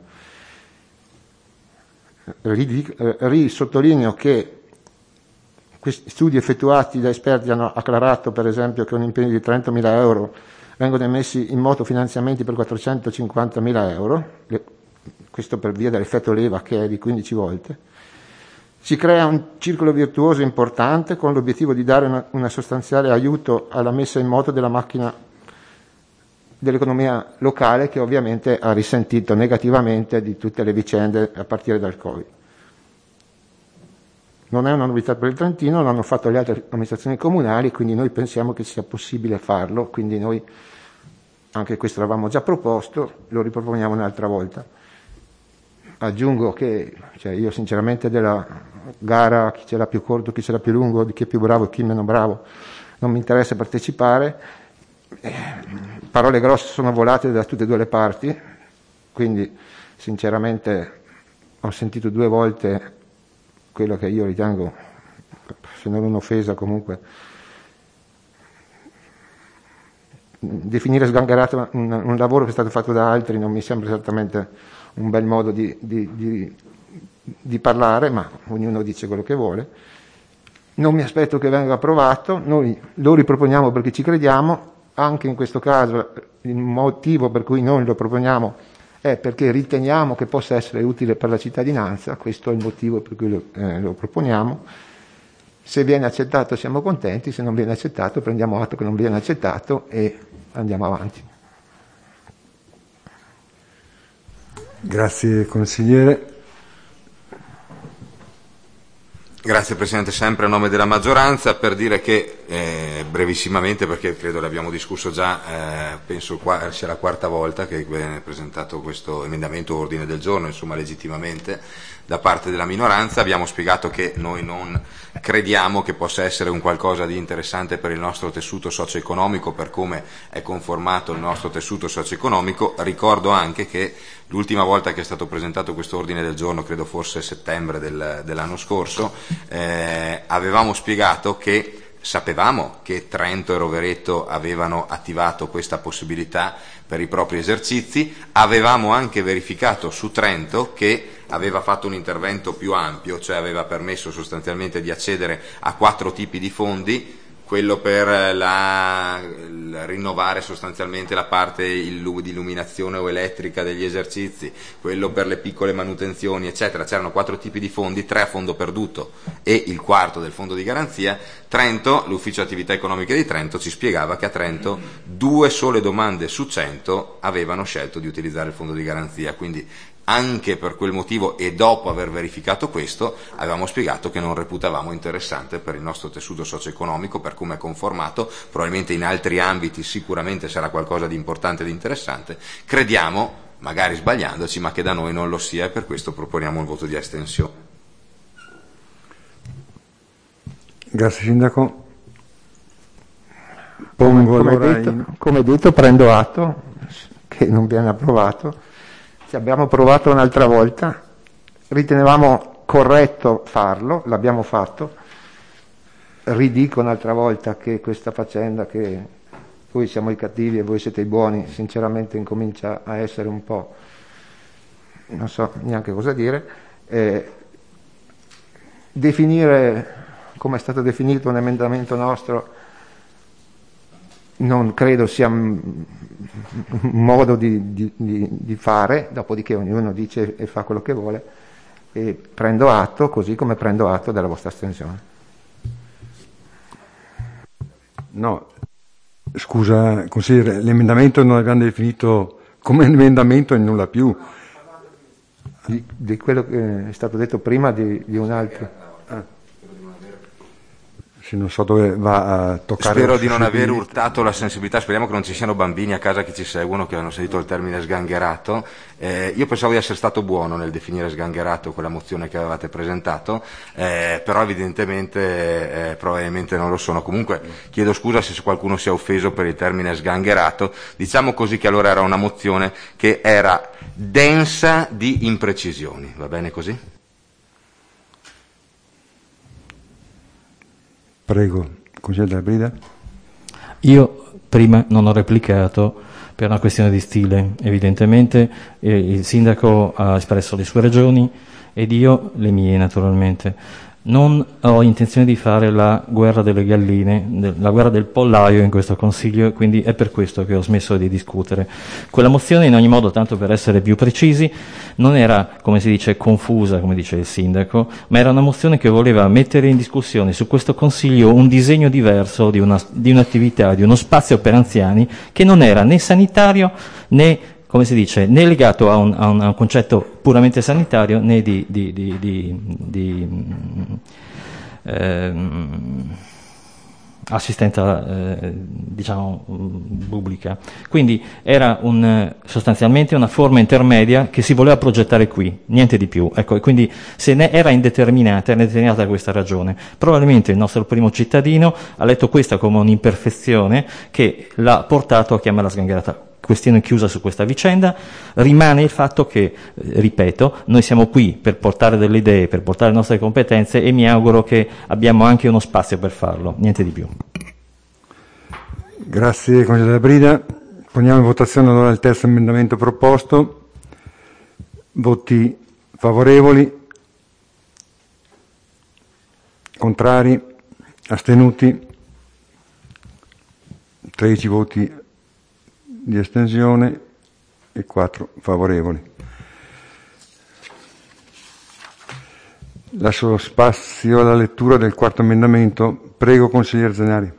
Risottolineo che questi studi effettuati da esperti hanno acclarato, per esempio, che un impegno di trentamila euro vengono emessi in moto finanziamenti per quattrocentocinquantamila euro, questo per via dell'effetto leva che è di quindici volte. Si crea un circolo virtuoso importante con l'obiettivo di dare una, una sostanziale aiuto alla messa in moto della macchina dell'economia locale, che ovviamente ha risentito negativamente di tutte le vicende a partire dal Covid. Non è una novità per il Trentino, l'hanno fatto le altre amministrazioni comunali, quindi noi pensiamo che sia possibile farlo, quindi noi anche questo l'avevamo già proposto, lo riproponiamo un'altra volta. Aggiungo che cioè io sinceramente della gara, chi ce l'ha più corto, chi ce l'ha più lungo, di chi è più bravo e chi meno bravo, non mi interessa partecipare. Eh, parole grosse sono volate da tutte e due le parti, quindi sinceramente ho sentito due volte quello che io ritengo, se non un'offesa comunque, definire sgangherato un, un lavoro che è stato fatto da altri non mi sembra esattamente un bel modo di, di, di, di parlare, ma ognuno dice quello che vuole. Non mi aspetto che venga approvato, noi lo riproponiamo perché ci crediamo, anche in questo caso il motivo per cui noi lo proponiamo è perché riteniamo che possa essere utile per la cittadinanza, questo è il motivo per cui lo, eh, lo proponiamo. Se viene accettato siamo contenti, se non viene accettato prendiamo atto che non viene accettato e andiamo avanti. Grazie consigliere. Grazie Presidente, sempre a nome della maggioranza, per dire che eh, brevissimamente, perché credo l'abbiamo discusso già, eh, penso qua, sia la quarta volta che viene presentato questo emendamento ordine del giorno, insomma legittimamente da parte della minoranza, abbiamo spiegato che noi non crediamo che possa essere un qualcosa di interessante per il nostro tessuto socio-economico, per come è conformato il nostro tessuto socio-economico. Ricordo anche che l'ultima volta che è stato presentato questo ordine del giorno, credo forse settembre del, dell'anno scorso, eh, avevamo spiegato che sapevamo che Trento e Rovereto avevano attivato questa possibilità per i propri esercizi, avevamo anche verificato su Trento che aveva fatto un intervento più ampio, cioè aveva permesso sostanzialmente di accedere a quattro tipi di fondi, quello per la, rinnovare sostanzialmente la parte di illuminazione o elettrica degli esercizi, quello per le piccole manutenzioni, eccetera. C'erano quattro tipi di fondi, tre a fondo perduto e il quarto del fondo di garanzia. Trento, l'ufficio attività economiche di Trento ci spiegava che a Trento due sole domande su cento avevano scelto di utilizzare il fondo di garanzia, quindi Anche per quel motivo, e dopo aver verificato questo, avevamo spiegato che non reputavamo interessante per il nostro tessuto socio-economico, per come è conformato. Probabilmente in altri ambiti sicuramente sarà qualcosa di importante e di interessante. Crediamo, magari sbagliandoci, ma che da noi non lo sia, e per questo proponiamo un voto di astensione. Grazie Sindaco. Pongo come, allora detto, in... come detto, prendo atto che non viene approvato. Ci abbiamo provato un'altra volta, ritenevamo corretto farlo, l'abbiamo fatto. Ridico un'altra volta che questa faccenda che noi siamo i cattivi e voi siete i buoni, sinceramente incomincia a essere un po', non so neanche cosa dire. Eh, definire come è stato definito un emendamento nostro non credo sia un modo di, di, di, di fare, dopodiché ognuno dice e fa quello che vuole, e prendo atto, così come prendo atto della vostra astensione. No, scusa consigliere, l'emendamento non l'abbiamo definito come emendamento e nulla più. Di, di quello che è stato detto prima di, di un altro. Ah. Non so dove va a toccare. Spero di non aver urtato la sensibilità, speriamo che non ci siano bambini a casa che ci seguono che hanno sentito il termine sgangherato. Eh, io pensavo di essere stato buono nel definire sgangherato quella mozione che avevate presentato, eh, però evidentemente eh, probabilmente non lo sono. Comunque chiedo scusa se qualcuno si è offeso per il termine sgangherato. Diciamo così che allora era una mozione che era densa di imprecisioni, va bene così? Prego, consigliere Della Brida. Io prima non ho replicato per una questione di stile, evidentemente eh, il sindaco ha espresso le sue ragioni ed io le mie naturalmente. Non ho intenzione di fare la guerra delle galline, la guerra del pollaio in questo Consiglio, e quindi è per questo che ho smesso di discutere. Quella mozione, in ogni modo, tanto per essere più precisi, non era, come si dice, confusa, come dice il sindaco, ma era una mozione che voleva mettere in discussione su questo Consiglio un disegno diverso di, una, di un'attività, di uno spazio per anziani che non era né sanitario né, come si dice, né legato a un, a un, a un concetto puramente sanitario né di, di, di, di, di eh, assistenza eh, diciamo pubblica. Quindi era un, sostanzialmente una forma intermedia che si voleva progettare qui, niente di più. Ecco, e quindi se ne era indeterminata, era indeterminata da questa ragione. Probabilmente il nostro primo cittadino ha letto questa come un'imperfezione che l'ha portato a chiamarla sgangherata. Questione chiusa su questa vicenda. Rimane il fatto che, ripeto, noi siamo qui per portare delle idee, per portare le nostre competenze, e mi auguro che abbiamo anche uno spazio per farlo, niente di più. Grazie consigliere Della Brida. Poniamo in votazione allora il terzo emendamento proposto. Voti favorevoli, contrari, astenuti, tredici voti di astensione e quattro favorevoli. Lascio spazio alla lettura del quarto emendamento. Prego, consigliere Zanari.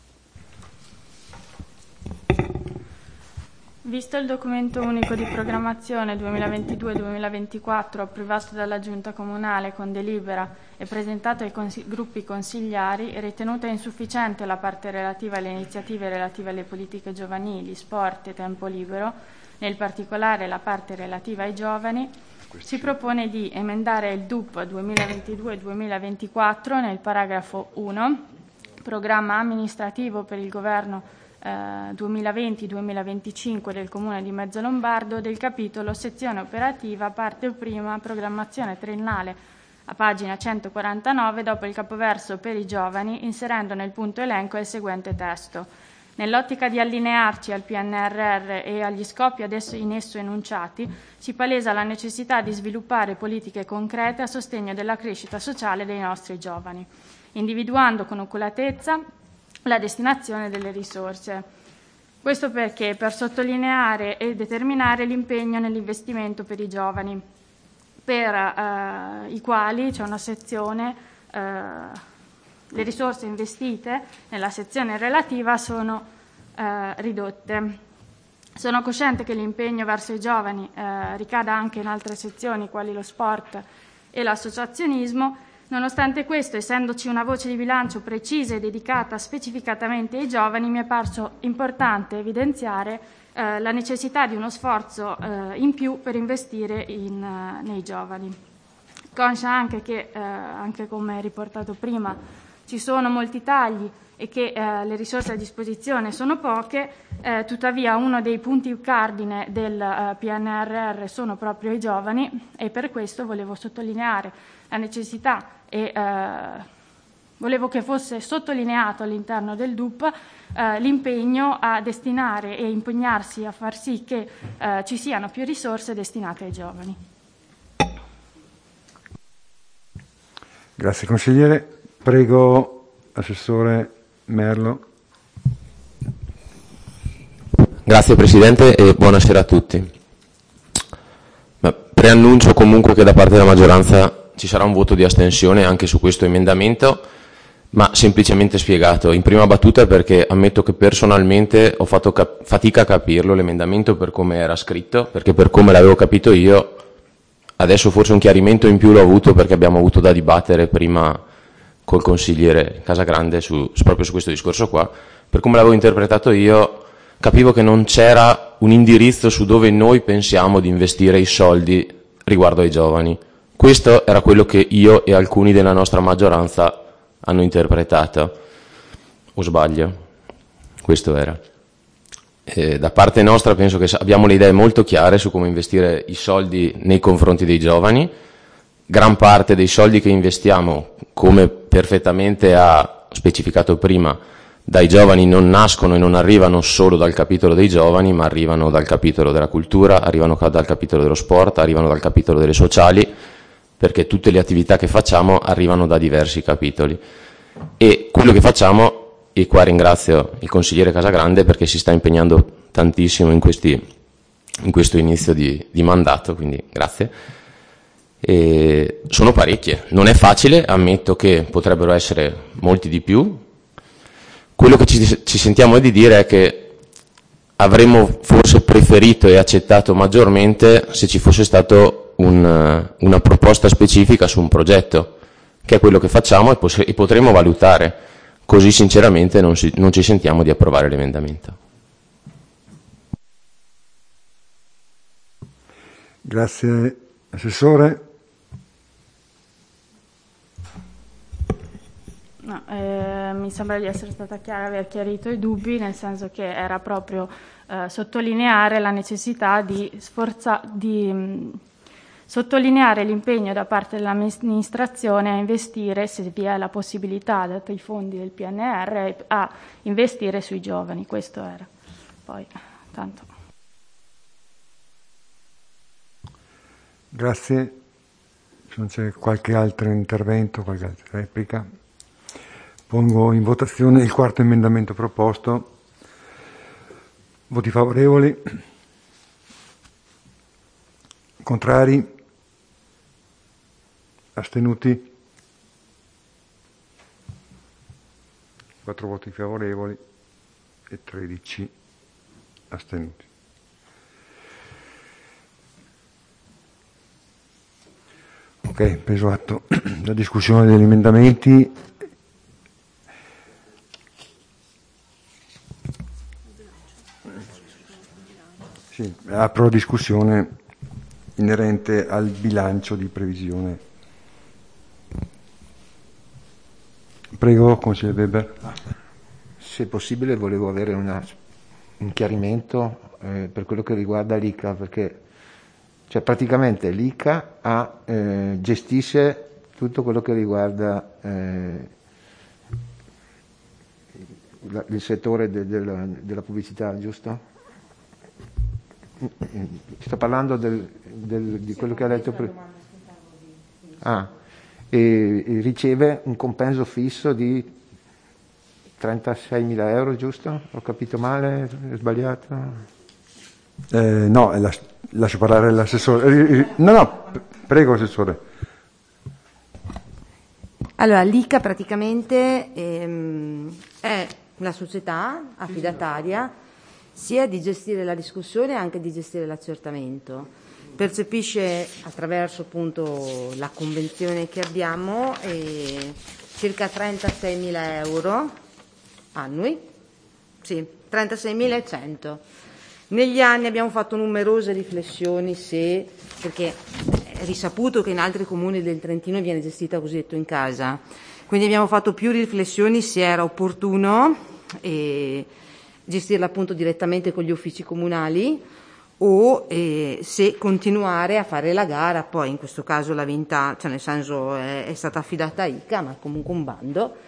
Visto il documento unico di programmazione duemilaventidue duemilaventiquattro approvato dalla Giunta Comunale con delibera e presentato ai consi- gruppi consigliari, ritenuta insufficiente la parte relativa alle iniziative relative alle politiche giovanili, sport e tempo libero, nel particolare la parte relativa ai giovani, si propone di emendare il D U P duemilaventidue duemilaventiquattro nel paragrafo uno, programma amministrativo per il governo duemilaventi duemilaventicinque del Comune di Mezzolombardo, del capitolo sezione operativa parte prima programmazione triennale a pagina centoquarantanove, dopo il capoverso per i giovani, inserendo nel punto elenco il seguente testo: nell'ottica di allinearci al P N R R e agli scopi adesso in esso enunciati, si palesa la necessità di sviluppare politiche concrete a sostegno della crescita sociale dei nostri giovani, individuando con oculatezza la destinazione delle risorse. Questo perché? Per sottolineare e determinare l'impegno nell'investimento per i giovani, per eh, i quali c'è una sezione, eh, le risorse investite nella sezione relativa sono eh, ridotte. Sono cosciente che l'impegno verso i giovani eh, ricada anche in altre sezioni, quali lo sport e l'associazionismo. Nonostante questo, essendoci una voce di bilancio precisa e dedicata specificatamente ai giovani, mi è parso importante evidenziare eh, la necessità di uno sforzo eh, in più per investire in, uh, nei giovani. Conscia anche che, eh, anche come riportato prima, ci sono molti tagli e che eh, le risorse a disposizione sono poche, eh, tuttavia uno dei punti cardine del eh, P N R R sono proprio i giovani, e per questo volevo sottolineare la necessità e eh, volevo che fosse sottolineato all'interno del D U P eh, l'impegno a destinare e impegnarsi a far sì che eh, ci siano più risorse destinate ai giovani. Grazie consigliere. Prego Assessore Merlo. Grazie Presidente e buonasera a tutti. Beh, preannuncio comunque che da parte della maggioranza ci sarà un voto di astensione anche su questo emendamento, ma semplicemente spiegato. In prima battuta perché ammetto che personalmente ho fatto cap- fatica a capirlo l'emendamento per come era scritto, perché per come l'avevo capito io, adesso forse un chiarimento in più l'ho avuto perché abbiamo avuto da dibattere prima col consigliere Casagrande su, su, proprio su questo discorso qua. Per come l'avevo interpretato io, capivo che non c'era un indirizzo su dove noi pensiamo di investire i soldi riguardo ai giovani. Questo era quello che io e alcuni della nostra maggioranza hanno interpretato. O sbaglio? Questo era. E da parte nostra penso che abbiamo le idee molto chiare su come investire i soldi nei confronti dei giovani. Gran parte dei soldi che investiamo, come perfettamente ha specificato prima, dai giovani non nascono e non arrivano solo dal capitolo dei giovani, ma arrivano dal capitolo della cultura, arrivano dal capitolo dello sport, arrivano dal capitolo delle sociali, perché tutte le attività che facciamo arrivano da diversi capitoli. E quello che facciamo, e qua ringrazio il consigliere Casagrande perché si sta impegnando tantissimo in, questi, in questo inizio di, di mandato, quindi grazie. E sono parecchie, non è facile, ammetto che potrebbero essere molti di più. Quello che ci, ci sentiamo di dire è che avremmo forse preferito e accettato maggiormente se ci fosse stato un, una proposta specifica su un progetto, che è quello che facciamo e, pos- e potremo valutare. Così sinceramente non, si, non ci sentiamo di approvare l'emendamento. Grazie Assessore. No, eh, mi sembra di essere stata chiara, aver chiarito i dubbi, nel senso che era proprio eh, sottolineare la necessità di, sforza, di mh, sottolineare l'impegno da parte dell'amministrazione a investire, se vi è la possibilità, dato i fondi del P N R R, a investire sui giovani. Questo era. Poi, tanto. Grazie. Se non c'è qualche altro intervento, qualche altra replica. Pongo in votazione il quarto emendamento proposto. Voti favorevoli? Contrari? Astenuti? quattro voti favorevoli e tredici astenuti. Ok, preso atto della discussione degli emendamenti. Sì, apro la discussione inerente al bilancio di previsione. Prego, consigliere Weber. Se possibile volevo avere una, un chiarimento eh, per quello che riguarda l'I C A, perché cioè, praticamente l'I C A ha, eh, gestisce tutto quello che riguarda eh, la, il settore de, de la, della pubblicità, giusto? Sto parlando del, del, di quello che ha detto prima. Ah, e, e riceve un compenso fisso di trentaseimila euro, giusto? Ho capito male? Ho sbagliato? Eh, no, las- lascio parlare l'assessore. No, no, prego Assessore. Allora, l'I C A praticamente ehm, è la società affidataria sia di gestire la discussione e anche di gestire l'accertamento. Percepisce attraverso appunto la convenzione che abbiamo eh, circa trentaseimila euro annui, sì, trentaseimilacento. Negli anni abbiamo fatto numerose riflessioni se, perché è risaputo che in altri comuni del Trentino viene gestita così detto in casa, quindi abbiamo fatto più riflessioni se era opportuno eh, gestirla appunto direttamente con gli uffici comunali o eh, se continuare a fare la gara. Poi in questo caso la vinta, cioè nel senso è, è stata affidata a I C A, ma comunque un bando.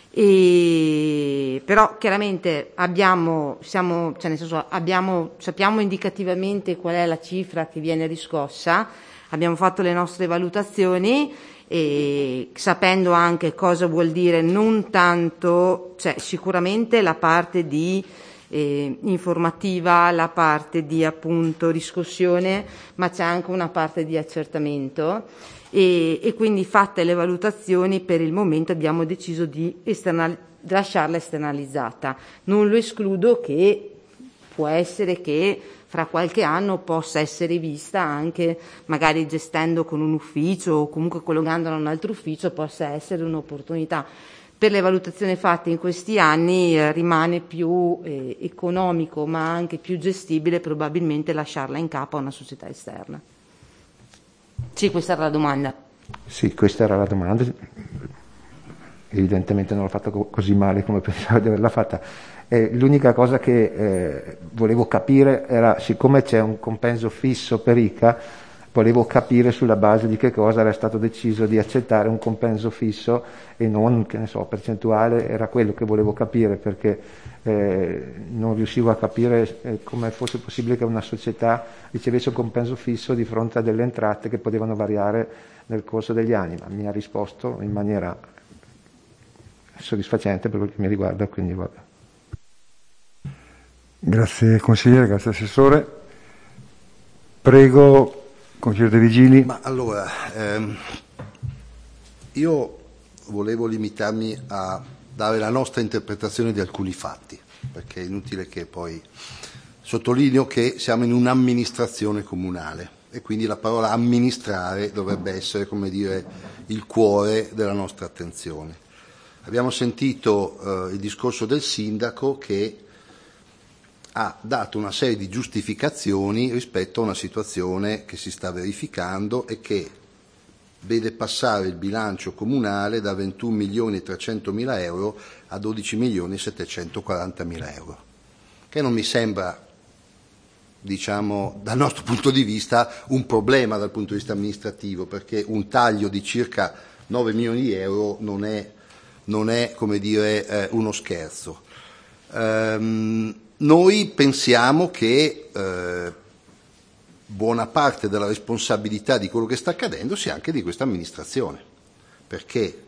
E però chiaramente abbiamo, siamo, cioè nel senso abbiamo, sappiamo indicativamente qual è la cifra che viene riscossa, abbiamo fatto le nostre valutazioni e sapendo anche cosa vuol dire non tanto, cioè sicuramente la parte di eh, informativa, la parte di appunto riscossione, ma c'è anche una parte di accertamento. E, e quindi fatte le valutazioni per il momento abbiamo deciso di esternal- lasciarla esternalizzata. Non lo escludo che può essere che fra qualche anno possa essere vista anche magari gestendo con un ufficio o comunque collegandola a un altro ufficio possa essere un'opportunità. Per le valutazioni fatte in questi anni eh, rimane più eh, economico ma anche più gestibile probabilmente lasciarla in capo a una società esterna. Sì, questa era la domanda. Sì, questa era la domanda. Evidentemente non l'ho fatta co- così male come pensavo di averla fatta. Eh, l'unica cosa che eh, volevo capire era, siccome c'è un compenso fisso per I C A, volevo capire sulla base di che cosa era stato deciso di accettare un compenso fisso e non, che ne so, percentuale. Era quello che volevo capire, perché eh, non riuscivo a capire eh, come fosse possibile che una società ricevesse un compenso fisso di fronte a delle entrate che potevano variare nel corso degli anni, ma mi ha risposto in maniera soddisfacente per quel che mi riguarda, quindi vabbè. Grazie consigliere, grazie assessore. Prego, consigliere De Vigili. Ma allora, ehm, io volevo limitarmi a dare la nostra interpretazione di alcuni fatti, perché è inutile che poi sottolineo che siamo in un'amministrazione comunale e quindi la parola amministrare dovrebbe essere, come dire, il cuore della nostra attenzione. Abbiamo sentito eh, il discorso del sindaco che ha dato una serie di giustificazioni rispetto a una situazione che si sta verificando e che vede passare il bilancio comunale da ventuno milioni e trecentomila euro a dodici milioni e settecentoquarantamila euro, che non mi sembra, diciamo, dal nostro punto di vista un problema dal punto di vista amministrativo, perché un taglio di circa nove milioni di euro non è, non è come dire, eh, uno scherzo. Ehm, Noi pensiamo che eh, buona parte della responsabilità di quello che sta accadendo sia anche di questa amministrazione, perché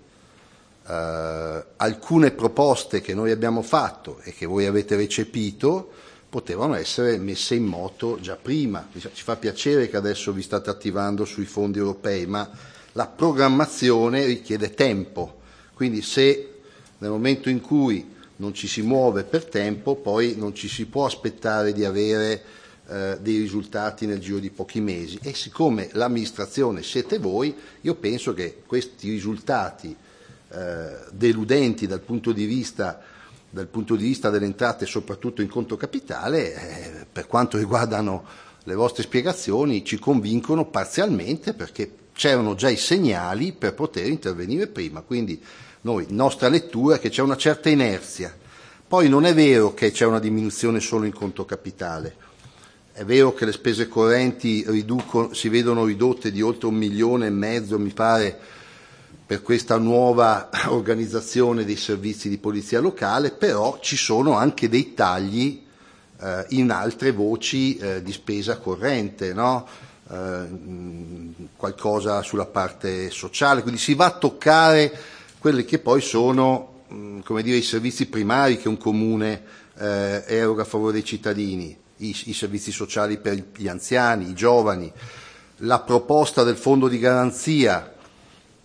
eh, alcune proposte che noi abbiamo fatto e che voi avete recepito potevano essere messe in moto già prima. Ci fa piacere che adesso vi state attivando sui fondi europei, ma la programmazione richiede tempo, quindi se nel momento in cui non ci si muove per tempo, poi non ci si può aspettare di avere eh, dei risultati nel giro di pochi mesi, e siccome l'amministrazione siete voi, io penso che questi risultati eh, deludenti dal punto di vista, dal punto di vista delle entrate, soprattutto in conto capitale, eh, per quanto riguardano le vostre spiegazioni, ci convincono parzialmente, perché c'erano già i segnali per poter intervenire prima. Quindi noi, nostra lettura è che c'è una certa inerzia. Poi non è vero che c'è una diminuzione solo in conto capitale, è vero che le spese correnti riducono, si vedono ridotte di oltre un milione e mezzo, mi pare, per questa nuova organizzazione dei servizi di polizia locale, però ci sono anche dei tagli eh, in altre voci eh, di spesa corrente, no? eh, qualcosa sulla parte sociale, quindi si va a toccare quelli che poi sono, come dire, i servizi primari che un comune eh, eroga a favore dei cittadini, i, i servizi sociali per gli anziani, i giovani, la proposta del fondo di garanzia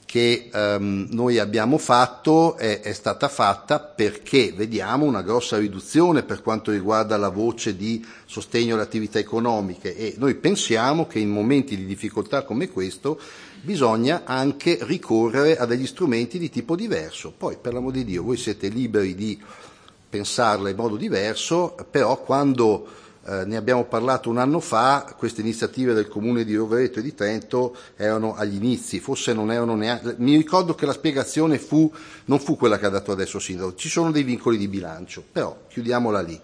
che ehm, noi abbiamo fatto è, è stata fatta perché vediamo una grossa riduzione per quanto riguarda la voce di sostegno alle attività economiche, e noi pensiamo che in momenti di difficoltà come questo bisogna anche ricorrere a degli strumenti di tipo diverso. Poi, per l'amor di Dio, voi siete liberi di pensarla in modo diverso, però quando Eh, ne abbiamo parlato un anno fa, queste iniziative del Comune di Rovereto e di Trento erano agli inizi, forse non erano neanche. Mi ricordo che la spiegazione fu, non fu quella che ha dato adesso il Sindaco, ci sono dei vincoli di bilancio, però chiudiamola lì.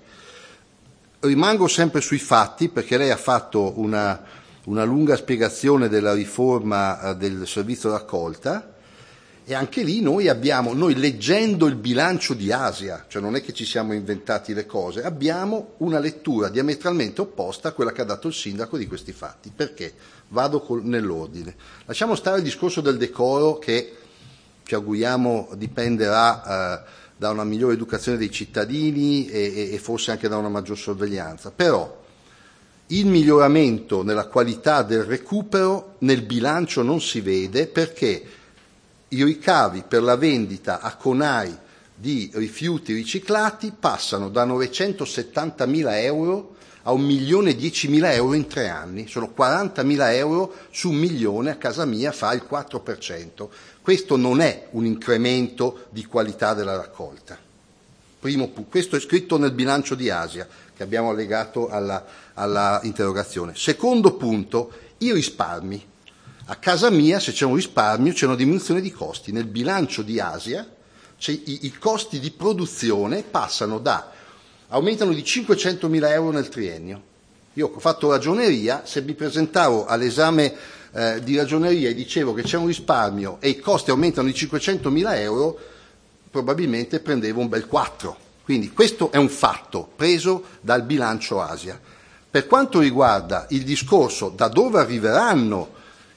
Rimango sempre sui fatti, perché lei ha fatto una, una lunga spiegazione della riforma eh, del servizio raccolta, e anche lì noi abbiamo, noi leggendo il bilancio di Asia, cioè non è che ci siamo inventati le cose, abbiamo una lettura diametralmente opposta a quella che ha dato il Sindaco di questi fatti. Perché? Vado col, nell'ordine. Lasciamo stare il discorso del decoro, che ci auguriamo dipenderà eh, da una migliore educazione dei cittadini e, e, e forse anche da una maggior sorveglianza. Però il miglioramento nella qualità del recupero nel bilancio non si vede, perché i ricavi per la vendita a Conai di rifiuti riciclati passano da novecentosettantamila euro a un milione e diecimila euro in tre anni. Sono quarantamila euro su un milione, a casa mia fa il quattro per cento. Questo non è un incremento di qualità della raccolta. Primo punto. Questo è scritto nel bilancio di Asia, che abbiamo allegato alla, alla interrogazione. Secondo punto, i risparmi. A casa mia, se c'è un risparmio, c'è una diminuzione di costi. Nel bilancio di Asia i, i costi di produzione passano da, aumentano di cinquecentomila euro nel triennio. Io ho fatto ragioneria, se mi presentavo all'esame eh, di ragioneria e dicevo che c'è un risparmio e i costi aumentano di cinquecentomila euro, probabilmente prendevo un bel quattro. Quindi questo è un fatto preso dal bilancio Asia. Per quanto riguarda il discorso da dove arriveranno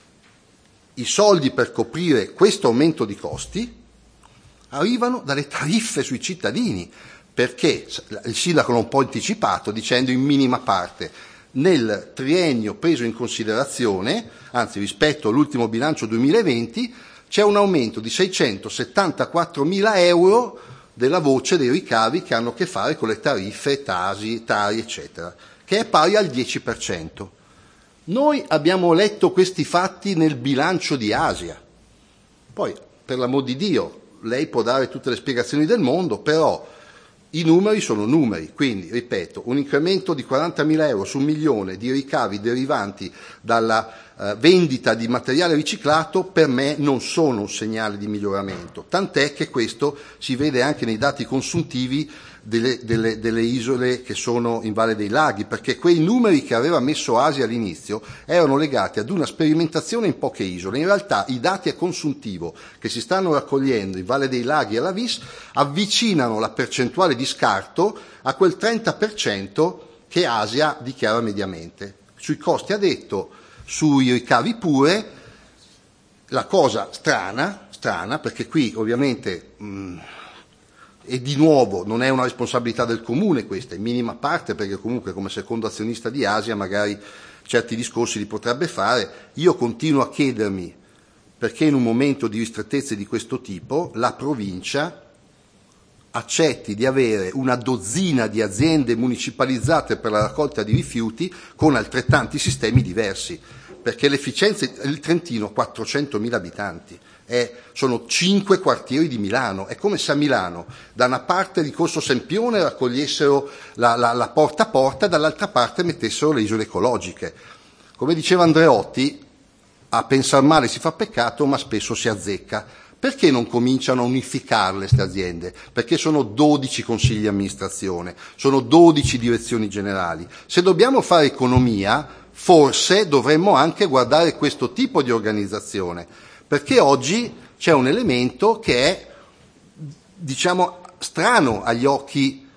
i soldi per coprire questo aumento di costi, arrivano dalle tariffe sui cittadini, perché il Sindaco l'ha un po' anticipato dicendo in minima parte. Nel triennio preso in considerazione, anzi rispetto all'ultimo bilancio duemilaventi, c'è un aumento di seicentosettantaquattromila euro della voce dei ricavi che hanno a che fare con le tariffe, Tasi, Tari, eccetera, che è pari al dieci per cento. Noi abbiamo letto questi fatti nel bilancio di Asia. Poi, per l'amor di Dio, lei può dare tutte le spiegazioni del mondo, però i numeri sono numeri. Quindi, ripeto, un incremento di quarantamila euro su un milione di ricavi derivanti dalla eh, vendita di materiale riciclato per me non sono un segnale di miglioramento. Tant'è che questo si vede anche nei dati consuntivi Delle, delle, delle isole che sono in Valle dei Laghi, perché quei numeri che aveva messo Asia all'inizio erano legati ad una sperimentazione in poche isole. In realtà i dati a consuntivo che si stanno raccogliendo in Valle dei Laghi e alla Vis avvicinano la percentuale di scarto a quel trenta per cento che Asia dichiara mediamente. Sui costi ha detto, sui ricavi pure. La cosa strana, strana perché qui ovviamente mh, e di nuovo non è una responsabilità del Comune questa, in minima parte, perché comunque come secondo azionista di Asia magari certi discorsi li potrebbe fare. Io continuo a chiedermi perché in un momento di ristrettezze di questo tipo la provincia accetti di avere una dozzina di aziende municipalizzate per la raccolta di rifiuti con altrettanti sistemi diversi, perché l'efficienza, il Trentino ha quattrocentomila abitanti. Eh, sono cinque quartieri di Milano. È come se a Milano da una parte di Corso Sempione raccogliessero la, la, la porta a porta, dall'altra parte mettessero le isole ecologiche. Come diceva Andreotti, a pensar male si fa peccato, ma spesso si azzecca. Perché non cominciano a unificarle queste aziende? Perché sono dodici consigli di amministrazione, sono dodici direzioni generali. Se dobbiamo fare economia, forse dovremmo anche guardare questo tipo di organizzazione, perché oggi c'è un elemento che è, diciamo, strano agli occhi.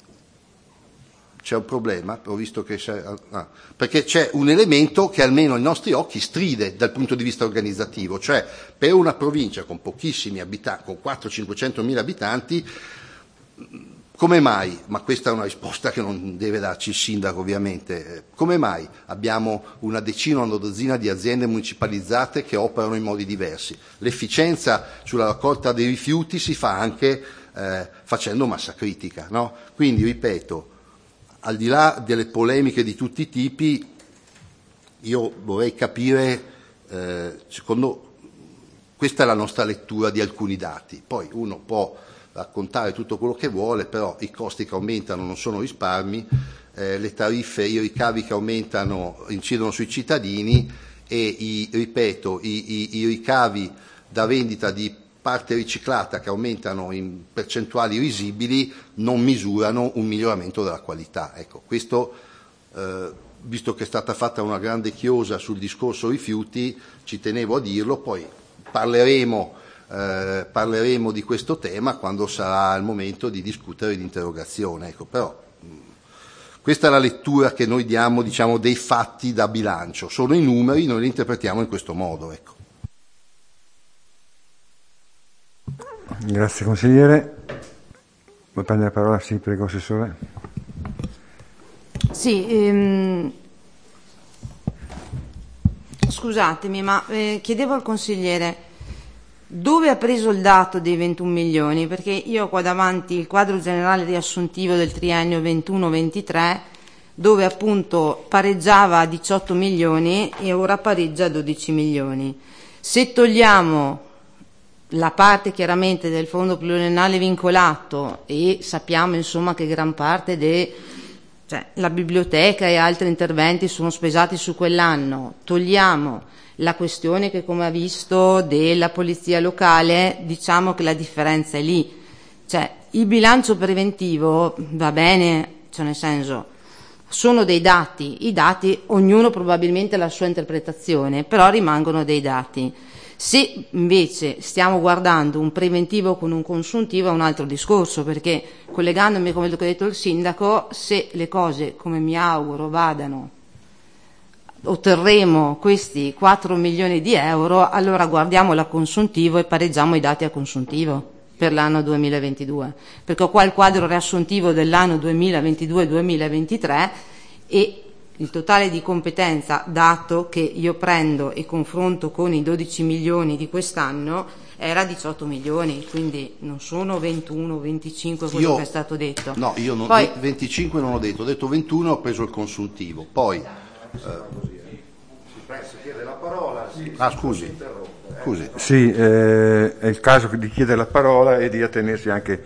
C'è un problema, ho visto che c'è, ah, perché c'è un elemento che almeno ai nostri occhi stride dal punto di vista organizzativo, cioè per una provincia con pochissimi abitanti, con quattrocento-cinquecentomila abitanti, come mai, ma questa è una risposta che non deve darci il sindaco ovviamente, come mai abbiamo una decina o una dozzina di aziende municipalizzate che operano in modi diversi? L'efficienza sulla raccolta dei rifiuti si fa anche eh, facendo massa critica, no? Quindi ripeto, al di là delle polemiche di tutti i tipi, io vorrei capire, eh, secondo, questa è la nostra lettura di alcuni dati, poi uno può raccontare tutto quello che vuole, però i costi che aumentano non sono risparmi, eh, le tariffe, i ricavi che aumentano incidono sui cittadini e i, ripeto, i, i, i ricavi da vendita di parte riciclata che aumentano in percentuali risibili non misurano un miglioramento della qualità. Ecco, questo, eh, visto che è stata fatta una grande chiosa sul discorso rifiuti, ci tenevo a dirlo, poi parleremo Eh, parleremo di questo tema quando sarà il momento di discutere l'interrogazione. Ecco, però mh, questa è la lettura che noi diamo, diciamo, dei fatti da bilancio. Sono i numeri, noi li interpretiamo in questo modo. Ecco. Grazie consigliere. Vuoi prendere la parola? Sì, prego, Assessore. Sì, ehm, scusatemi, ma eh, chiedevo al consigliere dove ha preso il dato dei ventuno milioni, perché io ho qua davanti il quadro generale riassuntivo del triennio ventuno ventitré, dove appunto pareggiava a diciotto milioni e ora pareggia a dodici milioni. Se togliamo la parte chiaramente del fondo pluriennale vincolato, e sappiamo insomma che gran parte de, cioè, la biblioteca e altri interventi sono spesati su quell'anno, togliamo la questione che, come ha visto, della polizia locale, diciamo che la differenza è lì. Cioè, il bilancio preventivo va bene, cioè nel senso, sono dei dati, i dati, ognuno probabilmente ha la sua interpretazione, però rimangono dei dati. Se invece stiamo guardando un preventivo con un consuntivo è un altro discorso, perché collegandomi come ha detto il sindaco, se le cose, come mi auguro, vadano, otterremo questi quattro milioni di euro, allora guardiamo la consuntivo e pareggiamo i dati a consuntivo per l'anno duemilaventidue, perché ho qua il quadro riassuntivo dell'anno duemilaventidue duemilaventitré e il totale di competenza, dato che io prendo e confronto con i dodici milioni di quest'anno, era diciotto milioni, quindi non sono ventuno, venticinque quello io, che è stato detto. No, io non, Poi, venticinque non ho detto, ho detto ventuno, ho preso il consuntivo. Poi eh, si chiede la parola. Ah, scusi. scusi. Sì, eh, è il caso di chiedere la parola e di attenersi anche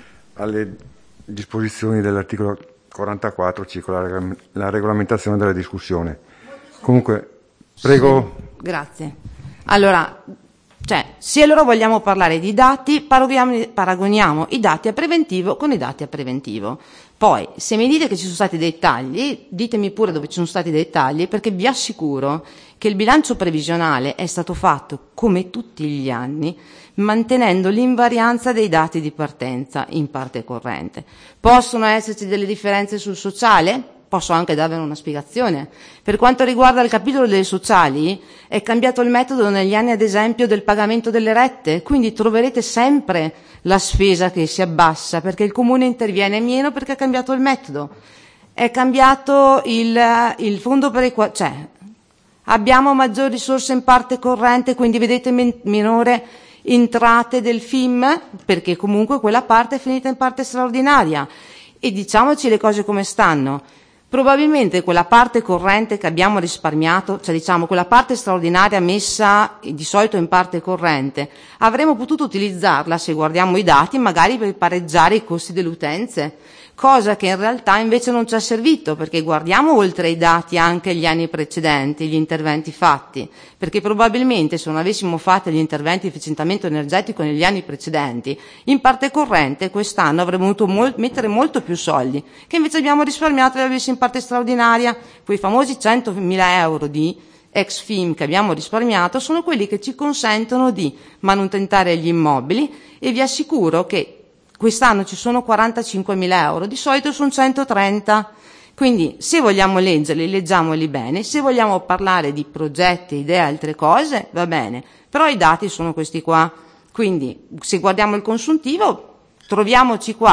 alle disposizioni dell'articolo quarantaquattro, circa la, la regolamentazione della discussione. Comunque, prego. Sì, grazie. Allora, cioè, se allora vogliamo parlare di dati, paragoniamo, paragoniamo i dati a preventivo con i dati a preventivo. Poi, se mi dite che ci sono stati dei tagli, ditemi pure dove ci sono stati dei tagli, perché vi assicuro che il bilancio previsionale è stato fatto, come tutti gli anni, mantenendo l'invarianza dei dati di partenza in parte corrente. Possono esserci delle differenze sul sociale? Posso anche darvene una spiegazione. Per quanto riguarda il capitolo delle sociali, è cambiato il metodo negli anni, ad esempio, del pagamento delle rette, quindi troverete sempre la spesa che si abbassa, perché il comune interviene meno perché è cambiato il metodo. È cambiato il, il fondo per i... cioè, abbiamo maggiori risorse in parte corrente, quindi vedete men- minore entrate del F I M, perché comunque quella parte è finita in parte straordinaria. E diciamoci le cose come stanno. Probabilmente quella parte corrente che abbiamo risparmiato, cioè diciamo quella parte straordinaria messa di solito in parte corrente, avremmo potuto utilizzarla, se guardiamo i dati, magari per pareggiare i costi delle utenze, cosa che in realtà invece non ci è servito, perché guardiamo oltre i dati anche gli anni precedenti, gli interventi fatti, perché probabilmente se non avessimo fatto gli interventi di efficientamento energetico negli anni precedenti, in parte corrente quest'anno avremmo dovuto mol- mettere molto più soldi, che invece abbiamo risparmiato e avessi in parte straordinaria. Quei famosi centomila euro di ex F I M che abbiamo risparmiato sono quelli che ci consentono di manutentare gli immobili, e vi assicuro che quest'anno ci sono quarantacinquemila euro, di solito sono centotrenta, quindi se vogliamo leggerli, leggiamoli bene, se vogliamo parlare di progetti, idee, altre cose, va bene, però i dati sono questi qua, quindi se guardiamo il consuntivo, troviamoci qua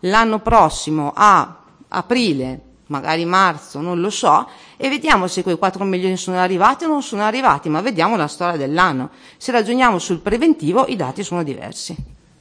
l'anno prossimo a aprile, magari marzo, non lo so, e vediamo se quei quattro milioni sono arrivati o non sono arrivati, ma vediamo la storia dell'anno. Se ragioniamo sul preventivo i dati sono diversi.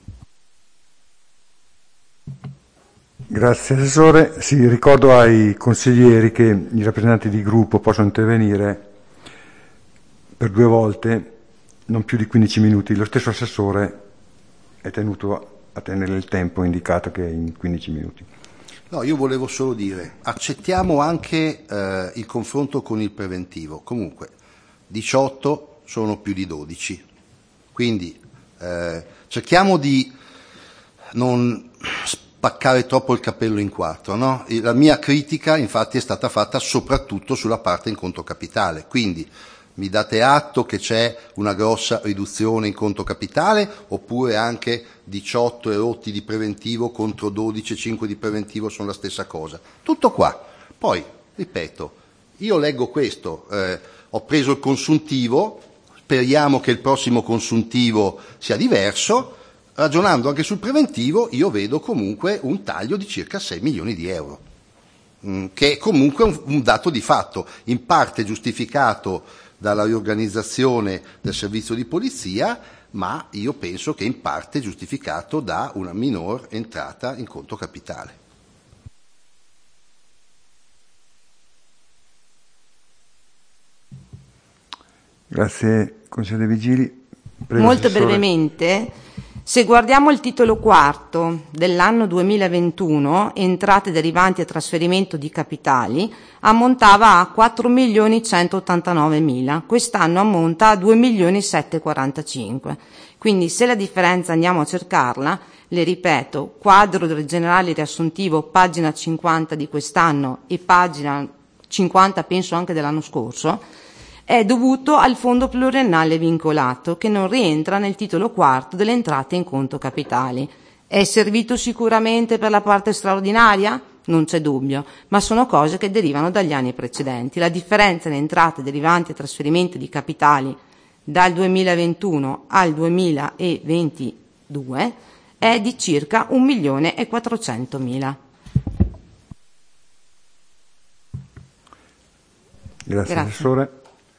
Grazie Assessore. Sì, ricordo ai consiglieri che i rappresentanti di gruppo possono intervenire per due volte, non più di quindici minuti. Lo stesso Assessore è tenuto a tenere il tempo indicato, che è in quindici minuti. No, io volevo solo dire, accettiamo anche eh, il confronto con il preventivo. Comunque, diciotto sono più di dodici. Quindi eh, cerchiamo di non spaccare troppo il capello in quattro, no? La mia critica, infatti, è stata fatta soprattutto sulla parte in conto capitale. Quindi mi date atto che c'è una grossa riduzione in conto capitale, oppure anche diciotto erotti di preventivo contro dodici e cinque di preventivo sono la stessa cosa? Tutto qua. Poi, ripeto, io leggo questo, eh, ho preso il consuntivo, speriamo che il prossimo consuntivo sia diverso, ragionando anche sul preventivo io vedo comunque un taglio di circa sei milioni di euro, mh, che è comunque un, un dato di fatto, in parte giustificato dalla riorganizzazione del servizio di polizia, ma io penso che in parte giustificato da una minor entrata in conto capitale. Grazie consigliere Vigili. Prego, Molto Assessore. brevemente, se guardiamo il titolo quarto dell'anno duemilaventuno, entrate derivanti a trasferimento di capitali, ammontava a quattro milioni centottantanove mila, quest'anno ammonta a due milioni settecentoquarantacinque. Quindi se la differenza andiamo a cercarla, le ripeto, quadro del generale riassuntivo, pagina cinquanta di quest'anno e pagina cinquanta penso anche dell'anno scorso, è dovuto al fondo pluriennale vincolato, che non rientra nel titolo quarto delle entrate in conto capitali. È servito sicuramente per la parte straordinaria? Non c'è dubbio, ma sono cose che derivano dagli anni precedenti. La differenza in entrate derivanti a trasferimento di capitali dal duemilaventuno al duemilaventidue è di circa un milione e quattrocentomila. Grazie, Grazie. Assessore.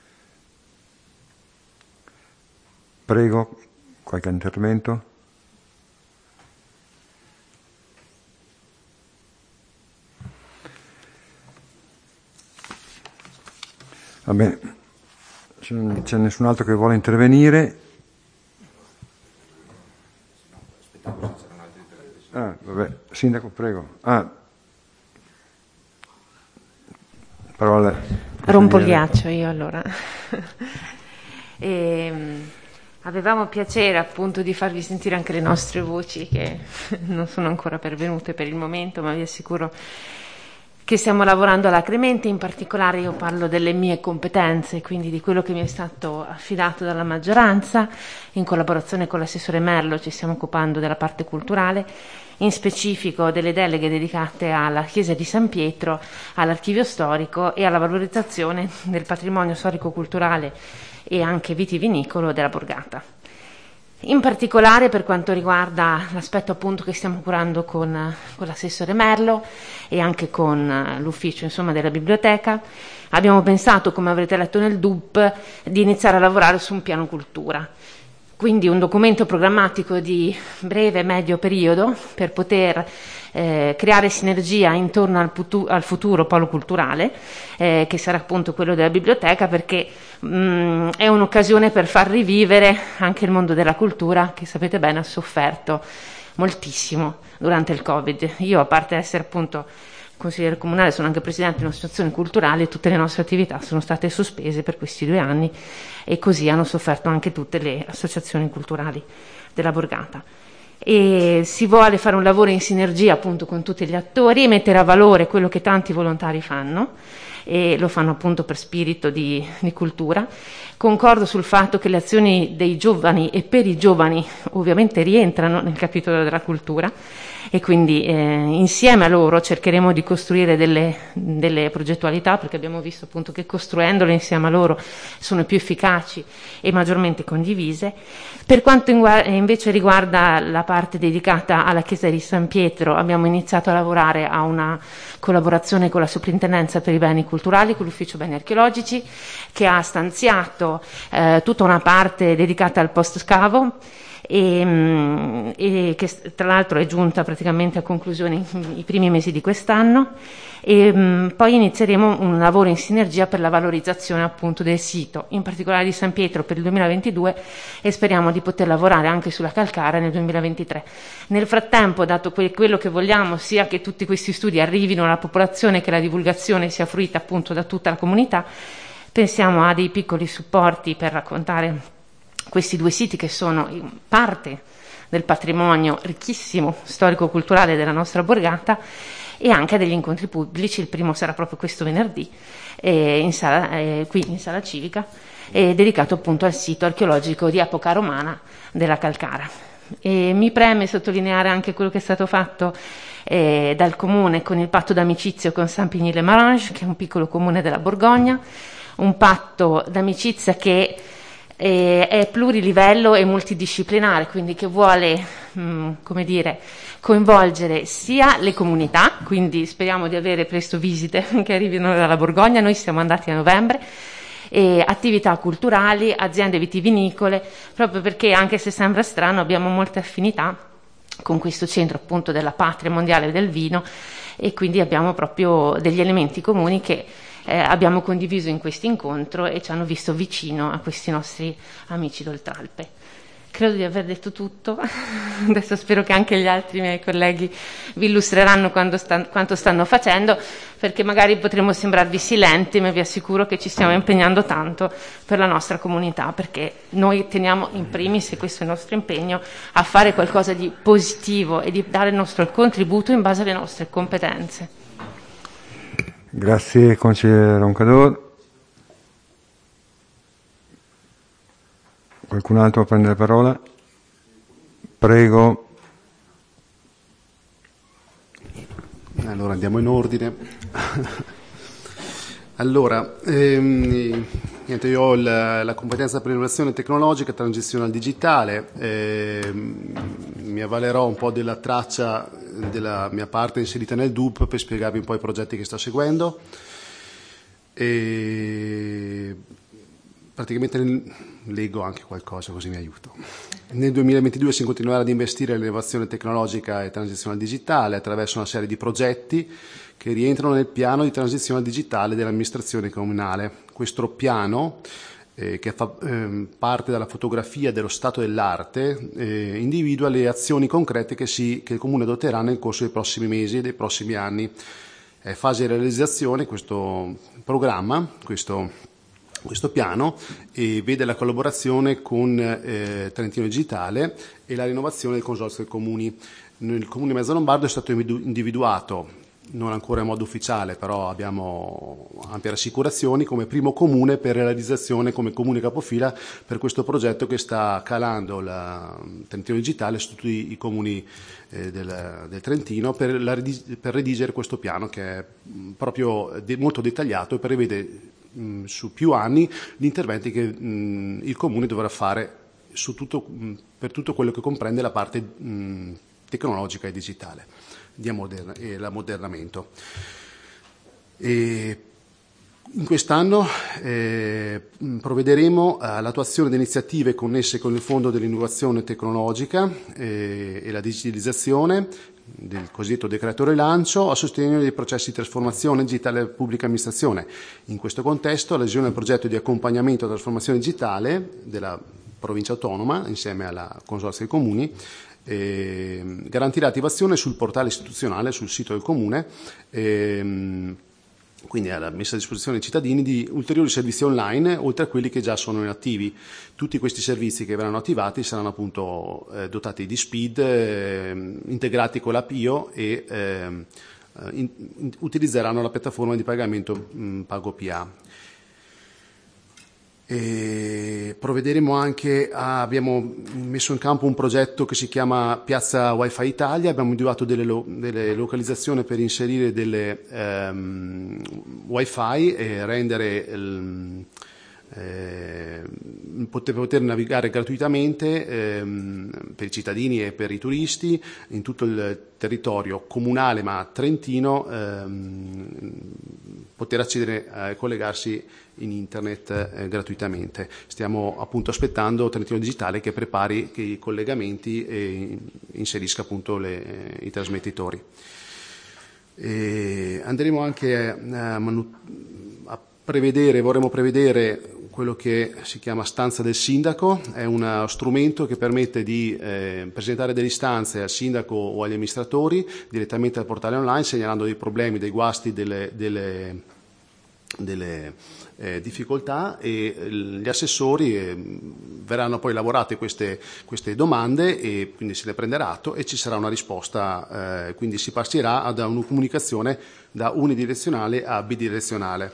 Prego, qualche intervento? Va bene, c'è, c'è nessun altro che vuole intervenire? Ah, vabbè, Sindaco, prego. Ah, parola. Rompo il ghiaccio io allora. e, avevamo piacere appunto di farvi sentire anche le nostre voci che non sono ancora pervenute per il momento, ma vi assicuro che stiamo lavorando alacremente. In particolare io parlo delle mie competenze, quindi di quello che mi è stato affidato dalla maggioranza. In collaborazione con l'assessore Merlo ci stiamo occupando della parte culturale, in specifico delle deleghe dedicate alla chiesa di San Pietro, all'archivio storico e alla valorizzazione del patrimonio storico-culturale e anche vitivinicolo della borgata. In particolare per quanto riguarda l'aspetto appunto che stiamo curando con, con l'assessore Merlo e anche con l'ufficio insomma della biblioteca, abbiamo pensato, come avrete letto nel D U P, di iniziare a lavorare su un piano cultura. Quindi un documento programmatico di breve e medio periodo per poter eh, creare sinergia intorno al, putu- al futuro polo culturale, eh, che sarà appunto quello della biblioteca, perché mh, è un'occasione per far rivivere anche il mondo della cultura, che sapete bene ha sofferto moltissimo durante il Covid. Io, a parte essere appunto consigliere comunale, sono anche presidente di un'associazione culturale, e tutte le nostre attività sono state sospese per questi due anni e così hanno sofferto anche tutte le associazioni culturali della borgata. E si vuole fare un lavoro in sinergia appunto con tutti gli attori e mettere a valore quello che tanti volontari fanno, e lo fanno appunto per spirito di, di cultura. Concordo sul fatto che le azioni dei giovani e per i giovani ovviamente rientrano nel capitolo della cultura, e quindi eh, insieme a loro cercheremo di costruire delle, delle progettualità, perché abbiamo visto appunto che costruendole insieme a loro sono più efficaci e maggiormente condivise. Per quanto invece riguarda la parte dedicata alla chiesa di San Pietro, abbiamo iniziato a lavorare a una collaborazione con la Soprintendenza per i beni culturali, con l'Ufficio Beni Archeologici, che ha stanziato eh, tutta una parte dedicata al post-scavo, E, e che tra l'altro è giunta praticamente a conclusione i primi mesi di quest'anno, e mh, poi inizieremo un lavoro in sinergia per la valorizzazione appunto del sito, in particolare di San Pietro per il duemilaventidue, e speriamo di poter lavorare anche sulla Calcarea nel duemilaventitré. Nel frattempo, dato que- quello che vogliamo sia che tutti questi studi arrivino alla popolazione, che la divulgazione sia fruita appunto da tutta la comunità, pensiamo a dei piccoli supporti per raccontare questi due siti che sono parte del patrimonio ricchissimo storico-culturale della nostra borgata, e anche degli incontri pubblici. Il primo sarà proprio questo venerdì eh, in sala, eh, qui in sala civica, eh, dedicato appunto al sito archeologico di epoca romana della Calcara. E mi preme sottolineare anche quello che è stato fatto eh, dal comune con il patto d'amicizia con Saint-Pigny-le-Marange, che è un piccolo comune della Borgogna, un patto d'amicizia che è plurilivello e multidisciplinare, quindi che vuole mh, come dire, coinvolgere sia le comunità, quindi speriamo di avere presto visite che arrivino dalla Borgogna, noi siamo andati a novembre, e attività culturali, aziende vitivinicole, proprio perché, anche se sembra strano, abbiamo molte affinità con questo centro appunto della patria mondiale del vino, e quindi abbiamo proprio degli elementi comuni che Eh, abbiamo condiviso in questo incontro e ci hanno visto vicino a questi nostri amici d'Oltralpe. Credo di aver detto tutto. Adesso spero che anche gli altri miei colleghi vi illustreranno quando sta, quanto stanno facendo, perché magari potremo sembrarvi silenti, ma vi assicuro che ci stiamo impegnando tanto per la nostra comunità, perché noi teniamo in primis, e questo è il nostro impegno, a fare qualcosa di positivo e di dare il nostro contributo in base alle nostre competenze. Grazie consigliere Roncador. Qualcun altro prende la parola? Prego. Allora andiamo in ordine. Allora, ehm, niente, io ho la, la competenza per l'innovazione tecnologica e transizione al digitale, ehm, mi avvalerò un po' della traccia della mia parte inserita nel D U P per spiegarvi un po' i progetti che sto seguendo. E praticamente nel, leggo anche qualcosa così mi aiuto. Nel duemilaventidue si continuerà ad investire nell'innovazione tecnologica e transizione al digitale attraverso una serie di progetti che rientrano nel piano di transizione al digitale dell'amministrazione comunale. Questo piano, eh, che fa eh, parte dalla fotografia dello stato dell'arte, eh, individua le azioni concrete che, si, che il Comune adotterà nel corso dei prossimi mesi e dei prossimi anni. È fase di realizzazione questo programma, questo, questo piano, e vede la collaborazione con eh, Trentino Digitale e la rinnovazione del consorzio dei comuni. Nel Comune Mezzalombardo è stato individuato, non ancora in modo ufficiale, però abbiamo ampie rassicurazioni, come primo comune per realizzazione, come comune capofila per questo progetto che sta calando la Trentino Digitale su tutti i comuni eh, del, del Trentino per, la, per redigere questo piano, che è proprio de, molto dettagliato e prevede mh, su più anni gli interventi che mh, il comune dovrà fare su tutto, mh, per tutto quello che comprende la parte mh, tecnologica e digitale di ammoderna, e l'ammodernamento. E in quest'anno eh, provvederemo all'attuazione di iniziative connesse con il Fondo dell'Innovazione Tecnologica eh, e la digitalizzazione del cosiddetto decreto rilancio a sostegno dei processi di trasformazione digitale della pubblica amministrazione. In questo contesto l'adesione al progetto di accompagnamento alla trasformazione digitale della provincia autonoma insieme alla consorzio dei comuni Eh, garantirà attivazione sul portale istituzionale, sul sito del Comune, ehm, quindi alla messa a disposizione dei cittadini di ulteriori servizi online, oltre a quelli che già sono inattivi. Tutti questi servizi che verranno attivati saranno appunto eh, dotati di S P I D, eh, integrati con la P I O e eh, in, in, utilizzeranno la piattaforma di pagamento mh, PagoPA. E provvederemo anche a, abbiamo messo in campo un progetto che si chiama Piazza Wi-Fi Italia, abbiamo individuato delle, lo, delle localizzazioni per inserire delle um, Wi-Fi e rendere il, eh, poter, poter navigare gratuitamente ehm, per i cittadini e per i turisti in tutto il territorio comunale ma trentino, ehm, poter accedere e collegarsi in internet eh, gratuitamente. Stiamo appunto aspettando Trentino Digitale che prepari che i collegamenti e inserisca appunto le, eh, i trasmettitori. E andremo anche a, a prevedere, vorremmo prevedere quello che si chiama stanza del sindaco, è uno strumento che permette di eh, presentare delle istanze al sindaco o agli amministratori direttamente al portale online, segnalando dei problemi, dei guasti, delle, delle, delle eh, difficoltà, e gli assessori eh, verranno poi elaborate queste, queste domande e quindi se ne prenderà atto e ci sarà una risposta, eh, quindi si passerà da una comunicazione da unidirezionale a bidirezionale.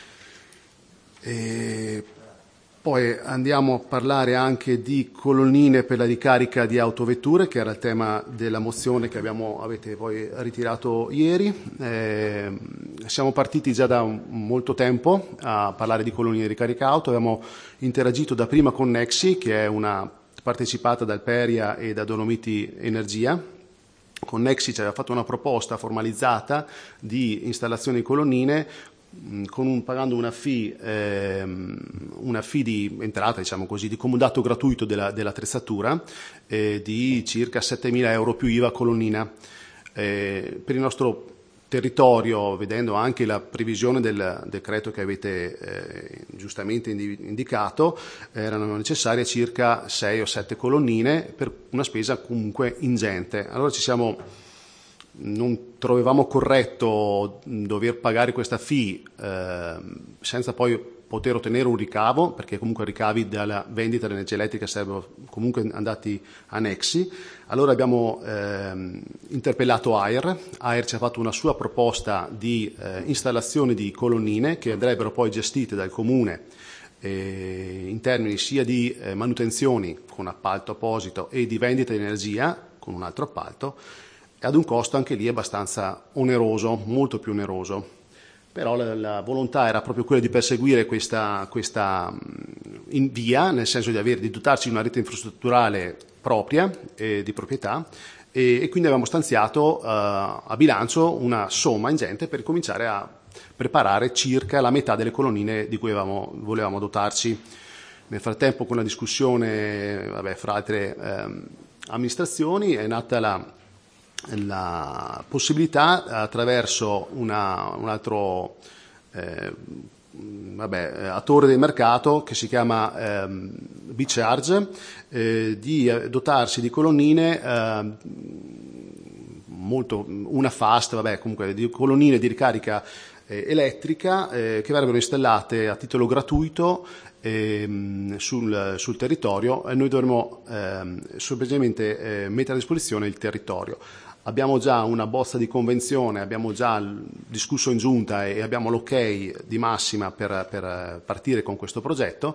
E poi andiamo a parlare anche di colonnine per la ricarica di autovetture, che era il tema della mozione che abbiamo, avete poi ritirato ieri. Eh, siamo partiti già da un, molto tempo a parlare di colonnine di ricarica auto, abbiamo interagito dapprima con Nexi, che è una partecipata dal Peria e da Dolomiti Energia. Con Nexi ci aveva fatto una proposta formalizzata di installazione di colonnine, con un, pagando una fee, ehm, una fee di entrata, diciamo così, di comodato gratuito della, dell'attrezzatura eh, di circa settemila euro più I V A colonnina. Eh, per il nostro territorio, vedendo anche la previsione del decreto che avete eh, giustamente indicato, erano necessarie circa sei o sette colonnine per una spesa comunque ingente. Allora ci siamo non trovavamo corretto dover pagare questa fee eh, senza poi poter ottenere un ricavo, perché comunque i ricavi dalla vendita dell'energia elettrica sarebbero comunque andati annexi. Allora abbiamo eh, interpellato A I R, A I R ci ha fatto una sua proposta di eh, installazione di colonnine che andrebbero poi gestite dal comune eh, in termini sia di eh, manutenzioni con appalto apposito e di vendita di energia con un altro appalto, ad un costo anche lì abbastanza oneroso, molto più oneroso. Però la, la volontà era proprio quella di perseguire questa, questa in via, nel senso di, avere, di dotarci di una rete infrastrutturale propria e di proprietà, e, e quindi abbiamo stanziato uh, a bilancio una somma ingente per cominciare a preparare circa la metà delle colonnine di cui avevamo, volevamo dotarci. Nel frattempo, con la discussione vabbè, fra altre eh, amministrazioni, è nata la la possibilità attraverso una, un altro eh, vabbè, attore del mercato che si chiama eh, B-Charge eh, di dotarsi di colonnine eh, molto, una fast, vabbè, comunque di colonnine di ricarica eh, elettrica eh, che verrebbero installate a titolo gratuito eh, sul, sul territorio, e noi dovremo eh, semplicemente eh, mettere a disposizione il territorio. Abbiamo già una bozza di convenzione, abbiamo già discusso in giunta e abbiamo l'ok di massima per, per partire con questo progetto,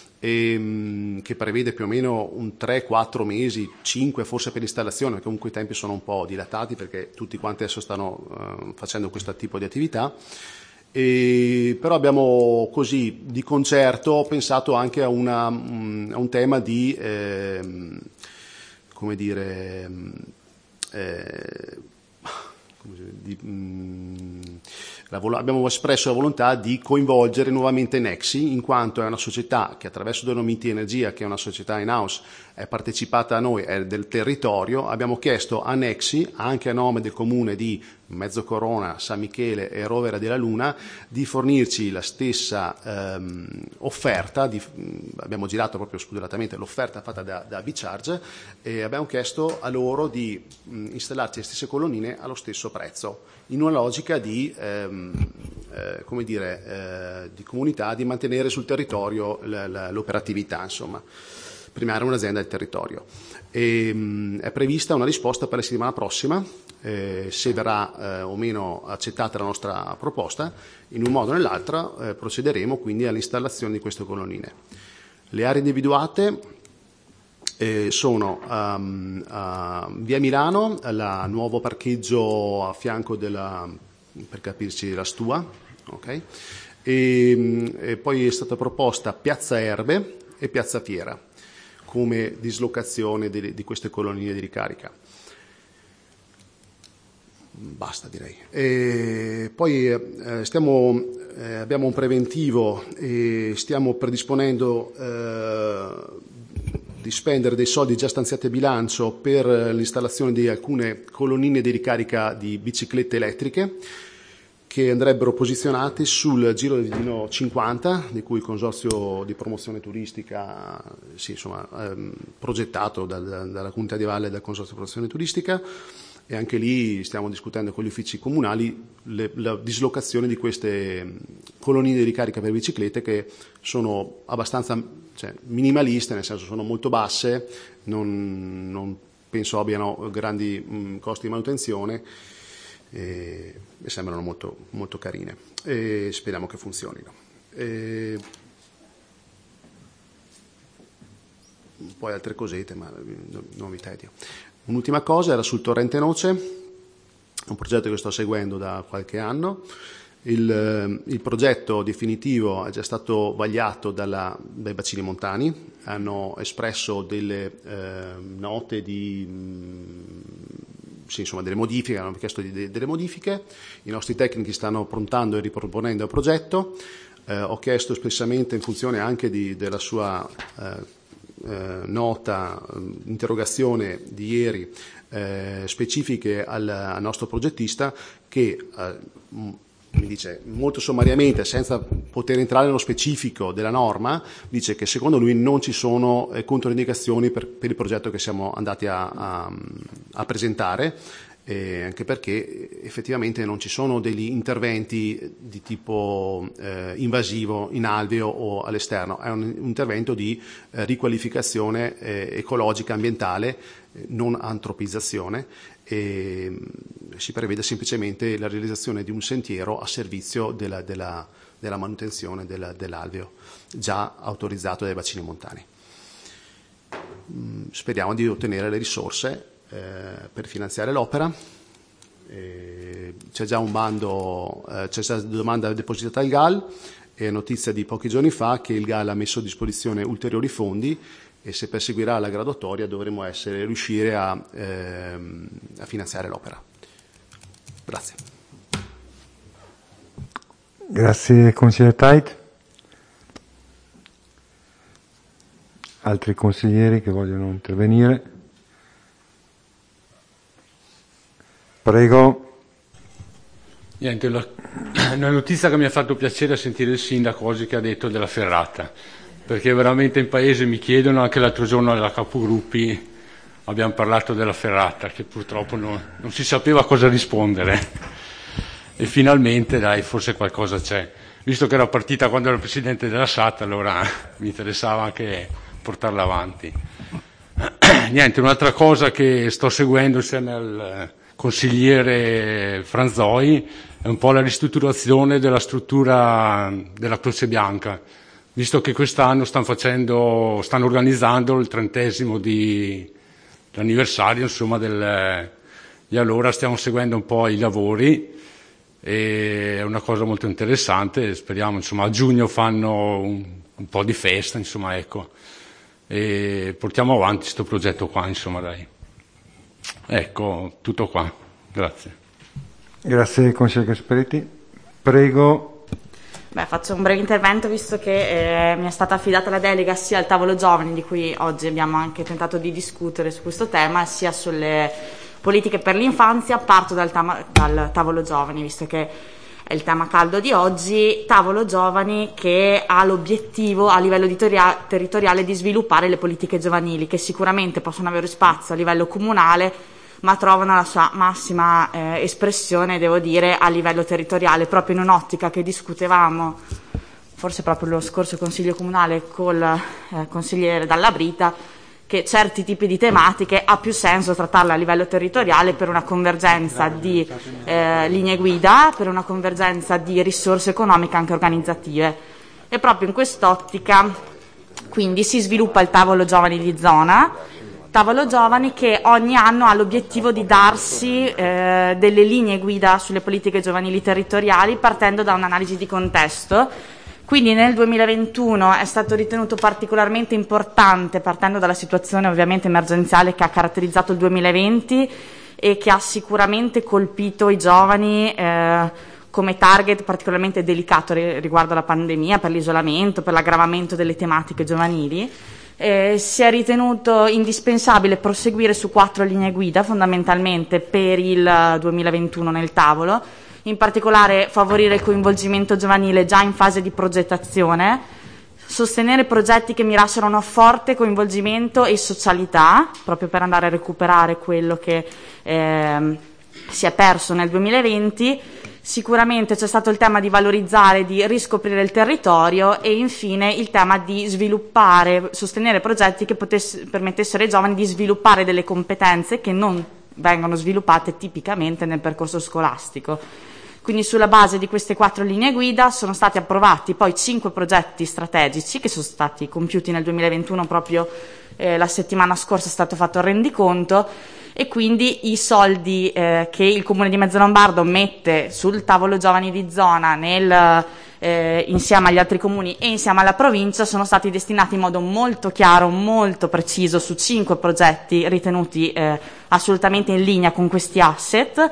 e, che prevede più o meno un tre quattro mesi, cinque forse per l'installazione, perché comunque i tempi sono un po' dilatati perché tutti quanti adesso stanno uh, facendo questo tipo di attività. E, però abbiamo così di concerto pensato anche a, una, um, a un tema di, eh, come dire, Eh, di, mh, la vol- abbiamo espresso la volontà di coinvolgere nuovamente Nexi, in quanto è una società che attraverso Dolomiti Energia, che è una società in house, è partecipata a noi, è del territorio. Abbiamo chiesto a Nexi, anche a nome del comune di Mezzocorona, San Michele e Rovera della Luna, di fornirci la stessa ehm, offerta, di, abbiamo girato proprio spudoratamente l'offerta fatta da, da B-Charge, e abbiamo chiesto a loro di mh, installarci le stesse colonnine allo stesso prezzo, in una logica di, ehm, eh, come dire, eh, di comunità, di mantenere sul territorio l- l- l'operatività, insomma. premiare un'azienda del territorio. E, mh, è prevista una risposta per la settimana prossima, eh, se verrà eh, o meno accettata la nostra proposta. In un modo o nell'altro eh, procederemo quindi all'installazione di queste colonnine. Le aree individuate eh, sono um, a via Milano, il nuovo parcheggio a fianco della, per capirci, la Stua, okay? e, e poi è stata proposta Piazza Erbe e Piazza Fiera come dislocazione di, di queste colonnine di ricarica. Basta, direi. E poi eh, stiamo, eh, abbiamo un preventivo e stiamo predisponendo eh, di spendere dei soldi già stanziati a bilancio per l'installazione di alcune colonnine di ricarica di biciclette elettriche che andrebbero posizionati sul Giro del Vigno cinquanta, di cui il Consorzio di Promozione Turistica, sì, insomma, ehm, progettato dal, dalla Comunità di Valle e dal Consorzio di Promozione Turistica, e anche lì stiamo discutendo con gli uffici comunali le, la dislocazione di queste colonnine di ricarica per biciclette, che sono abbastanza, cioè, minimaliste, nel senso sono molto basse, non, non penso abbiano grandi mh, costi di manutenzione, e, e sembrano molto, molto carine, e speriamo che funzionino. E poi altre cosette, ma non vi tedio. Un'ultima cosa era sul torrente Noce, un progetto che sto seguendo da qualche anno. Il, il progetto definitivo è già stato vagliato dalla, dai bacini montani, hanno espresso delle eh, note di mh, sì, insomma, delle modifiche, hanno chiesto di, de, delle modifiche, i nostri tecnici stanno prontando e riproponendo il progetto, eh, ho chiesto espressamente, in funzione anche di, della sua eh, eh, nota, interrogazione di ieri, eh, specifiche al, al nostro progettista, che eh, mi dice molto sommariamente, senza poter entrare nello specifico della norma, dice che secondo lui non ci sono eh, controindicazioni per, per il progetto che siamo andati a, a, a presentare, eh, anche perché effettivamente non ci sono degli interventi di tipo eh, invasivo in alveo o all'esterno, è un, un intervento di eh, riqualificazione eh, ecologica, ambientale, eh, non antropizzazione, e si prevede semplicemente la realizzazione di un sentiero a servizio della, della, della manutenzione della, dell'alveo, già autorizzato dai bacini montani. Speriamo di ottenere le risorse eh, per finanziare l'opera. E c'è già un bando, eh, c'è già domanda depositata al G A L, e notizia di pochi giorni fa che il G A L ha messo a disposizione ulteriori fondi, e se perseguirà la graduatoria dovremo essere, riuscire a, ehm, a finanziare l'opera. Grazie. Grazie consigliere Tait. Altri consiglieri che vogliono intervenire? Prego. Niente, la, una notizia che mi ha fatto piacere sentire il sindaco oggi, che ha detto della ferrata, perché veramente in paese mi chiedono, anche l'altro giorno alla capogruppi abbiamo parlato della ferrata, che purtroppo non, non si sapeva cosa rispondere, e finalmente dai, forse qualcosa c'è, visto che era partita quando ero presidente della S A T, allora mi interessava anche portarla avanti. Niente, un'altra cosa che sto seguendo insieme al consigliere Franzoi è un po' la ristrutturazione della struttura della Croce Bianca, visto che quest'anno stanno facendo, stanno organizzando il trentesimo di l'anniversario, insomma, del, e allora stiamo seguendo un po' i lavori, e è una cosa molto interessante. Speriamo, insomma, a giugno fanno un, un po' di festa, insomma, ecco, e portiamo avanti questo progetto qua, insomma, dai. Ecco, tutto qua. Grazie. Grazie consigliere Gasparetti. Prego. Beh, faccio un breve intervento, visto che eh, mi è stata affidata la delega sia al tavolo giovani, di cui oggi abbiamo anche tentato di discutere su questo tema, sia sulle politiche per l'infanzia. Parto dal, tama- dal tavolo giovani, visto che è il tema caldo di oggi. Tavolo giovani che ha l'obiettivo a livello editoria- territoriale di sviluppare le politiche giovanili, che sicuramente possono avere spazio a livello comunale, ma trovano la sua massima eh, espressione, devo dire, a livello territoriale, proprio in un'ottica che discutevamo forse proprio lo scorso consiglio comunale col eh, consigliere Dalla Brita, che certi tipi di tematiche ha più senso trattarle a livello territoriale per una convergenza di eh, linee guida, per una convergenza di risorse economiche anche organizzative. E proprio in quest'ottica quindi si sviluppa il tavolo giovani di zona, tavolo giovani che ogni anno ha l'obiettivo di darsi eh, delle linee guida sulle politiche giovanili territoriali partendo da un'analisi di contesto. Quindi nel duemilaventuno è stato ritenuto particolarmente importante, partendo dalla situazione ovviamente emergenziale che ha caratterizzato il duemilaventi e che ha sicuramente colpito i giovani eh, come target particolarmente delicato riguardo alla pandemia, per l'isolamento, per l'aggravamento delle tematiche giovanili. Eh, si è ritenuto indispensabile proseguire su quattro linee guida fondamentalmente per il duemilaventuno nel tavolo. In particolare favorire il coinvolgimento giovanile già in fase di progettazione, sostenere progetti che mirassero a un forte coinvolgimento e socialità, proprio per andare a recuperare quello che eh, si è perso nel duemilaventi. Sicuramente c'è stato il tema di valorizzare, di riscoprire il territorio e infine il tema di sviluppare, sostenere progetti che potess- permettessero ai giovani di sviluppare delle competenze che non vengono sviluppate tipicamente nel percorso scolastico. Quindi sulla base di queste quattro linee guida sono stati approvati poi cinque progetti strategici che sono stati compiuti nel duemilaventuno, proprio eh, la settimana scorsa è stato fatto il rendiconto, e quindi i soldi eh, che il Comune di Mezzalombardo mette sul tavolo giovani di zona nel, eh, insieme agli altri comuni e insieme alla provincia sono stati destinati in modo molto chiaro, molto preciso su cinque progetti ritenuti eh, assolutamente in linea con questi asset.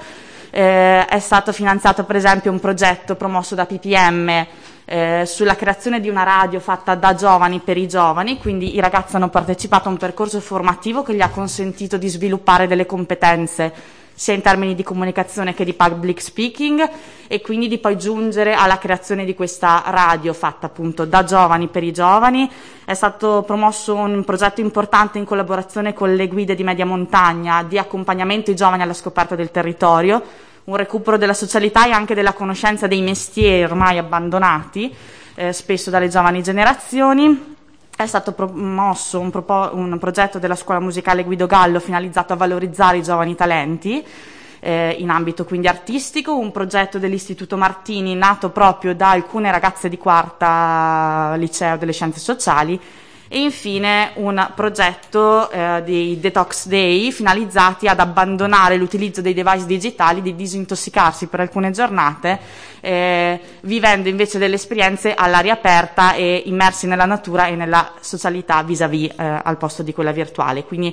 Eh, è stato finanziato per esempio un progetto promosso da P P M eh, sulla creazione di una radio fatta da giovani per i giovani, quindi i ragazzi hanno partecipato a un percorso formativo che gli ha consentito di sviluppare delle competenze sia in termini di comunicazione che di public speaking e quindi di poi giungere alla creazione di questa radio fatta appunto da giovani per i giovani. È stato promosso un progetto importante in collaborazione con le guide di media montagna di accompagnamento ai giovani alla scoperta del territorio, un recupero della socialità e anche della conoscenza dei mestieri ormai abbandonati eh, spesso dalle giovani generazioni. È stato promosso un, propo- un progetto della scuola musicale Guido Gallo finalizzato a valorizzare i giovani talenti eh, in ambito quindi artistico, un progetto dell'Istituto Martini nato proprio da alcune ragazze di quarta liceo delle scienze sociali e infine un progetto eh, dei Detox Day finalizzati ad abbandonare l'utilizzo dei device digitali, di disintossicarsi per alcune giornate, eh, vivendo invece delle esperienze all'aria aperta e immersi nella natura e nella socialità vis-à-vis eh, al posto di quella virtuale. Quindi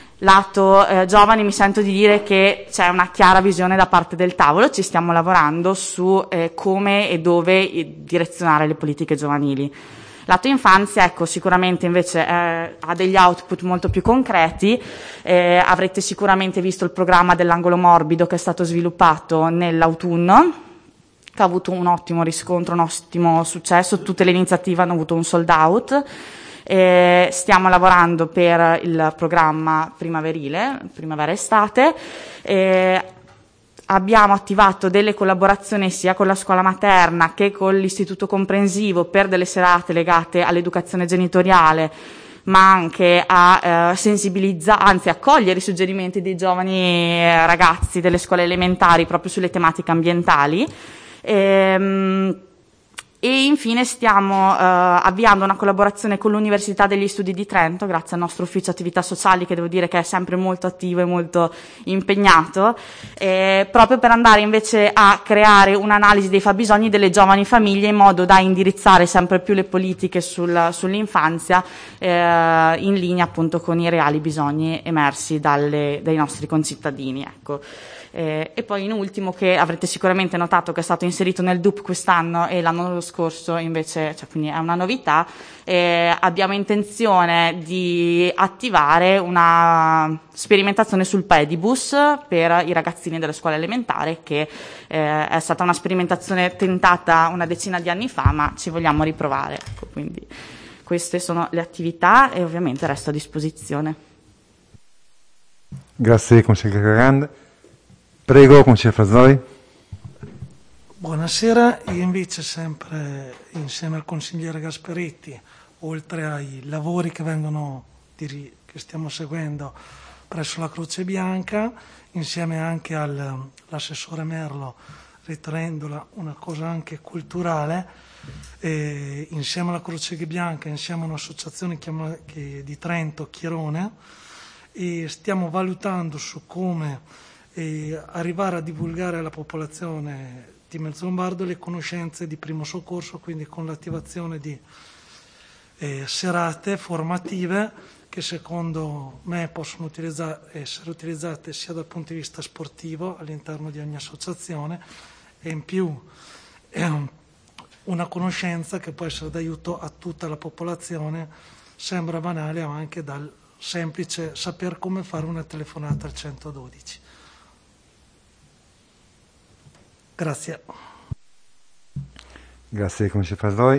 lato eh, giovani mi sento di dire che c'è una chiara visione da parte del tavolo, ci stiamo lavorando su eh, come e dove eh, direzionare le politiche giovanili. Lato infanzia, ecco, sicuramente invece eh, ha degli output molto più concreti. Eh, avrete sicuramente visto il programma dell'angolo morbido che è stato sviluppato nell'autunno, che ha avuto un ottimo riscontro, un ottimo successo. Tutte le iniziative hanno avuto un sold out. Eh, stiamo lavorando per il programma primaverile, primavera-estate. Eh, Abbiamo attivato delle collaborazioni sia con la scuola materna che con l'istituto comprensivo per delle serate legate all'educazione genitoriale, ma anche a eh, sensibilizzare, anzi accogliere i suggerimenti dei giovani eh, ragazzi delle scuole elementari proprio sulle tematiche ambientali. Ehm, E infine stiamo eh, avviando una collaborazione con l'Università degli Studi di Trento, grazie al nostro ufficio attività sociali, che devo dire che è sempre molto attivo e molto impegnato, eh, proprio per andare invece a creare un'analisi dei fabbisogni delle giovani famiglie in modo da indirizzare sempre più le politiche sul, sull'infanzia eh, in linea appunto con i reali bisogni emersi dalle, dai nostri concittadini. Ecco. Eh, e poi in ultimo, che avrete sicuramente notato che è stato inserito nel D U P quest'anno e l'anno scorso invece, cioè quindi è una novità, eh, abbiamo intenzione di attivare una sperimentazione sul pedibus per i ragazzini delle scuole elementari, che eh, è stata una sperimentazione tentata una decina di anni fa, ma ci vogliamo riprovare. Ecco, quindi queste sono le attività e ovviamente resto a disposizione. Grazie consigliere Grande. Prego, consigliere Fazzoli. Buonasera, io invece sempre insieme al consigliere Gasperetti, oltre ai lavori che vengono che stiamo seguendo presso la Croce Bianca, insieme anche all'assessore Merlo, ritenendola una cosa anche culturale, eh, insieme alla Croce Bianca, insieme a un'associazione chiama, che, di Trento, Chierone, e stiamo valutando su come eh, arrivare a divulgare alla popolazione di Mezzolombardo le conoscenze di primo soccorso, quindi con l'attivazione di eh, serate formative che secondo me possono utilizzare, essere utilizzate sia dal punto di vista sportivo all'interno di ogni associazione e in più è una conoscenza che può essere d'aiuto a tutta la popolazione, sembra banale, ma anche dal semplice saper come fare una telefonata al centododici. Grazie. Grazie consigliere Fasloi.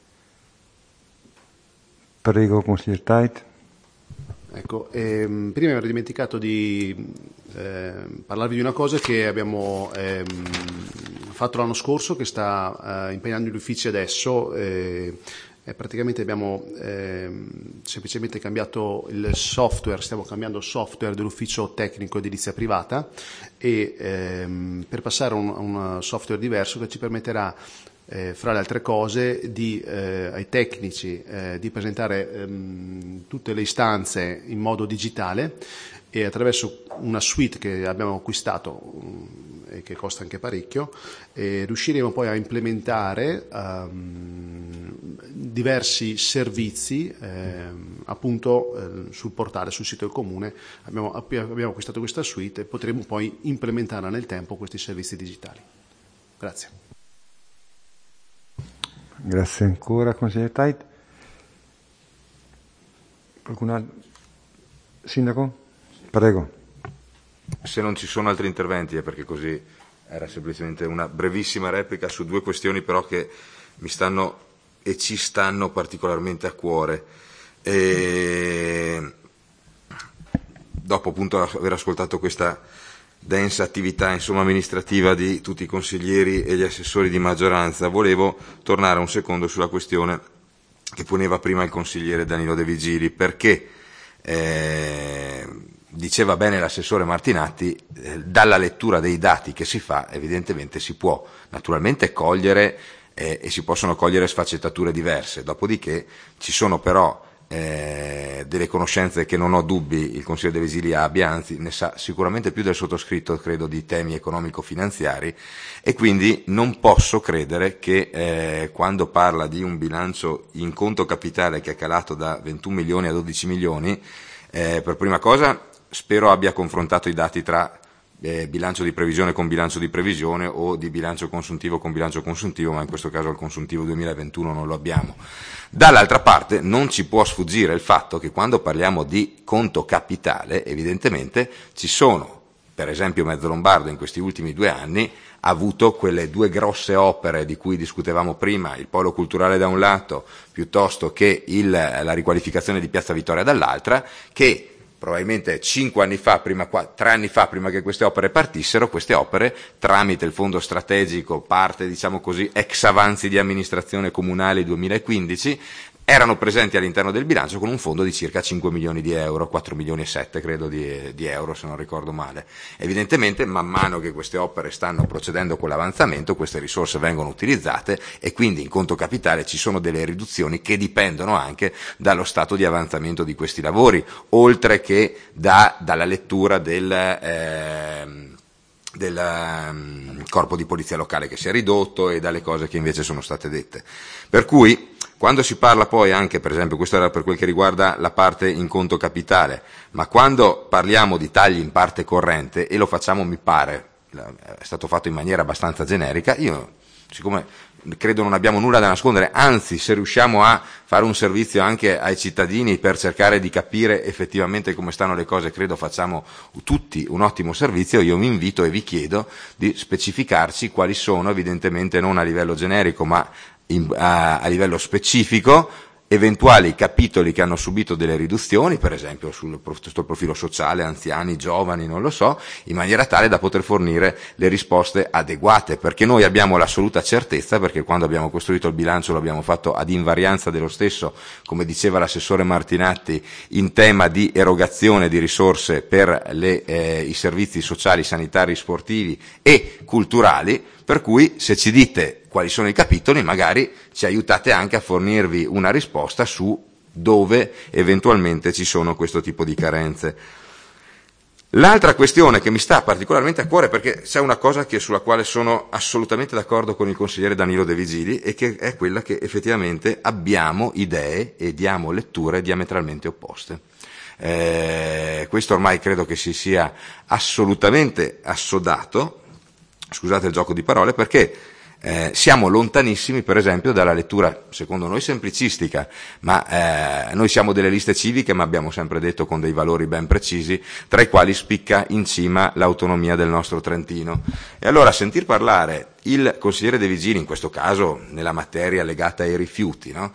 Prego consigliere Tait. Ecco, ehm, prima mi ero dimenticato di eh, parlarvi di una cosa che abbiamo ehm, fatto l'anno scorso, che sta eh, impegnando gli uffici adesso. Eh, eh, praticamente abbiamo ehm, semplicemente cambiato il software, stiamo cambiando il software dell'ufficio tecnico edilizia privata e ehm, per passare a un, a un software diverso che ci permetterà Eh, fra le altre cose di, eh, ai tecnici eh, di presentare ehm, tutte le istanze in modo digitale e attraverso una suite che abbiamo acquistato um, e che costa anche parecchio eh, riusciremo poi a implementare um, diversi servizi eh, appunto eh, sul portale, sul sito del comune. Abbiamo, abbiamo acquistato questa suite e potremo poi implementarla nel tempo questi servizi digitali. Grazie. Grazie ancora, consigliere Tait. Qualcun altro? Sindaco? Prego. Se non ci sono altri interventi è perché così era semplicemente una brevissima replica su due questioni però che mi stanno e ci stanno particolarmente a cuore. E dopo appunto aver ascoltato questa densa attività insomma amministrativa di tutti i consiglieri e gli assessori di maggioranza, volevo tornare un secondo sulla questione che poneva prima il consigliere Danilo De Vigili, perché eh, diceva bene l'assessore Martinatti, eh, dalla lettura dei dati che si fa evidentemente si può naturalmente cogliere eh, e si possono cogliere sfaccettature diverse, dopodiché ci sono però Eh, delle conoscenze che non ho dubbi il consigliere De Vigili abbia, anzi ne sa sicuramente più del sottoscritto, credo, di temi economico-finanziari, e quindi non posso credere che eh, quando parla di un bilancio in conto capitale che è calato da ventuno milioni a dodici milioni, eh, per prima cosa spero abbia confrontato i dati tra eh, bilancio di previsione con bilancio di previsione o di bilancio consuntivo con bilancio consuntivo, ma in questo caso il consuntivo duemilaventuno non lo abbiamo. Dall'altra parte non ci può sfuggire il fatto che quando parliamo di conto capitale evidentemente ci sono, per esempio Mezzolombardo in questi ultimi due anni ha avuto quelle due grosse opere di cui discutevamo prima, il polo culturale da un lato piuttosto che il, la riqualificazione di Piazza Vittoria dall'altra, che probabilmente cinque anni fa, prima, tre anni fa, prima che queste opere partissero, queste opere tramite il fondo strategico, parte diciamo così ex avanzi di amministrazione comunale duemilaquindici, erano presenti all'interno del bilancio con un fondo di circa cinque milioni di euro, quattro milioni e sette credo di, di euro se non ricordo male. Evidentemente man mano che queste opere stanno procedendo con l'avanzamento queste risorse vengono utilizzate e quindi in conto capitale ci sono delle riduzioni che dipendono anche dallo stato di avanzamento di questi lavori, oltre che da, dalla lettura del... Eh, del um, corpo di polizia locale che si è ridotto e dalle cose che invece sono state dette. Per cui quando si parla poi anche, per esempio, questo era per quel che riguarda la parte in conto capitale, ma quando parliamo di tagli in parte corrente, e lo facciamo mi pare, è stato fatto in maniera abbastanza generica, io siccome credo non abbiamo nulla da nascondere, anzi se riusciamo a fare un servizio anche ai cittadini per cercare di capire effettivamente come stanno le cose, credo facciamo tutti un ottimo servizio. Io vi invito e vi chiedo di specificarci quali sono, evidentemente non a livello generico ma in, a, a livello specifico, eventuali capitoli che hanno subito delle riduzioni, per esempio sul, sul profilo sociale, anziani, giovani, non lo so, in maniera tale da poter fornire le risposte adeguate, perché noi abbiamo l'assoluta certezza, perché quando abbiamo costruito il bilancio lo abbiamo fatto ad invarianza dello stesso, come diceva l'assessore Martinatti, in tema di erogazione di risorse per le, eh, i servizi sociali, sanitari, sportivi e culturali, per cui se ci dite quali sono i capitoli, magari ci aiutate anche a fornirvi una risposta su dove eventualmente ci sono questo tipo di carenze. L'altra questione che mi sta particolarmente a cuore, perché c'è una cosa che, sulla quale sono assolutamente d'accordo con il consigliere Danilo De Vigili, e che è quella che effettivamente abbiamo idee e diamo letture diametralmente opposte. Eh, questo ormai credo che si sia assolutamente assodato, scusate il gioco di parole, perché eh, siamo lontanissimi, per esempio, dalla lettura, secondo noi, semplicistica, ma eh, noi siamo delle liste civiche, ma abbiamo sempre detto con dei valori ben precisi, tra i quali spicca in cima l'autonomia del nostro Trentino. E allora sentir parlare il consigliere De Vigili, in questo caso nella materia legata ai rifiuti, no?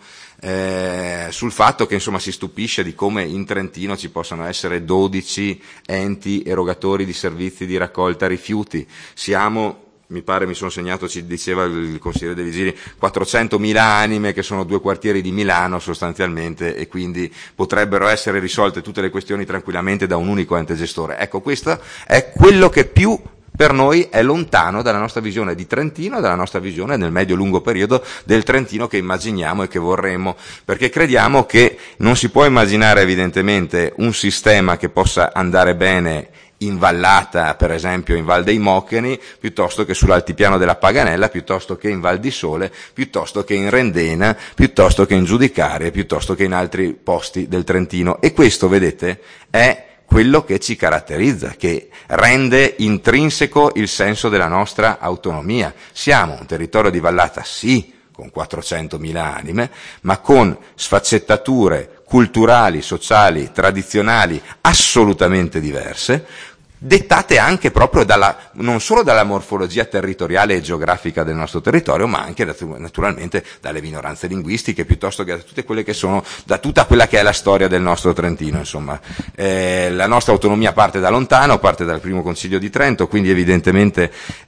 Eh, sul fatto che insomma si stupisce di come in Trentino ci possano essere dodici enti erogatori di servizi di raccolta rifiuti, siamo, mi pare, mi sono segnato, ci diceva il consigliere De Vigili, quattrocentomila anime, che sono due quartieri di Milano sostanzialmente, e quindi potrebbero essere risolte tutte le questioni tranquillamente da un unico ente gestore. Ecco, questo è quello che più per noi è lontano dalla nostra visione di Trentino e dalla nostra visione nel medio-lungo periodo del Trentino che immaginiamo e che vorremmo, perché crediamo che non si può immaginare evidentemente un sistema che possa andare bene in vallata, per esempio in Val dei Mocheni, piuttosto che sull'altipiano della Paganella, piuttosto che in Val di Sole, piuttosto che in Rendena, piuttosto che in Giudicarie, piuttosto che in altri posti del Trentino. E questo, vedete, è quello che ci caratterizza, che rende intrinseco il senso della nostra autonomia. Siamo un territorio di vallata, sì, con quattrocentomila anime, ma con sfaccettature culturali, sociali, tradizionali assolutamente diverse, dettate anche proprio dalla, non solo dalla morfologia territoriale e geografica del nostro territorio, ma anche naturalmente dalle minoranze linguistiche, piuttosto che da tutte quelle che sono, da tutta quella che è la storia del nostro Trentino, insomma. Eh, la nostra autonomia parte da lontano, parte dal primo Consiglio di Trento, quindi evidentemente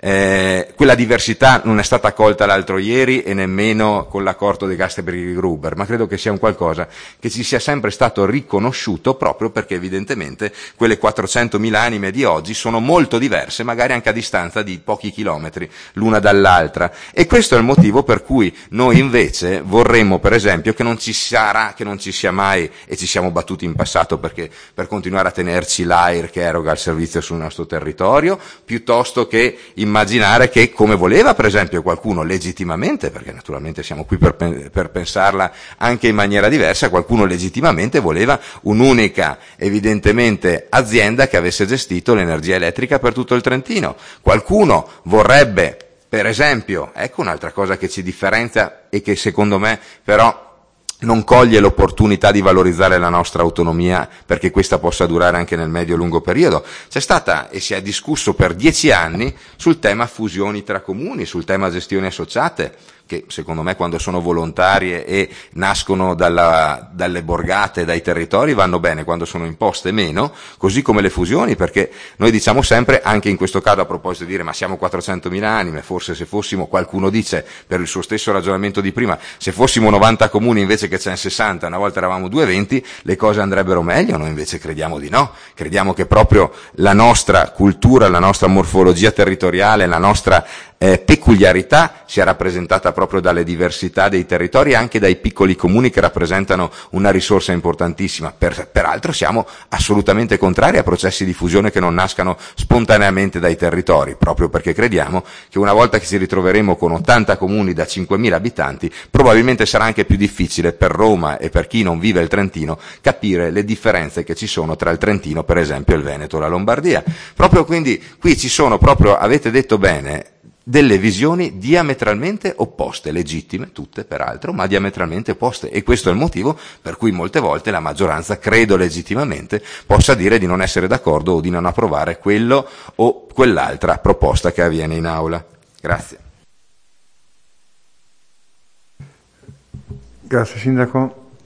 eh, quella diversità non è stata colta l'altro ieri e nemmeno con l'accordo di Gasteberg-Gruber, ma credo che sia un qualcosa che ci sia sempre stato riconosciuto, proprio perché evidentemente quelle quattrocentomila anime di oggi sono molto diverse, magari anche a distanza di pochi chilometri l'una dall'altra, e questo è il motivo per cui noi invece vorremmo, per esempio, che non ci sarà, che non ci sia mai, e ci siamo battuti in passato perché per continuare a tenerci l'A I R che eroga il servizio sul nostro territorio, piuttosto che immaginare che, come voleva per esempio qualcuno legittimamente, perché naturalmente siamo qui per, per pensarla anche in maniera diversa, qualcuno legittimamente voleva un'unica, evidentemente, azienda che avesse gestito l'energia elettrica per tutto il Trentino. Qualcuno vorrebbe, per esempio, ecco un'altra cosa che ci differenzia e che secondo me però non coglie l'opportunità di valorizzare la nostra autonomia perché questa possa durare anche nel medio-lungo periodo. C'è stata e si è discusso per dieci anni sul tema fusioni tra comuni, sul tema gestioni associate, che secondo me quando sono volontarie e nascono dalla, dalle borgate, dai territori vanno bene, quando sono imposte meno, così come le fusioni, perché noi diciamo sempre, anche in questo caso a proposito di dire ma siamo quattrocentomila anime, forse se fossimo, qualcuno dice per il suo stesso ragionamento di prima, se fossimo novanta comuni invece che ce ne sessanta, una volta eravamo duecentoventi, le cose andrebbero meglio, noi invece crediamo di no, crediamo che proprio la nostra cultura, la nostra morfologia territoriale, la nostra eh, peculiarità sia rappresentata proprio dalle diversità dei territori e anche dai piccoli comuni che rappresentano una risorsa importantissima. Per, peraltro siamo assolutamente contrari a processi di fusione che non nascano spontaneamente dai territori, proprio perché crediamo che una volta che ci ritroveremo con ottanta comuni da cinquemila abitanti, probabilmente sarà anche più difficile per Roma e per chi non vive il Trentino capire le differenze che ci sono tra il Trentino, per esempio, il Veneto e la Lombardia. Proprio quindi qui ci sono proprio, avete detto bene, delle visioni diametralmente opposte, legittime tutte peraltro, ma diametralmente opposte, e questo è il motivo per cui molte volte la maggioranza, credo legittimamente, possa dire di non essere d'accordo o di non approvare quello o quell'altra proposta che avviene in aula. Grazie. Grazie Sindaco.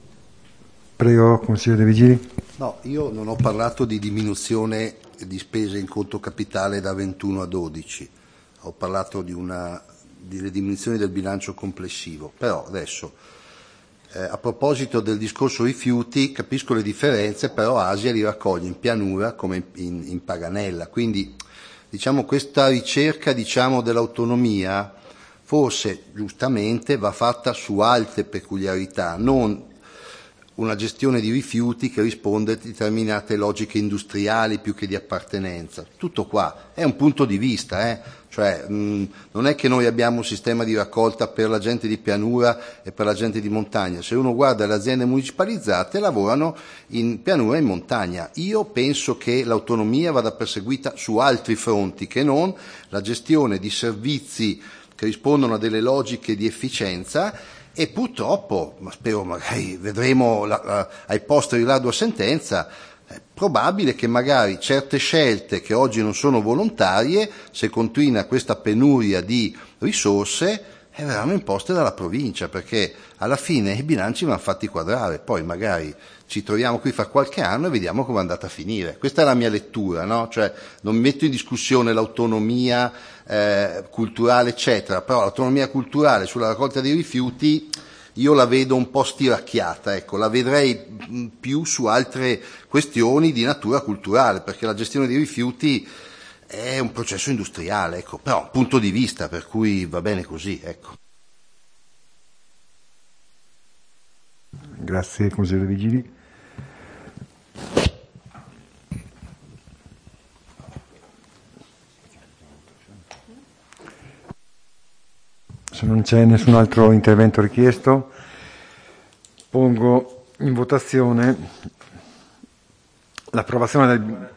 Prego, consigliere De Vigili. No, io non ho parlato di diminuzione di spese in conto capitale da ventuno a dodici, ho parlato di una delle diminuzioni del bilancio complessivo, però adesso eh, a proposito del discorso rifiuti capisco le differenze, però Asia li raccoglie in pianura come in, in, in Paganella, quindi diciamo questa ricerca diciamo dell'autonomia forse giustamente va fatta su altre peculiarità, non una gestione di rifiuti che risponde a determinate logiche industriali più che di appartenenza. Tutto qua, è un punto di vista, eh? Cioè, mh, non è che noi abbiamo un sistema di raccolta per la gente di pianura e per la gente di montagna. Se uno guarda le aziende municipalizzate lavorano in pianura e in montagna. Io penso che l'autonomia vada perseguita su altri fronti che non la gestione di servizi che rispondono a delle logiche di efficienza. E purtroppo, ma spero magari vedremo la, la, ai posteri l'ardua sentenza, è probabile che magari certe scelte che oggi non sono volontarie, se continua questa penuria di risorse, eh, verranno imposte dalla provincia, perché alla fine i bilanci vanno fatti quadrare, poi magari ci troviamo qui fra qualche anno e vediamo come è andata a finire. Questa è la mia lettura, no? Cioè, non metto in discussione l'autonomia eh, culturale, eccetera, però l'autonomia culturale sulla raccolta dei rifiuti io la vedo un po' stiracchiata, ecco, la vedrei più su altre questioni di natura culturale, perché la gestione dei rifiuti è un processo industriale, ecco, però un punto di vista per cui va bene così, ecco. Grazie, consigliere Vigili. Se non c'è nessun altro intervento richiesto, pongo in votazione l'approvazione del...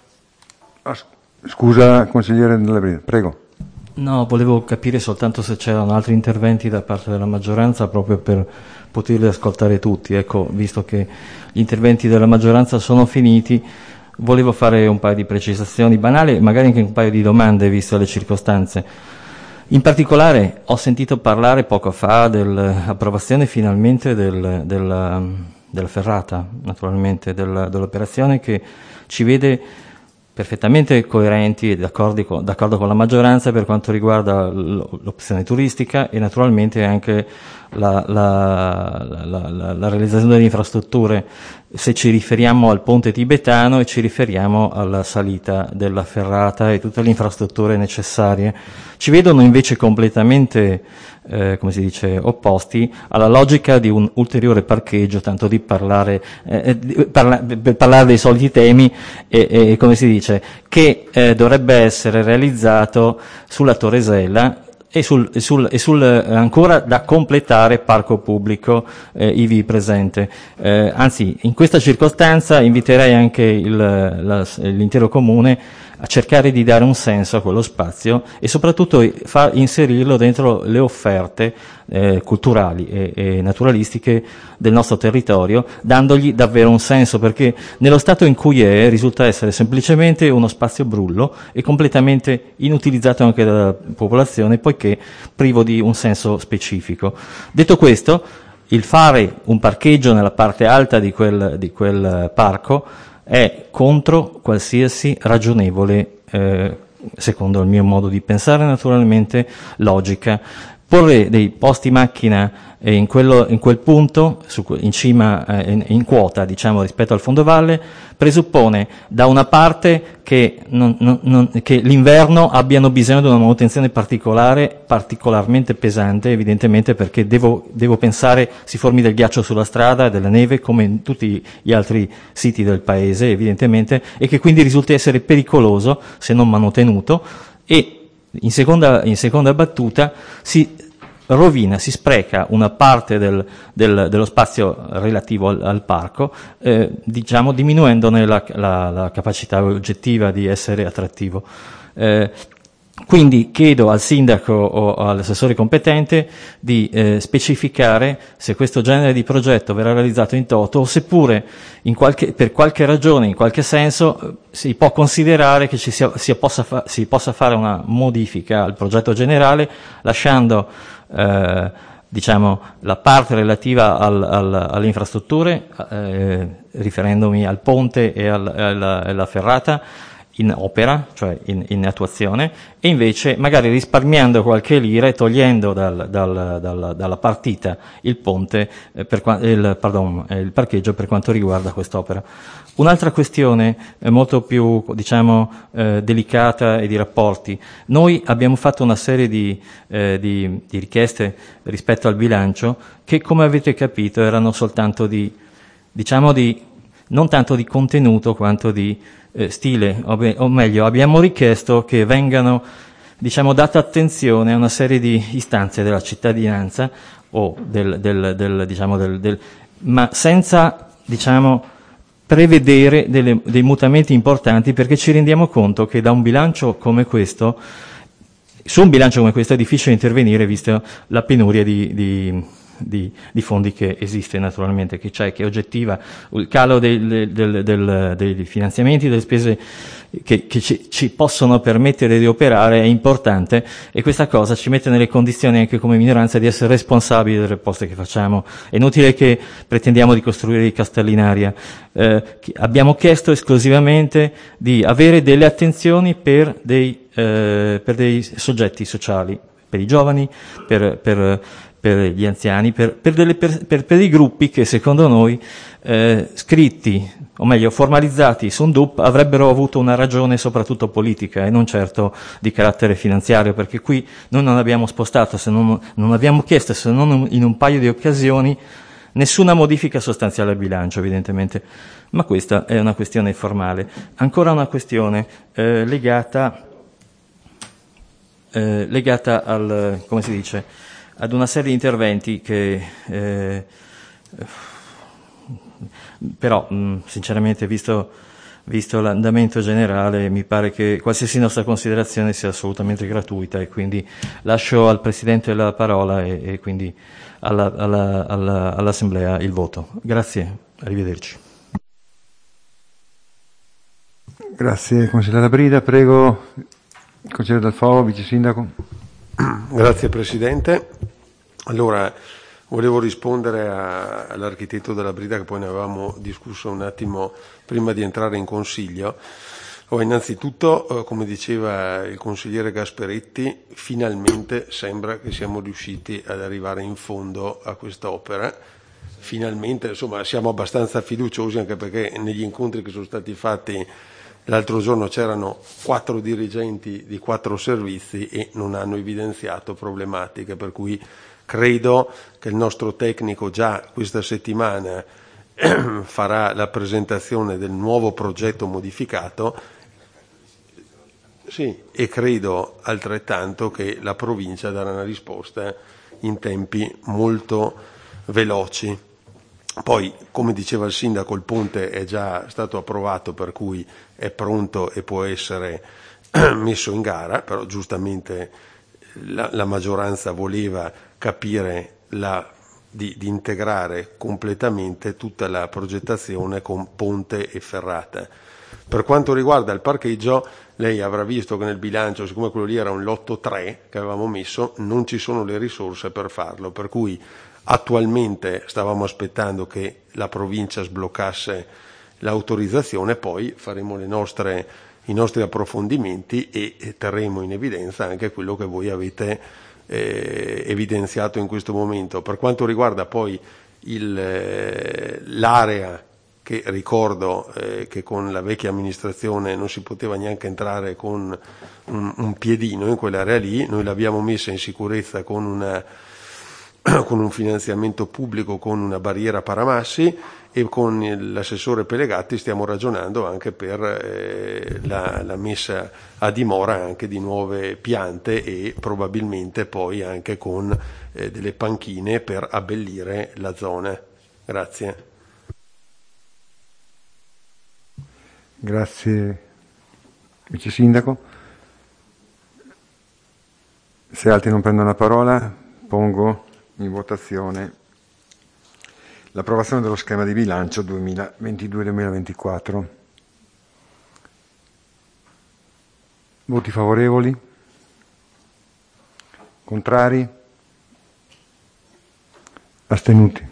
Ah, scusa, consigliere Della Breda, prego. No, volevo capire soltanto se c'erano altri interventi da parte della maggioranza proprio per poterli ascoltare tutti. Ecco, visto che gli interventi della maggioranza sono finiti, volevo fare un paio di precisazioni banali e magari anche un paio di domande, visto le circostanze. In particolare ho sentito parlare poco fa dell'approvazione finalmente del, della, della ferrata, naturalmente, del, dell'operazione che ci vede perfettamente coerenti e d'accordo con, d'accordo con la maggioranza per quanto riguarda l'opzione turistica e naturalmente anche la, la, la, la, la realizzazione delle infrastrutture, se ci riferiamo al ponte tibetano e ci riferiamo alla salita della ferrata e tutte le infrastrutture necessarie. Ci vedono invece completamente, eh, come si dice, opposti alla logica di un ulteriore parcheggio, tanto di parlare, eh, di parla, per parlare dei soliti temi, e, e come si dice, che eh, dovrebbe essere realizzato sulla Toresella e sul, e sul, e sul eh, ancora da completare parco pubblico eh, ivi presente. Eh, anzi, in questa circostanza inviterei anche il, la, l'intero comune a cercare di dare un senso a quello spazio e soprattutto far inserirlo dentro le offerte eh, culturali e, e naturalistiche del nostro territorio, dandogli davvero un senso, perché nello stato in cui è risulta essere semplicemente uno spazio brullo e completamente inutilizzato anche dalla popolazione, poiché privo di un senso specifico. Detto questo, il fare un parcheggio nella parte alta di quel, di quel parco è contro qualsiasi ragionevole, eh, secondo il mio modo di pensare naturalmente, logica. Porre dei posti macchina eh, in, quello, in quel punto, su, in cima, eh, in, in quota, diciamo, rispetto al fondovalle, presuppone da una parte che, non, non, non, che l'inverno abbiano bisogno di una manutenzione particolare, particolarmente pesante, evidentemente perché devo, devo pensare si formi del ghiaccio sulla strada e della neve come in tutti gli altri siti del paese, evidentemente, e che quindi risulta essere pericoloso se non manutenuto, e in seconda, in seconda battuta si rovina, si spreca una parte del, del, dello spazio relativo al, al parco, eh, diciamo diminuendone la, la, la capacità oggettiva di essere attrattivo. Eh, Quindi chiedo al sindaco o all'assessore competente di eh, specificare se questo genere di progetto verrà realizzato in toto o seppure in qualche, per qualche ragione, in qualche senso, si può considerare che ci sia, si, possa fa, si possa fare una modifica al progetto generale lasciando eh, diciamo, la parte relativa al, al, alle infrastrutture, eh, riferendomi al ponte e al, alla, alla ferrata, in opera, cioè in, in attuazione, e invece magari risparmiando qualche lira e togliendo dal, dal, dal, dalla partita il ponte, eh, per, il, pardon, il parcheggio per quanto riguarda quest'opera. Un'altra questione eh, molto più, diciamo, eh, delicata e di rapporti. Noi abbiamo fatto una serie di, eh, di, di richieste rispetto al bilancio che, come avete capito, erano soltanto di, diciamo, di, non tanto di contenuto quanto di eh, stile, o, be- o meglio, abbiamo richiesto che vengano, diciamo, data attenzione a una serie di istanze della cittadinanza o del, del, del diciamo, del, del, ma senza, diciamo, prevedere delle, dei mutamenti importanti, perché ci rendiamo conto che da un bilancio come questo, su un bilancio come questo è difficile intervenire, vista la penuria di, di, di, di fondi che esiste naturalmente, che c'è, che è oggettiva. Il calo del, del, del, dei finanziamenti, delle spese che, che ci, ci possono permettere di operare è importante, e questa cosa ci mette nelle condizioni anche come minoranza di essere responsabili delle proposte che facciamo. È inutile che pretendiamo di costruire i castelli in aria. Eh, abbiamo chiesto esclusivamente di avere delle attenzioni per dei, eh, per dei soggetti sociali, per i giovani, per, per, per gli anziani, per, per, delle, per, per, per dei gruppi che secondo noi eh, scritti, o meglio formalizzati su un D U P, avrebbero avuto una ragione soprattutto politica e non certo di carattere finanziario, perché qui noi non abbiamo spostato, se non, non abbiamo chiesto, se non in un paio di occasioni, nessuna modifica sostanziale al bilancio, evidentemente, ma questa è una questione formale. Ancora una questione eh, legata, eh, legata al, come si dice, ad una serie di interventi che eh, però mh, sinceramente visto, visto l'andamento generale mi pare che qualsiasi nostra considerazione sia assolutamente gratuita, e quindi lascio al Presidente la parola e, e quindi alla, alla, alla, all'Assemblea il voto. Grazie, arrivederci. Grazie consigliere Brida, prego il consigliere Dal Foro, vice sindaco. Grazie Presidente. Allora, volevo rispondere a, all'architetto della Brida, che poi ne avevamo discusso un attimo prima di entrare in consiglio. Oh, innanzitutto, eh, come diceva il consigliere Gasperetti, finalmente sembra che siamo riusciti ad arrivare in fondo a quest'opera. Finalmente, insomma, siamo abbastanza fiduciosi, anche perché negli incontri che sono stati fatti l'altro giorno c'erano quattro dirigenti di quattro servizi e non hanno evidenziato problematiche, per cui credo che il nostro tecnico già questa settimana farà la presentazione del nuovo progetto modificato. Sì, e credo altrettanto che la provincia darà una risposta in tempi molto veloci. Poi, come diceva il sindaco, il ponte è già stato approvato, per cui è pronto e può essere messo in gara, però giustamente la, la maggioranza voleva capire la, di, di integrare completamente tutta la progettazione con ponte e ferrata. Per quanto riguarda il parcheggio, lei avrà visto che nel bilancio, siccome quello lì era un lotto tre che avevamo messo, non ci sono le risorse per farlo, per cui attualmente stavamo aspettando che la provincia sbloccasse l'autorizzazione, poi faremo le nostre, i nostri approfondimenti e, e terremo in evidenza anche quello che voi avete eh, evidenziato in questo momento. Per quanto riguarda poi il, eh, l'area, che ricordo eh, che con la vecchia amministrazione non si poteva neanche entrare con un, un piedino in quell'area lì, noi l'abbiamo messa in sicurezza con una con un finanziamento pubblico, con una barriera paramassi, e con l'assessore Pelegatti stiamo ragionando anche per eh, la, la messa a dimora anche di nuove piante e probabilmente poi anche con eh, delle panchine per abbellire la zona. Grazie. Grazie vice sindaco. Se altri non prendono la parola, pongo in votazione l'approvazione dello schema di bilancio duemilaventidue duemilaventiquattro. Voti favorevoli? Contrari? Astenuti?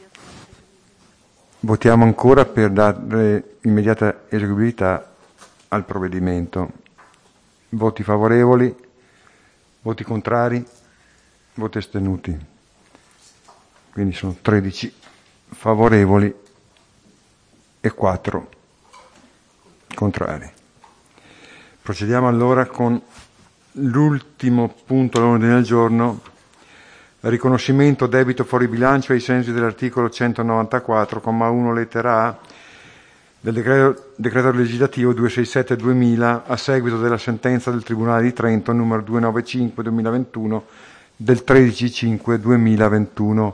Votiamo ancora per dare immediata eseguibilità al provvedimento. Voti favorevoli, voti contrari, voti astenuti. Quindi sono tredici favorevoli e quattro contrari. Procediamo allora con l'ultimo punto all'ordine del giorno: riconoscimento debito fuori bilancio ai sensi dell'articolo centonovantaquattro, comma uno, lettera A del decreto, decreto legislativo duecentosessantasette duemila a seguito della sentenza del Tribunale di Trento numero duecentonovantacinque duemilaventuno del tredici cinque duemilaventuno.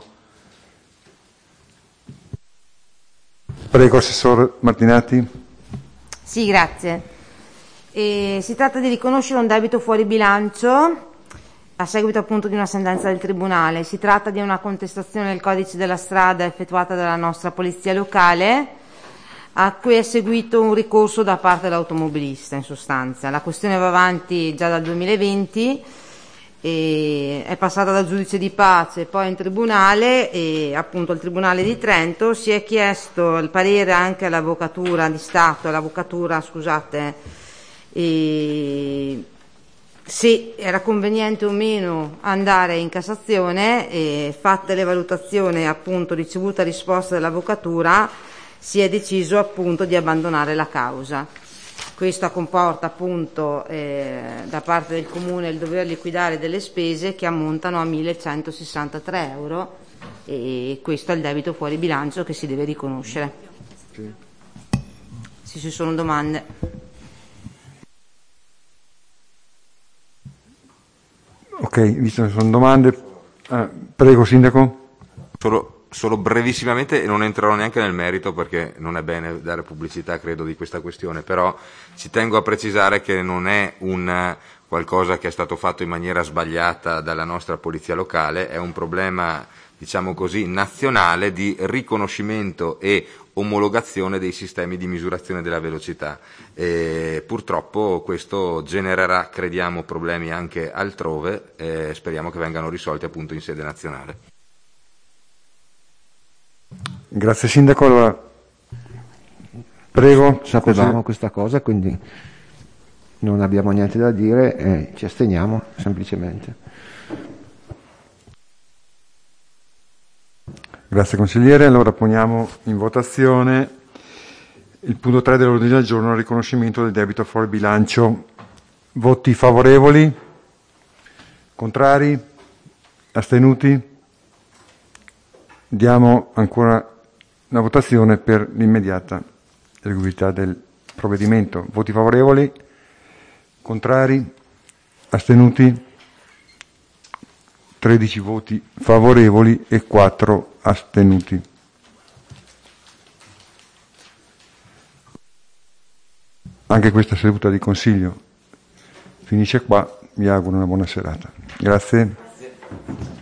Prego, Assessore Martinatti. Sì, grazie. E si tratta di riconoscere un debito fuori bilancio a seguito appunto di una sentenza del Tribunale. Si tratta di una contestazione del codice della strada effettuata dalla nostra polizia locale, a cui è seguito un ricorso da parte dell'automobilista. In sostanza la questione va avanti già dal duemilaventi, e è passata dal giudice di pace poi in tribunale, e appunto al Tribunale di Trento si è chiesto il parere anche all'Avvocatura di Stato, all'Avvocatura scusate, e se era conveniente o meno andare in Cassazione, e fatte le valutazioni appunto ricevuta risposta dell'Avvocatura, si è deciso appunto di abbandonare la causa. Questo comporta appunto eh, da parte del Comune il dover liquidare delle spese che ammontano a millecentosessantatré euro, e questo è il debito fuori bilancio che si deve riconoscere. Sì. Se ci sono domande. Ok, visto che sono domande, eh, prego Sindaco. Solo Solo brevissimamente, e non entrerò neanche nel merito perché non è bene dare pubblicità, credo, di questa questione, però ci tengo a precisare che non è un qualcosa che è stato fatto in maniera sbagliata dalla nostra polizia locale, è un problema, diciamo così, nazionale di riconoscimento e omologazione dei sistemi di misurazione della velocità. E purtroppo questo genererà, crediamo, problemi anche altrove, e speriamo che vengano risolti appunto in sede nazionale. Grazie Sindaco. Allora, prego. Sapevamo Così. questa cosa, quindi non abbiamo niente da dire e ci asteniamo semplicemente. Grazie consigliere. Allora poniamo in votazione il punto tre dell'ordine del giorno, il riconoscimento del debito fuori bilancio. Voti favorevoli? Contrari? Astenuti? Diamo ancora una votazione per l'immediata eseguibilità del provvedimento. Voti favorevoli? Contrari? Astenuti? tredici voti favorevoli e quattro astenuti. Anche questa seduta di consiglio finisce qua. Vi auguro una buona serata. Grazie. Grazie.